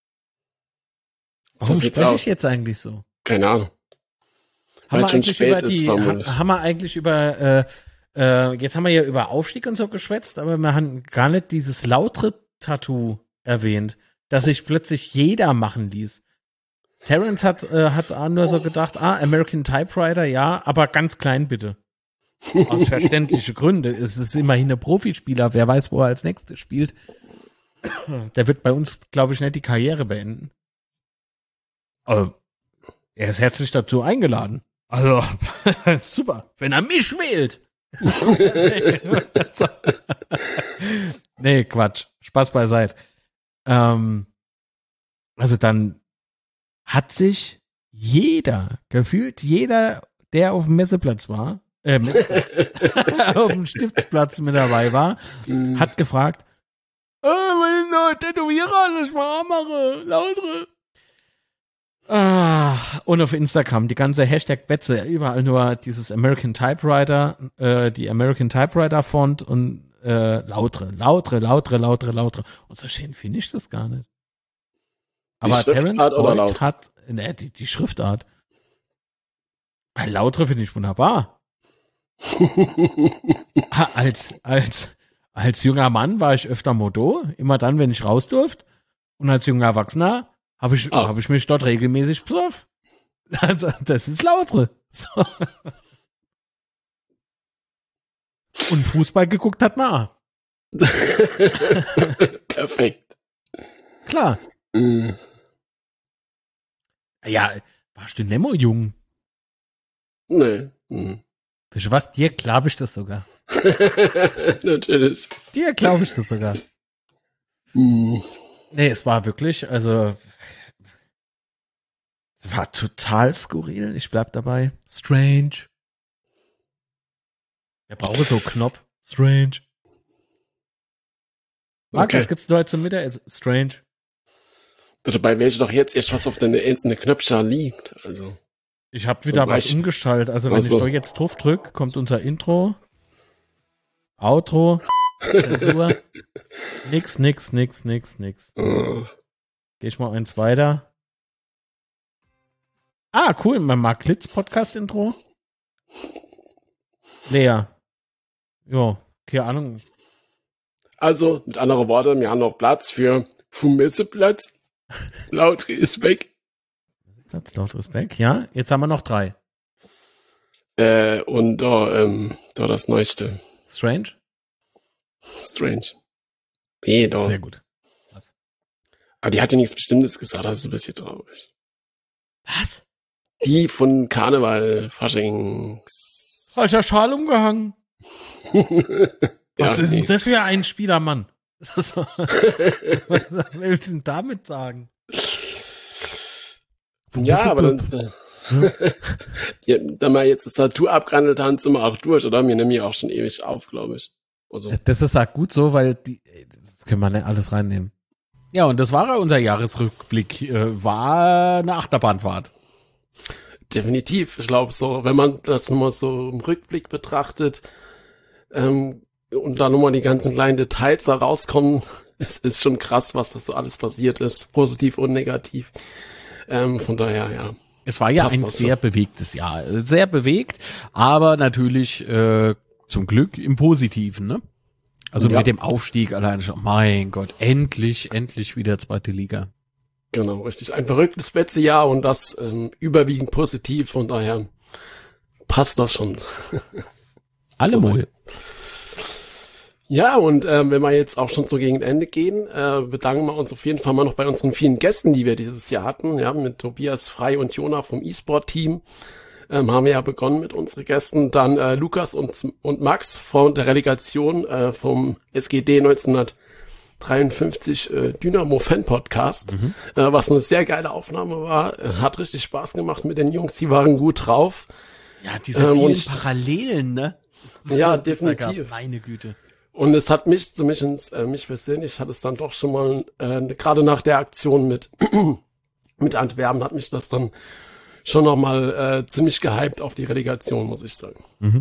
Warum spreche ich jetzt eigentlich so? Keine Ahnung. Haben wir, eigentlich über die, ha, haben wir eigentlich über, äh, äh, jetzt haben wir ja über Aufstieg und so geschwätzt, aber wir haben gar nicht dieses Lautre-Tattoo erwähnt, das sich plötzlich jeder machen ließ. Terrence hat, äh, hat nur so gedacht, ah, American Typewriter, ja, aber ganz klein bitte. Aus verständlichen Gründen. Es ist immerhin ein Profispieler. Wer weiß, wo er als nächstes spielt. Der wird bei uns, glaube ich, nicht die Karriere beenden. Aber er ist herzlich dazu eingeladen. Also, super. Wenn er mich wählt. Nee, Quatsch. Spaß beiseite. Ähm, also dann hat sich jeder, gefühlt jeder, der auf dem Messeplatz war, äh, Messeplatz, auf dem Stiftsplatz mit dabei war, mhm. hat gefragt, oh, will ich noch Tätowierer alles mal mache, lautere. Ah, und auf Instagram, die ganze Hashtag-Betze, überall nur dieses American Typewriter, äh, die American Typewriter-Font und äh, lautere, lautere, lautere, lautere, lautere. Und so schön finde ich das gar nicht. Aber Terence Boyd hat, ne, die, die Schriftart. Ein lautere finde ich wunderbar. als, als, als junger Mann war ich öfter Modo, immer dann, wenn ich raus durfte. Und als junger Erwachsener habe ich, ah. hab ich mich dort regelmäßig besoffen. Also, das ist lautere. So. Und Fußball geguckt hat man. Perfekt. Klar. Mm. Ja, warst du Nemo jung? Nee. Mm. Für was? Dir glaube ich das sogar. Natürlich. Dir glaube ich das sogar. Mm. Nee, es war wirklich, also es war total skurril. Ich bleib dabei. Strange. Er braucht so einen Knopf. Strange. Marc, okay. Was gibt's heute zum Mittagessen? Strange. Dabei weiß ich doch jetzt erst, was auf deine einzelnen Knöpfchen liegt. Also. Ich habe wieder was umgeschaltet. Also wenn so. ich da jetzt drauf drücke, kommt unser Intro, Outro, Zensur. nix, nix, nix, nix, nix. Uh. Geh ich mal eins weiter. Ah, cool, mein Mark Litz Podcast-Intro. Lea. Jo, keine Ahnung. Also, mit anderen Worten, wir haben noch Platz für vom Messeplatz. Laut ist weg. Platz, laut ist weg, ja. Jetzt haben wir noch drei. Äh, und da, ähm, da das Neueste. Strange? Strange. Nee, da. Sehr gut. Was? Aber die hat ja nichts Bestimmtes gesagt, das ist ein bisschen traurig. Was? Die von Karneval, Faschings. Falscher Schal umgehangen. Was ja, ist nee. denn das für ein Spielermann? Was will ich denn damit sagen? Ja, aber dann, ja, da wir jetzt das Tattoo abgehandelt haben, sind wir auch durch, oder? Wir nehmen ja auch schon ewig auf, glaube ich. Also. Das ist auch gut so, weil die, das können wir nicht alles reinnehmen. Ja, und das war unser Jahresrückblick. Äh, war eine Achterbahnfahrt. Definitiv. Ich glaube so, wenn man das mal so im Rückblick betrachtet, ähm, und da nochmal die ganzen kleinen Details da rauskommen, es ist schon krass, was das so alles passiert ist, positiv und negativ. Ähm, von daher, ja. Es war ja ein sehr so. bewegtes Jahr. Sehr bewegt, aber natürlich äh, zum Glück im Positiven, ne? Also ja. mit dem Aufstieg allein schon, mein Gott, endlich, endlich wieder zweite Liga. Genau, richtig. Ein verrücktes letztes Jahr und das ähm, überwiegend positiv, von daher passt das schon. Allemal. So ja, und äh, wenn wir jetzt auch schon so gegen Ende gehen, äh, bedanken wir uns auf jeden Fall mal noch bei unseren vielen Gästen, die wir dieses Jahr hatten. Ja, mit Tobias Frei und Jona vom E-Sport-Team ähm, haben wir ja begonnen mit unseren Gästen. Dann äh, Lukas und, und Max von der Relegation äh, vom S G D neunzehnhundertdreiundfünfzig äh, Dynamo Fan Podcast, mhm. äh, was eine sehr geile Aufnahme war. Äh, hat richtig Spaß gemacht mit den Jungs, die waren gut drauf. Ja, diese ähm, vielen Parallelen, ne? So, ja, definitiv. Meine Güte. Und es hat mich, zumindest äh, mich persönlich, hat es dann doch schon mal, äh, gerade nach der Aktion mit mit Antwerpen, hat mich das dann schon noch mal äh, ziemlich gehypt auf die Relegation, muss ich sagen. Mhm.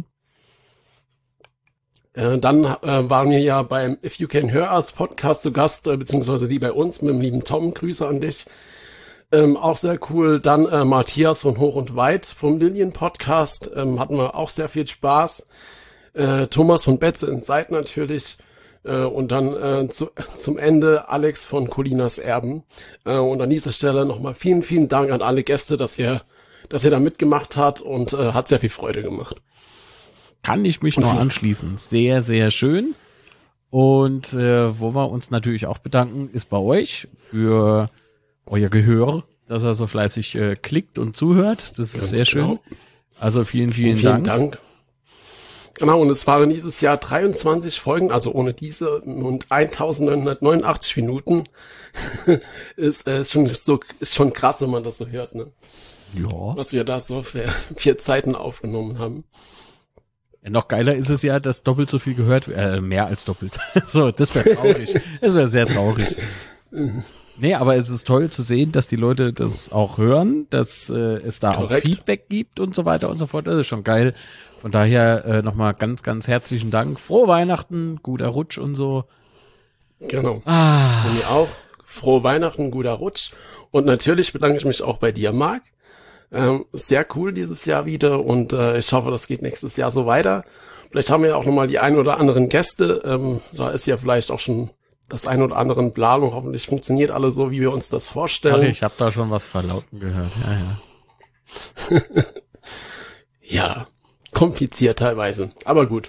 Äh, dann äh, waren wir ja beim If You Can Hear Us Podcast zu Gast, äh, beziehungsweise die bei uns mit dem lieben Tom. Grüße an dich. Ähm, auch sehr cool. Dann äh, Matthias von Hoch und Weit vom Lilien Podcast. Ähm, hatten wir auch sehr viel Spaß. Äh, Thomas von Betze in Seid natürlich äh, und dann äh, zu, zum Ende Alex von Colinas Erben äh, und an dieser Stelle nochmal vielen, vielen Dank an alle Gäste, dass ihr, dass ihr da mitgemacht habt und äh, hat sehr viel Freude gemacht. kann ich mich nur anschließen. Sehr, sehr schön. Und äh, wo wir uns natürlich auch bedanken, ist bei euch für euer Gehör, dass er so fleißig äh, klickt und zuhört. Das ist Ganz sehr schön. Genau. Also vielen, vielen, vielen Dank. Dank. Genau, und es waren dieses Jahr dreiundzwanzig Folgen, also ohne diese und eintausendneunhundertneunundachtzig Minuten. ist, äh, ist, schon, so, ist schon krass, wenn man das so hört, ne? Ja. Was wir da so für vier Zeiten aufgenommen haben. Ja, noch geiler ist es ja, dass doppelt so viel gehört, äh, mehr als doppelt. So, das wäre traurig. Das wäre sehr traurig. Nee, aber es ist toll zu sehen, dass die Leute das auch hören, dass äh, es da Korrekt. auch Feedback gibt und so weiter und so fort. Das ist schon geil. Von daher äh, nochmal ganz, ganz herzlichen Dank. Frohe Weihnachten, guter Rutsch und so. Genau. Ah. Von mir auch. Frohe Weihnachten, guter Rutsch. Und natürlich bedanke ich mich auch bei dir, Marc. Ähm, sehr cool dieses Jahr wieder und äh, ich hoffe, das geht nächstes Jahr so weiter. Vielleicht haben wir ja auch nochmal die ein oder anderen Gäste. Ähm, da ist ja vielleicht auch schon das ein oder andere in Planung. Hoffentlich funktioniert alles so, wie wir uns das vorstellen. Ach, ich habe da schon was verlauten gehört. Ja, ja. Ja, kompliziert teilweise, aber gut.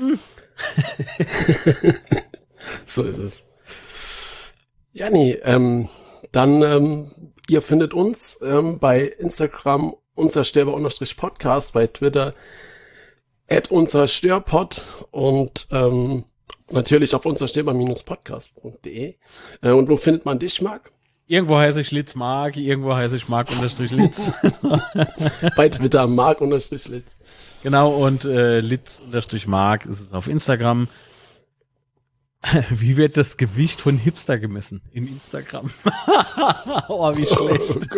So ist es. Ja, nee, ähm, dann, ähm, ihr findet uns ähm, bei Instagram unzerstörbar-podcast, bei Twitter at unzerstörpod und ähm, natürlich auf unzerstörbar-podcast punkt de. Äh, und wo findet man dich, Marc? Irgendwo heiße ich Litz Marc, irgendwo heiße ich Marc-Litz. Bei Twitter Marc-Litz. Genau, und äh, Litz-Marc ist es auf Instagram. Wie wird das Gewicht von Hipster gemessen in Instagram? Oh, wie schlecht.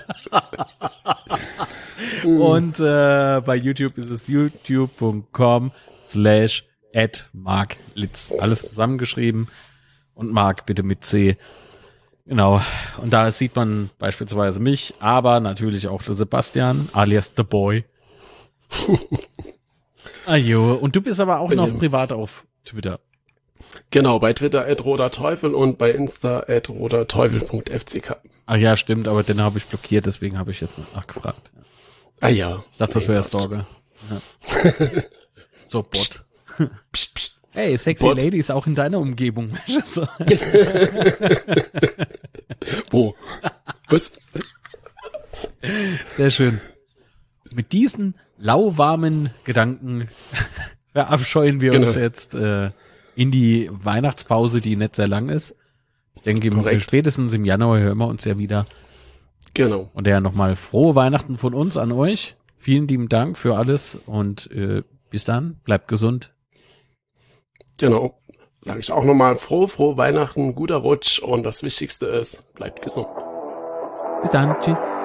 Oh und äh, bei YouTube ist es youtube punkt com slash at Marc Litz. Alles zusammengeschrieben. Und Marc bitte mit C. Genau. Und da sieht man beispielsweise mich, aber natürlich auch der Sebastian, alias The Boy. Ajo. Und du bist aber auch noch privat auf Twitter. Genau, bei Twitter at roterteufel und bei Insta at roterteufel punkt f c k. Ah ja, stimmt, aber den habe ich blockiert, deswegen habe ich jetzt nachgefragt. Ah ja. Ich dachte, das wäre Stalker. Ja. So, Bot. Psst, psst. Hey, sexy Bot. Ladies auch in deiner Umgebung. Wo? Was? Sehr schön. Mit diesen lauwarmen Gedanken verabscheuen wir genau. uns jetzt äh, in die Weihnachtspause, die nicht sehr lang ist. Ich denke, im, spätestens im Januar hören wir uns ja wieder. Genau. Und ja, nochmal frohe Weihnachten von uns an euch. Vielen lieben Dank für alles und äh, bis dann. Bleibt gesund. Genau. Sage ich auch nochmal frohe, frohe Weihnachten, guter Rutsch und das Wichtigste ist, bleibt gesund. Bis dann. Tschüss.